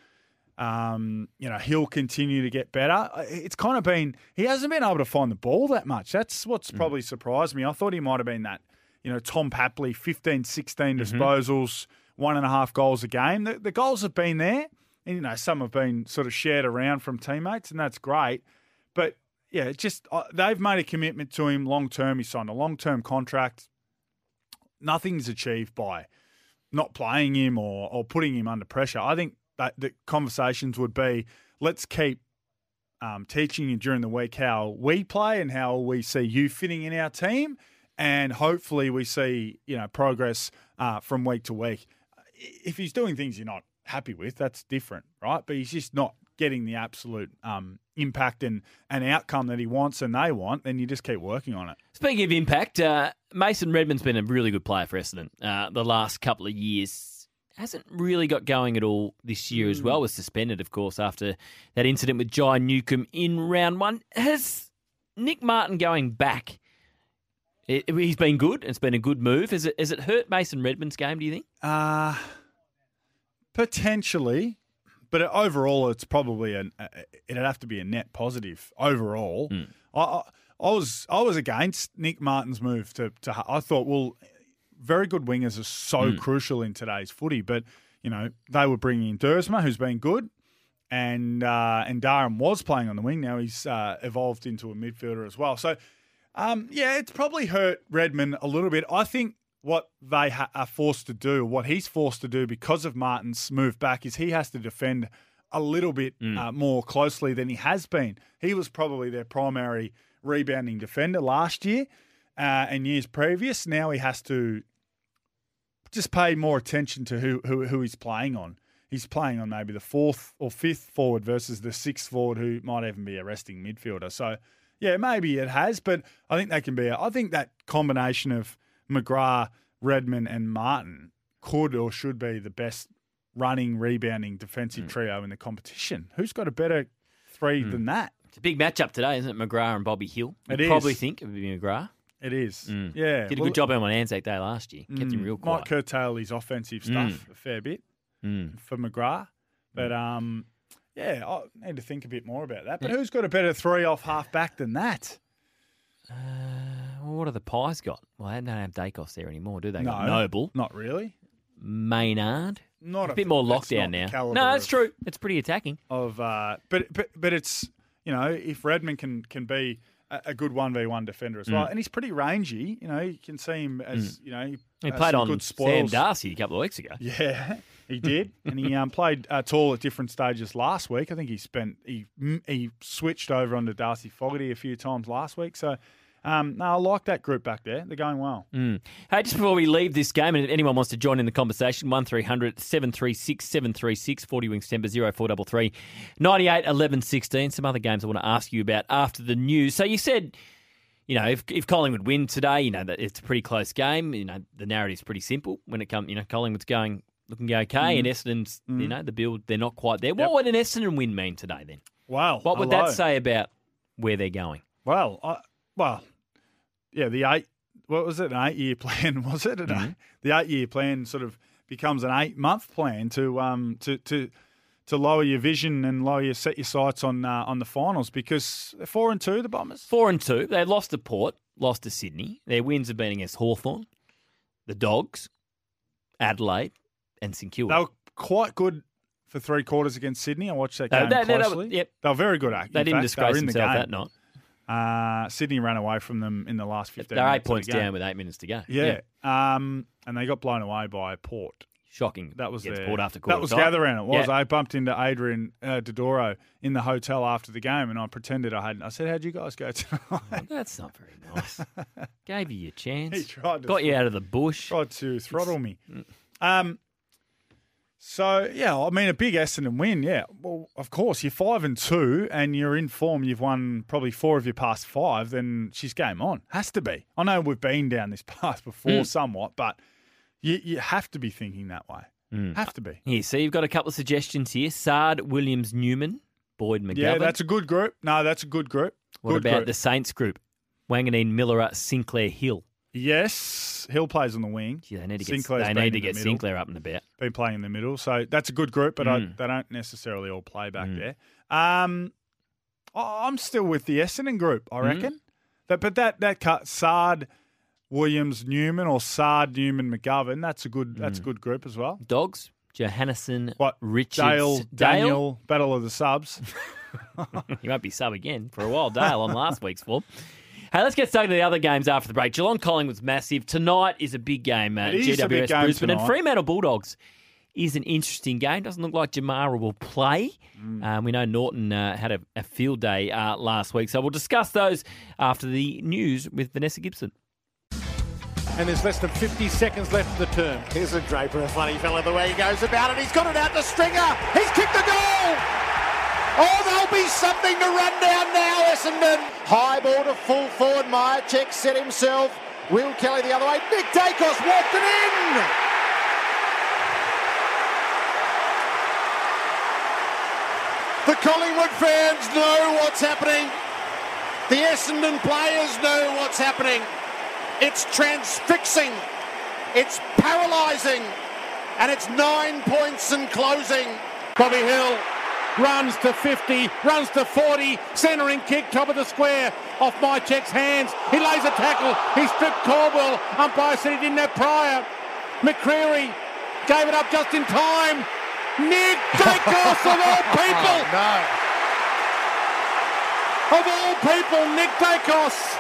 um, you know, he'll continue to get better. It's kind of been, he hasn't been able to find the ball that much. That's what's mm. probably surprised me. I thought he might have been that, you know, Tom Papley, fifteen, sixteen mm-hmm. disposals, one and a half goals a game. The, the goals have been there, and, you know, some have been sort of shared around from teammates, and that's great. But, yeah, it's just uh, they've made a commitment to him long-term. He signed a long-term contract. Nothing's achieved by not playing him or, or putting him under pressure. I think that the conversations would be, let's keep um, teaching you during the week how we play and how we see you fitting in our team, and hopefully we see, you know, progress uh, from week to week. If he's doing things you're not happy with, that's different, right? But he's just not getting the absolute um, impact and, and outcome that he wants and they want, then you just keep working on it. Speaking of impact, uh, Mason Redman's been a really good player for Essendon uh, the last couple of years. Hasn't really got going at all this year as well. Was suspended, of course, after that incident with Jai Newcombe in round one. Has Nick Martin going back, it, he's been good. It's been a good move. Has it, has it hurt Mason Redman's game, do you think? Uh, potentially. But overall, it's probably an it'd have to be a net positive overall. Mm. I, I I was I was against Nick Martin's move to to. I thought, well, very good wingers are so mm. crucial in today's footy. But you know they were bringing in Dersma, who's been good, and uh, and Durham was playing on the wing. Now he's uh, evolved into a midfielder as well. So um, yeah, it's probably hurt Redman a little bit. I think. What they ha- are forced to do, what he's forced to do because of Martin's move back, is he has to defend a little bit mm. uh, more closely than he has been. He was probably their primary rebounding defender last year uh, and years previous. Now he has to just pay more attention to who, who who he's playing on. He's playing on maybe the fourth or fifth forward versus the sixth forward, who might even be a resting midfielder. So, yeah, maybe it has, but I think they can be. A, I think that combination of McGrath, Redman and Martin could or should be the best running, rebounding, defensive mm. trio in the competition. Who's got a better three mm. than that? It's a big matchup today, isn't it? McGrath and Bobby Hill. It you is. probably think it would be McGrath. It is. Mm. Yeah. Did a well, good job on Anzac Day last year. Kept mm, him real quiet. Might curtail his offensive stuff Mm. a fair bit mm. for McGrath. But, um, yeah, I need to think a bit more about that. But yeah. who's got a better three off half back than that? Uh, well, what have the Pies got? Well, they don't have Dacos there anymore, do they? No, got Noble. Not really. Maynard. Not a a, bit more that's lockdown not now. the No, that's of, true. It's pretty attacking. Of, uh, but, but but it's, you know, if Redman can can be a, a good one v one defender as well, Mm. and he's pretty rangy, you know, you can see him as, Mm. you know, He uh, played some on good Sam spoils. Darcy a couple of weeks ago. Yeah, he did, and he um, played uh, tall at different stages last week. I think he spent he he switched over onto Darcy Fogarty a few times last week. So, um, no, I like that group back there. They're going well. Mm. Hey, just before we leave this game, and if anyone wants to join in the conversation, one three hundred seven three six seven three six, forty Wings Temper zero four three three ninety-eight eleven sixteen. Some other games I want to ask you about after the news. So you said, you know, if if Collingwood win today, you know that it's a pretty close game. You know, the narrative's pretty simple when it comes. You know, Collingwood's going looking okay, Mm. and Essendon's, Mm. you know, the build they're not quite there. Yep. What would an Essendon win mean today then? Wow, What would hello. that say about where they're going? Well, I, well, yeah, the eight. What was it? An eight-year plan? Was it? An Mm-hmm. eight, the eight-year plan sort of becomes an eight-month plan to um to to to lower your vision and lower your set your sights on uh, on the finals, because they're four and two, the Bombers. Four and two. They lost to Port, lost to Sydney. Their wins have been against Hawthorn, the Dogs, Adelaide, and St Kilda. They were quite good for three quarters against Sydney. I watched that They- game they- they- closely. yep. They were very good. In They didn't fact. disgrace they were in the themselves game. that night. Uh, Sydney ran away from them in the last fifteen. They're eight minutes of the points game. down with eight minutes to go. Yeah, Um, and they got blown away by Port. Shocking. That was Against their, Port after quarter That was time. gather round. It was. Yeah. I bumped into Adrian uh, Dodoro in the hotel after the game, and I pretended I hadn't. I said, "How'd you guys go tonight?" Oh, that's not very nice. Gave you your chance. He tried to Got you thr- out of the bush. Tried to throttle me. Um. So yeah, I mean, a big Essendon win. Yeah, well, of course, you're five and two, and you're in form. You've won probably four of your past five. Then she's game on. Has to be. I know we've been down this path before, Mm. somewhat, but you you have to be thinking that way. Mm. Have to be. Here, so you've got a couple of suggestions here. Sard, Williams, Newman, Boyd, McGovern. Yeah, that's a good group. No, that's a good group. What good about group. the Saints group? Wanganeen, Miller, Sinclair, Hill. Yes, Hill plays on the wing. Gee, they need to get, Sinclair's they been need to in the get middle. Sinclair up and about. Been playing in the middle, so that's a good group, but Mm. I, they don't necessarily all play back Mm. there. Um, I- I'm still with the Essendon group, I Mm. reckon. That, but that that cut Sard, Williams, Newman, or Sard, Newman, McGovern. That's a good. That's a Mm. good group as well. Dogs, Johannesson, What Richards, Dale, Dale? Daniel, Battle of the Subs. He won't be sub again for a while. Dale on last week's form. Hey, let's get stuck to the other games after the break. Geelong Collingwood's massive. Tonight is a big game. Uh, It is a big G W S game Brisbane. And tonight. Fremantle Bulldogs is an interesting game. Doesn't look like Jamara will play. Mm. Um, we know Norton uh, had a, a field day uh, last week. So we'll discuss those after the news with Vanessa Gibson. And there's less than fifty seconds left of the term. Here's a Draper, a funny fella, the way he goes about it. He's got it out to Stringer. He's kicked the goal. Oh, there'll be something to run down now, Essendon. High ball to full forward. Myercheck set himself. Will Kelly the other way. Nick Dacos walked it in. The Collingwood fans know what's happening. The Essendon players know what's happening. It's transfixing. It's paralysing. And it's nine points and closing. Bobby Hill runs to fifty, runs to forty, centering kick, top of the square, off Mycheck's hands. He lays a tackle. He stripped Caldwell. Umpire said he didn't have prior. McCreery gave it up just in time. Nick Dacos of all people. Oh, no. Of all people, Nick Dacos.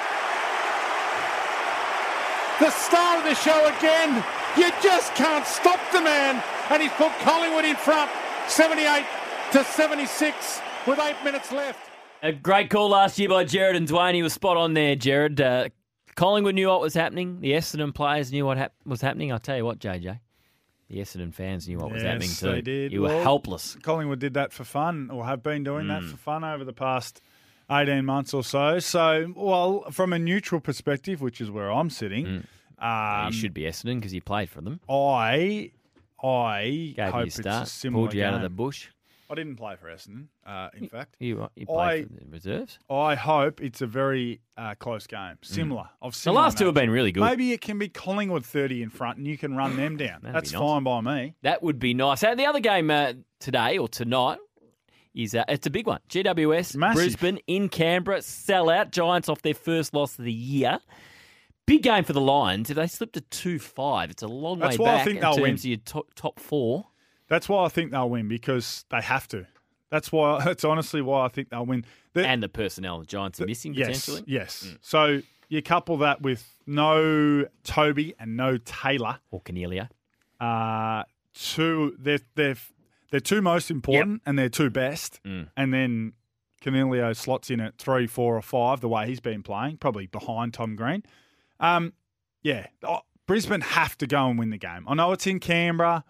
The star of the show again. You just can't stop the man. And he's put Collingwood in front. seventy-eight to seventy-six with eight minutes left. A great call last year by Jared and Dwayne. He was spot on there, Jared. Uh, Collingwood knew what was happening. The Essendon players knew what hap- was happening. I'll tell you what, J J. The Essendon fans knew what was yes, happening too. They did. You were well, helpless. Collingwood did that for fun, or have been doing Mm. that for fun over the past eighteen months or so. So, well, from a neutral perspective, which is where I'm sitting, Mm. um, you should be Essendon because you played for them. I, I Gave hope you a it's start, a similar pulled you out of game. the bush. I didn't play for Essendon, uh, in fact. You, you played I, for the reserves. I hope it's a very uh, close game, similar. Of The similar last two have nature. been really good. Maybe it can be Collingwood thirty in front and you can run them down. That'd That's be nice. fine by me. That would be nice. And the other game uh, today or tonight is uh, it's a big one. G W S, Massive. Brisbane in Canberra, sell out. Giants off their first loss of the year. Big game for the Lions. If they slip to two five, it's a long That's way why I back think in they'll terms win. of your top, top four. That's why I think they'll win, because they have to. That's why. That's honestly why I think they'll win. The- And the personnel the Giants are missing yes, potentially. Yes. Mm. So you couple that with no Toby and no Taylor. Or Cornelia. Uh, two, they're, they're, they're two most important and they're two best. Mm. And then Cornelio slots in at three, four or five, the way he's been playing, probably behind Tom Green. Um, yeah, oh, Brisbane have to go and win the game. I know it's in Canberra.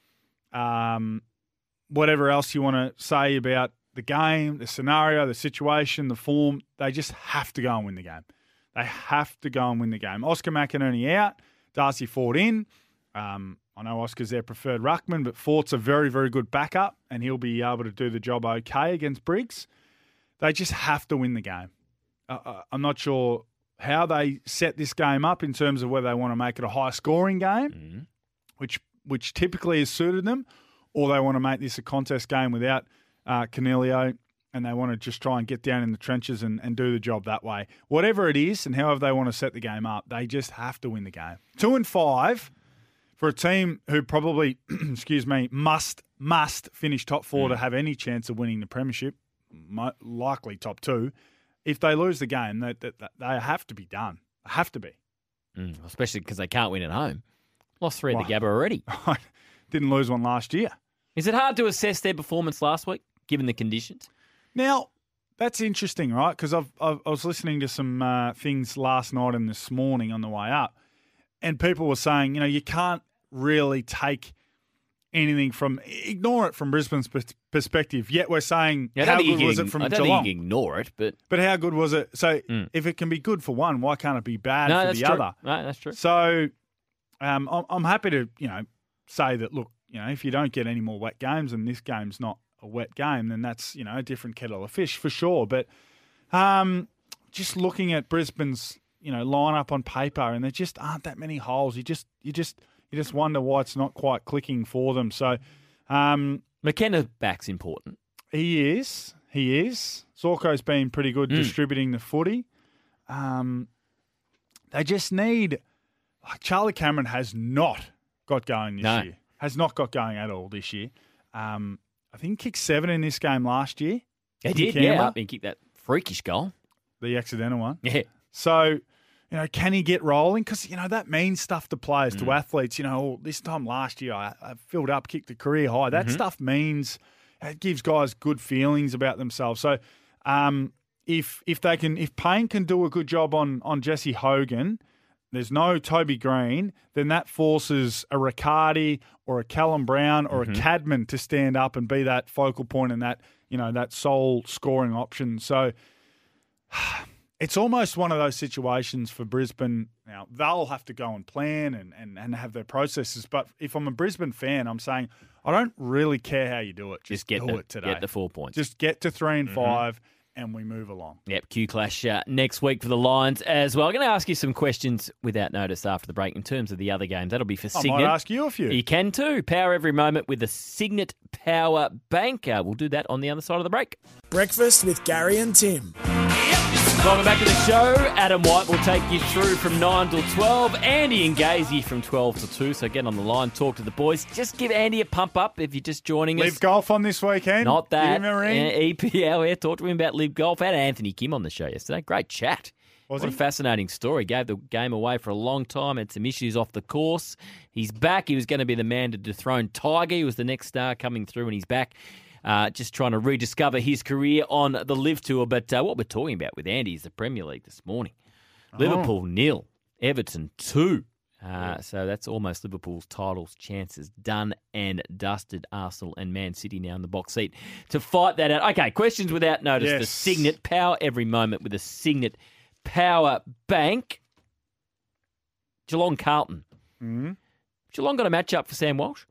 Um, whatever else you want to say about the game, the scenario, the situation, the form, they just have to go and win the game. They have to go and win the game. Oscar McInerney out, Darcy Ford in. Um, I know Oscar's their preferred ruckman, but Fort's a very, very good backup, and he'll be able to do the job okay against Briggs. They just have to win the game. Uh, I'm not sure how they set this game up in terms of whether they want to make it a high-scoring game, Mm-hmm. which which typically has suited them, or they want to make this a contest game without uh, Cornelio, and they want to just try and get down in the trenches and, and do the job that way. Whatever it is and however they want to set the game up, they just have to win the game. Two and five for a team who probably, excuse me, must must finish top four Mm. to have any chance of winning the premiership, mo- likely top two. If they lose the game, they, they, they have to be done. They have to be. Mm, especially because they can't win at home. Lost three Well, at the Gabba already. Didn't lose one last year. Is it hard to assess their performance last week, given the conditions? Now, that's interesting, right? Because I've, I've, I was listening to some uh, things last night and this morning on the way up, and people were saying, you know, you can't really take anything from, ignore it from Brisbane's pers- perspective. Yet we're saying, Yeah, I don't how think you good can was ign- it from I don't Geelong? think you can ignore it, but But how good was it? So Mm. if it can be good for one, why can't it be bad no, for that's the true. other? No, that's true. So um, I'm, I'm happy to, you know, say that, look, you know, if you don't get any more wet games and this game's not a wet game, then that's, you know, a different kettle of fish for sure. But um, just looking at Brisbane's, you know, lineup on paper, and there just aren't that many holes. You just, you just, you just wonder why it's not quite clicking for them. So um, McKenna back's important. he is, he is. Zorko's been pretty good Mm. distributing the footy. Um, they just need, like Charlie Cameron has not got going this No. year. Has not got going at all this year. Um, I think he kicked seven in this game last year. He in did, Canberra, yeah. Up and kicked that freakish goal. the accidental one. Yeah. So, you know, can he get rolling? Because, you know, that means stuff to players, Mm. to athletes. You know, oh, this time last year I, I filled up, kicked a career high. That Mhm. stuff means, it gives guys good feelings about themselves. So, um, if if they can, if Payne can do a good job on on Jesse Hogan, there's no Toby Green, then that forces a Riccardi or a Callum Brown or Mhm. a Cadman to stand up and be that focal point and that, you know, that sole scoring option. So it's almost one of those situations for Brisbane. Now, they'll have to go and plan and, and, and have their processes. But if I'm a Brisbane fan, I'm saying I don't really care how you do it. Just, Just get do the, it today. get the four points. Just get to three and Mhm. five and we move along. Yep, Q Clash uh, next week for the Lions as well. I'm going to ask you some questions without notice after the break in terms of the other games. That'll be for I Signet. might ask you a few. You can too. Power every moment with the Signet Power Bank. Uh, we'll do that on the other side of the break. Breakfast with Gary and Tim. Welcome back to the show. Adam White will take you through from nine till twelve. Andy and Gazy from twelve till two. So get on the line, talk to the boys. Just give Andy a pump up if you're just joining us. Live golf on this weekend. Not that. Give him a ring. Uh, E P L, yeah, talk to him about Live Golf. Had Anthony Kim on the show yesterday. Great chat. Was what he? a fascinating story. Gave the game away for a long time. Had some issues off the course. He's back. He was going to be the man to dethrone Tiger. He was the next star coming through, and he's back. Uh, just trying to rediscover his career on the Live Tour. But uh, what we're talking about with Andy is the Premier League this morning. Oh. Liverpool nil, Everton two. Uh, so that's almost Liverpool's titles chances done and dusted. Arsenal and Man City now in the box seat to fight that out. Okay, questions without notice. Yes. The Signet Power every moment with the Signet Power Bank. Geelong Carlton. Mm. Geelong got a match up for Sam Walsh.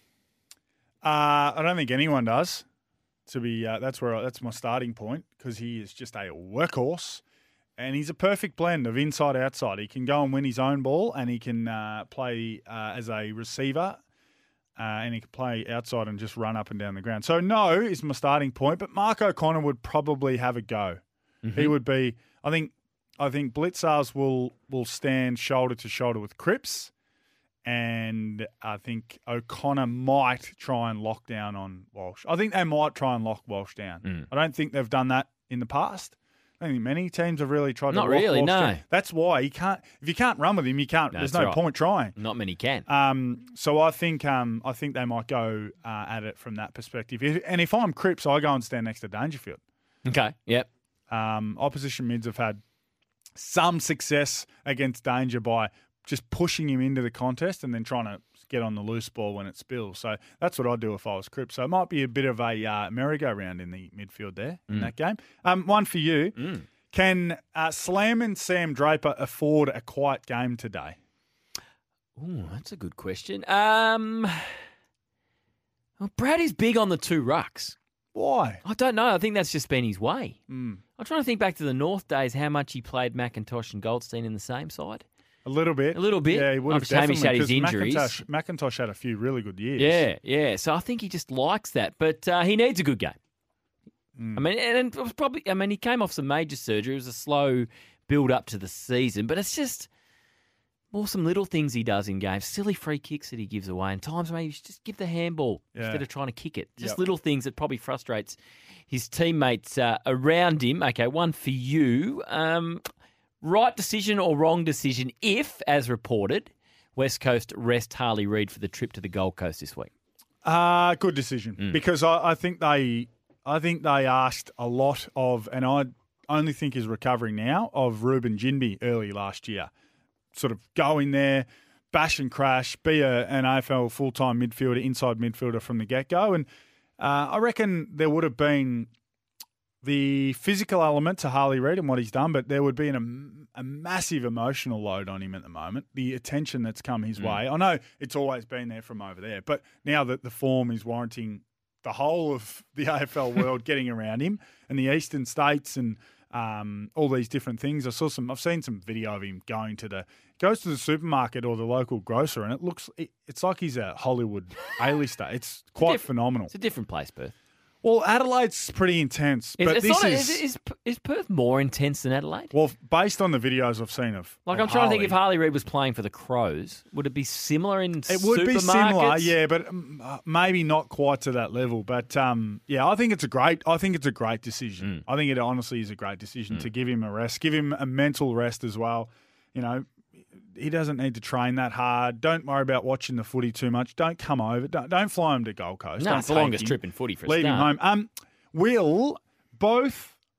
Uh, I don't think anyone does. To be uh, that's where I, that's my starting point because he is just a workhorse, and he's a perfect blend of inside outside. He can go and win his own ball, and he can uh, play uh, as a receiver, uh, and he can play outside and just run up and down the ground. So no is my starting point, but Mark O'Connor would probably have a go. Mhm. He would be. I think. I think Blitzars will will stand shoulder to shoulder with Cripps. And I think O'Connor might try and lock down on Walsh. I think they might try and lock Walsh down. Mm. I don't think they've done that in the past. I don't think many teams have really tried Not to lock really, Walsh no. down. That's why you can't. If you can't run with him, you can't. No, there's that's no right. point trying. Not many can. Um, so I think um, I think they might go uh, at it from that perspective. If, and if I'm Cripps, I go and stand next to Dangerfield. Okay, yep. Um, opposition mids have had some success against Danger by just pushing him into the contest and then trying to get on the loose ball when it spills. So that's what I'd do if I was Cripps. So it might be a bit of a uh, merry-go-round in the midfield there in Mm. that game. Um, one for you. Mm. Can uh, Slam and Sam Draper afford a quiet game today? Ooh, that's a good question. Um, well, Brad is big on the two rucks. Why? I don't know. I think that's just been his way. Mm. I'm trying to think back to the North days, how much he played McIntosh and Goldstein in the same side. A little bit. A little bit. Yeah, he would have Obviously, Hamish definitely. had his 'cause injuries. McIntosh, McIntosh had a few really good years. Yeah, yeah. So I think he just likes that. But uh, he needs a good game. Mm. I mean, and it was probably, I mean, he came off some major surgery. It was a slow build up to the season, but it's just more some little things he does in games. Silly free kicks that he gives away. And times maybe you should just give the handball Yeah. instead of trying to kick it. Just Yep. little things that probably frustrates his teammates uh, around him. Okay, one for you. Um, right decision or wrong decision if, as reported, West Coast rest Harley Reid for the trip to the Gold Coast this week? Uh, good decision Mm. because I, I think they, I think they asked a lot of, and I only think is recovering now of Ruben Jinby early last year. Sort of go in there, bash and crash, be a, an A F L full-time midfielder, inside midfielder from the get-go. And uh, I reckon there would have been the physical element to Harley Reid and what he's done, but there would be an, a massive emotional load on him at the moment, the attention that's come his Mm. way. I know it's always been there from over there, but now that the form is warranting the whole of the A F L world getting around him and the eastern states and um, all these different things. I saw some. I've seen some video of him going to the goes to the supermarket or the local grocer, and it looks. It, it's like he's a Hollywood A-lister. It's quite diff- phenomenal. It's a different place, Perth. Well, Adelaide's pretty intense, Is, but it's this not, is, is, is is Perth more intense than Adelaide? well based on the videos I've seen of. Like, of I'm trying to think Harley. if Harley Reid was playing for the Crows, would it be similar in It would be similar, supermarkets? yeah, but um, uh, maybe not quite to that level. But um, yeah, I think it's a great. I think it's a great decision. I think it honestly is a great decision to give him a rest, give him a mental rest as well. You know, he doesn't need to train that hard. Don't worry about watching the footy too much. Don't come over. Don't, don't fly him to Gold Coast. No, Don't it's the take longest him. trip in footy for a Leave him start. home. Um, will both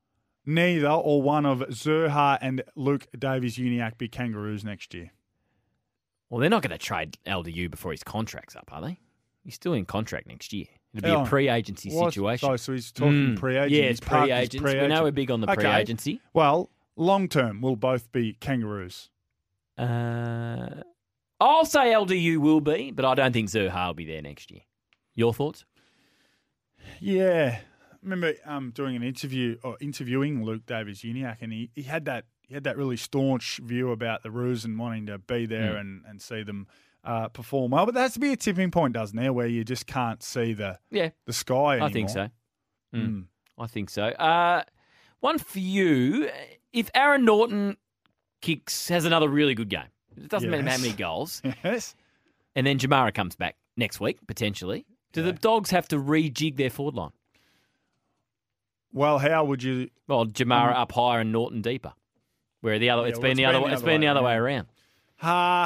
neither or one of Zerha and Luke Davies-Uniacke be Kangaroos next year? Well, they're not going to trade L D U before his contract's up, are they? He's still in contract next year. It'll be Oh, a pre-agency what? situation. Oh, so he's talking Mm. pre-agent. Yeah, He's it's parked his pre-agents. We pre-agent. know we're big on the Okay. pre-agency. Well, long term, we'll both be Kangaroos. Uh, I'll say L D U will be, but I don't think Zerha will be there next year. Your thoughts? Yeah. I remember um, doing an interview or interviewing Luke Davies-Uniacke, and he, he had that he had that really staunch view about the Roos and wanting to be there Mm. and, and see them uh, perform well. But there has to be a tipping point, doesn't there, where you just can't see the Yeah. the sky anymore. I think so. Mm. Mm. I think so. Uh, one for you. If Aaron Norton kicks, has another really good game, it doesn't matter how Yes. many goals, Yes. and then Jamara comes back next week, potentially, do the Dogs have to rejig their forward line? Well, how would you? Well, Jamara Um, up higher and Norton deeper. Where the other, Yeah, it's well, been it's the been other, the way, it's other been the way other way around. around. Uh,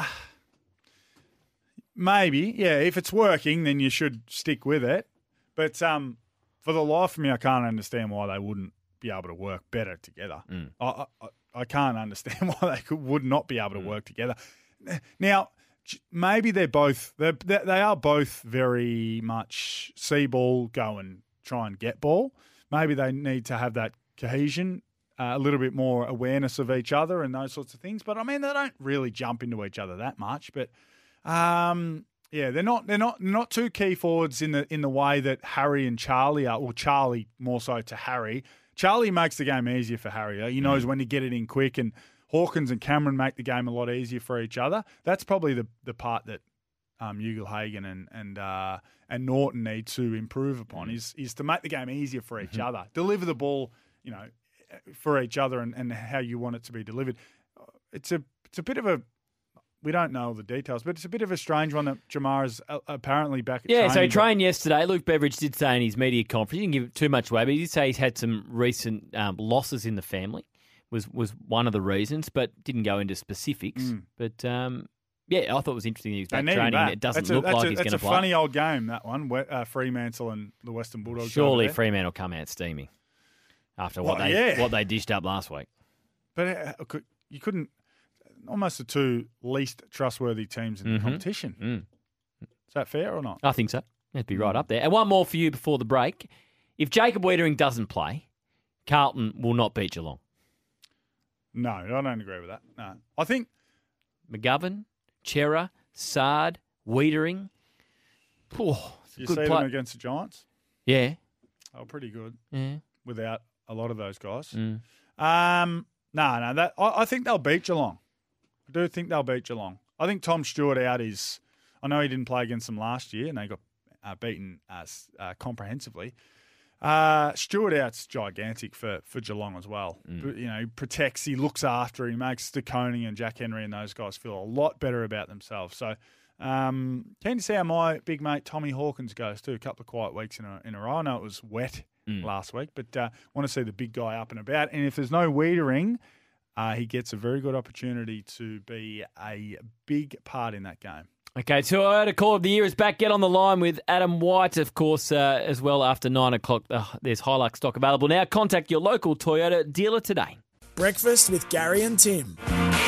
maybe, yeah. If it's working, then you should stick with it. But um, for the life of me, I can't understand why they wouldn't be able to work better together. Mm. I, I I can't understand why they could, would not be able to work together. Now, j- maybe they're both they're, they they are both very much see ball, go and try and get ball. Maybe they need to have that cohesion. Uh, a little bit more awareness of each other and those sorts of things. But I mean, they don't really jump into each other that much. But um, yeah, they're not they're not not two key forwards in the in the way that Harry and Charlie are. Or Charlie more so to Harry. Charlie makes the game easier for Harry. He knows when to get it in quick, and Hawkins and Cameron make the game a lot easier for each other. That's probably the the part that um, Ugle-Hagan and and uh, and Norton need to improve upon is is to make the game easier for each other. Deliver the ball, you know, for each other and, and how you want it to be delivered. It's a it's a bit of a we don't know all the details, but it's a bit of a strange one that Jamara's uh, apparently back at Yeah, training. so he but- trained yesterday. Luke Beveridge did say in his media conference, he didn't give too much away, but he did say he's had some recent um, losses in the family, was was one of the reasons, but didn't go into specifics. Mm. But um, yeah, I thought it was interesting he was They back need him training. back. It doesn't That's a- look that's like a, he's that's going to a play. funny old game, that one. We- Uh, Fremantle and the Western Bulldogs. Surely over there. Fremantle will come out steaming after what Well, they yeah. what they dished up last week. But uh, could- you couldn't. Almost the two least trustworthy teams in Mhm. the competition. Mm. Is that fair or not? I think so. It'd be right up there. And one more for you before the break. If Jacob Wiedering doesn't play, Carlton will not beat Geelong. No, I don't agree with that. No, I think McGovern, Chera, Sard, Wiedering. Oh, you good see play. them against the Giants. Yeah. They were pretty good. Yeah. Without a lot of those guys. Mm. Um, no, no, that I, I think they'll beat Geelong. I do think they'll beat Geelong. I think Tom Stewart out is. I know he didn't play against them last year, and they got uh, beaten as uh, comprehensively. Uh, Stewart out's gigantic for, for Geelong as well. Mm. But, you know, he protects, he looks after, he makes Staconi and Jack Henry and those guys feel a lot better about themselves. So, um, keen to see how my big mate Tommy Hawkins goes too. A couple of quiet weeks in a, in a row. I know it was wet Mm. last week, but uh, want to see the big guy up and about. And if there's no Wiedering, uh, he gets a very good opportunity to be a big part in that game. Okay, Toyota Call of the Year is back. Get on the line with Adam White, of course, uh, as well after nine o'clock. Uh, there's Hilux stock available now. Contact your local Toyota dealer today. Breakfast with Gary and Tim.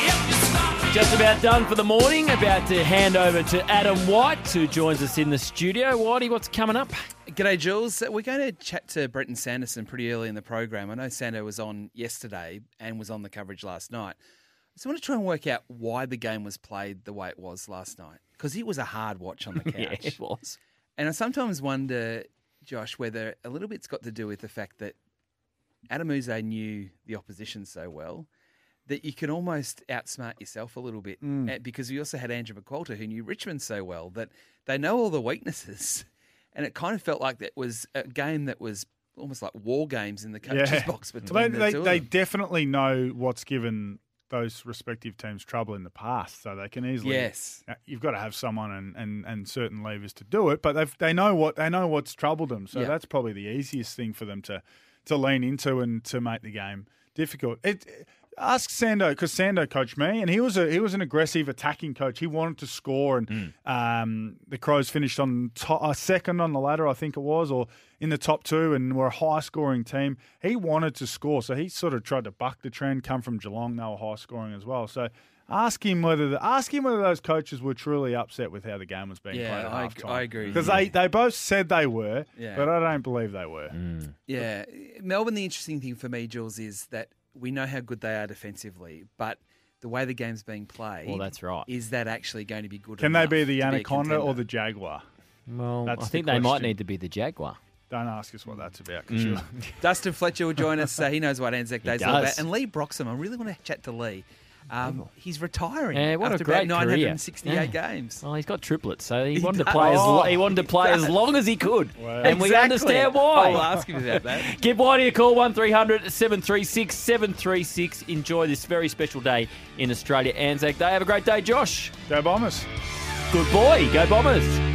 Just about done for the morning. About to hand over to Adam White, who joins us in the studio. Whitey, what's coming up? G'day, Jules. We're going to chat to Brenton Sanderson pretty early in the program. I know Sando was on yesterday and was on the coverage last night. So I want to try and work out why the game was played the way it was last night, because it was a hard watch on the couch. Yeah, it was. And I sometimes wonder, Josh, whether a little bit's got to do with the fact that Adamuzze knew the opposition so well that you can almost outsmart yourself a little bit. Mm. Uh, because we also had Andrew McQualter, who knew Richmond so well, that they know all the weaknesses. And it kind of felt like that was a game that was almost like war games in the coach's box between Well, they, the they, two of they them. definitely know what's given those respective teams trouble in the past, so they can easily. Yes. You've got to have someone and, and, and certain levers to do it, but they they know what they know what's troubled them, so Yeah. that's probably the easiest thing for them to to lean into and to make the game difficult. It, ask Sando, because Sando coached me, and he was a he was an aggressive attacking coach. He wanted to score, and Mm. um, the Crows finished on to, uh, second on the ladder, I think it was, or in the top two and were a high-scoring team. He wanted to score, so he sort of tried to buck the trend, come from Geelong. They were high-scoring as well. So ask him whether the, ask him whether those coaches were truly upset with how the game was being Yeah, played at I- halftime. I agree with Because you. they, they both said they were, Yeah. but I don't believe they were. Yeah. Melbourne, the interesting thing for me, Jules, is that we know how good they are defensively, but the way the game's being played, Well, that's right. is that actually going to be good Can they enough be the to a Anaconda or contender? the Jaguar? Well, That's I the think they might question. need to be the Jaguar. Don't ask us what that's about. 'Cause Mm. you'll- Dustin Fletcher will join us. Uh, he knows what Anzac He Day's all about. does. And Lee Broxham, I really want to chat to Lee. Um, he's retiring Yeah, what after a great about nine hundred career. sixty-eight Yeah. games. Well, he's got triplets, so he He wanted to does. play as Oh, he wanted to he play as does. long as he could, Wow. and we Exactly. understand why. I'll ask him about that. Give Whitey a call one three hundred seven three six seven three six. Enjoy this very special day in Australia, Anzac Day. Have a great day, Josh. Go Bombers. Good boy. Go Bombers.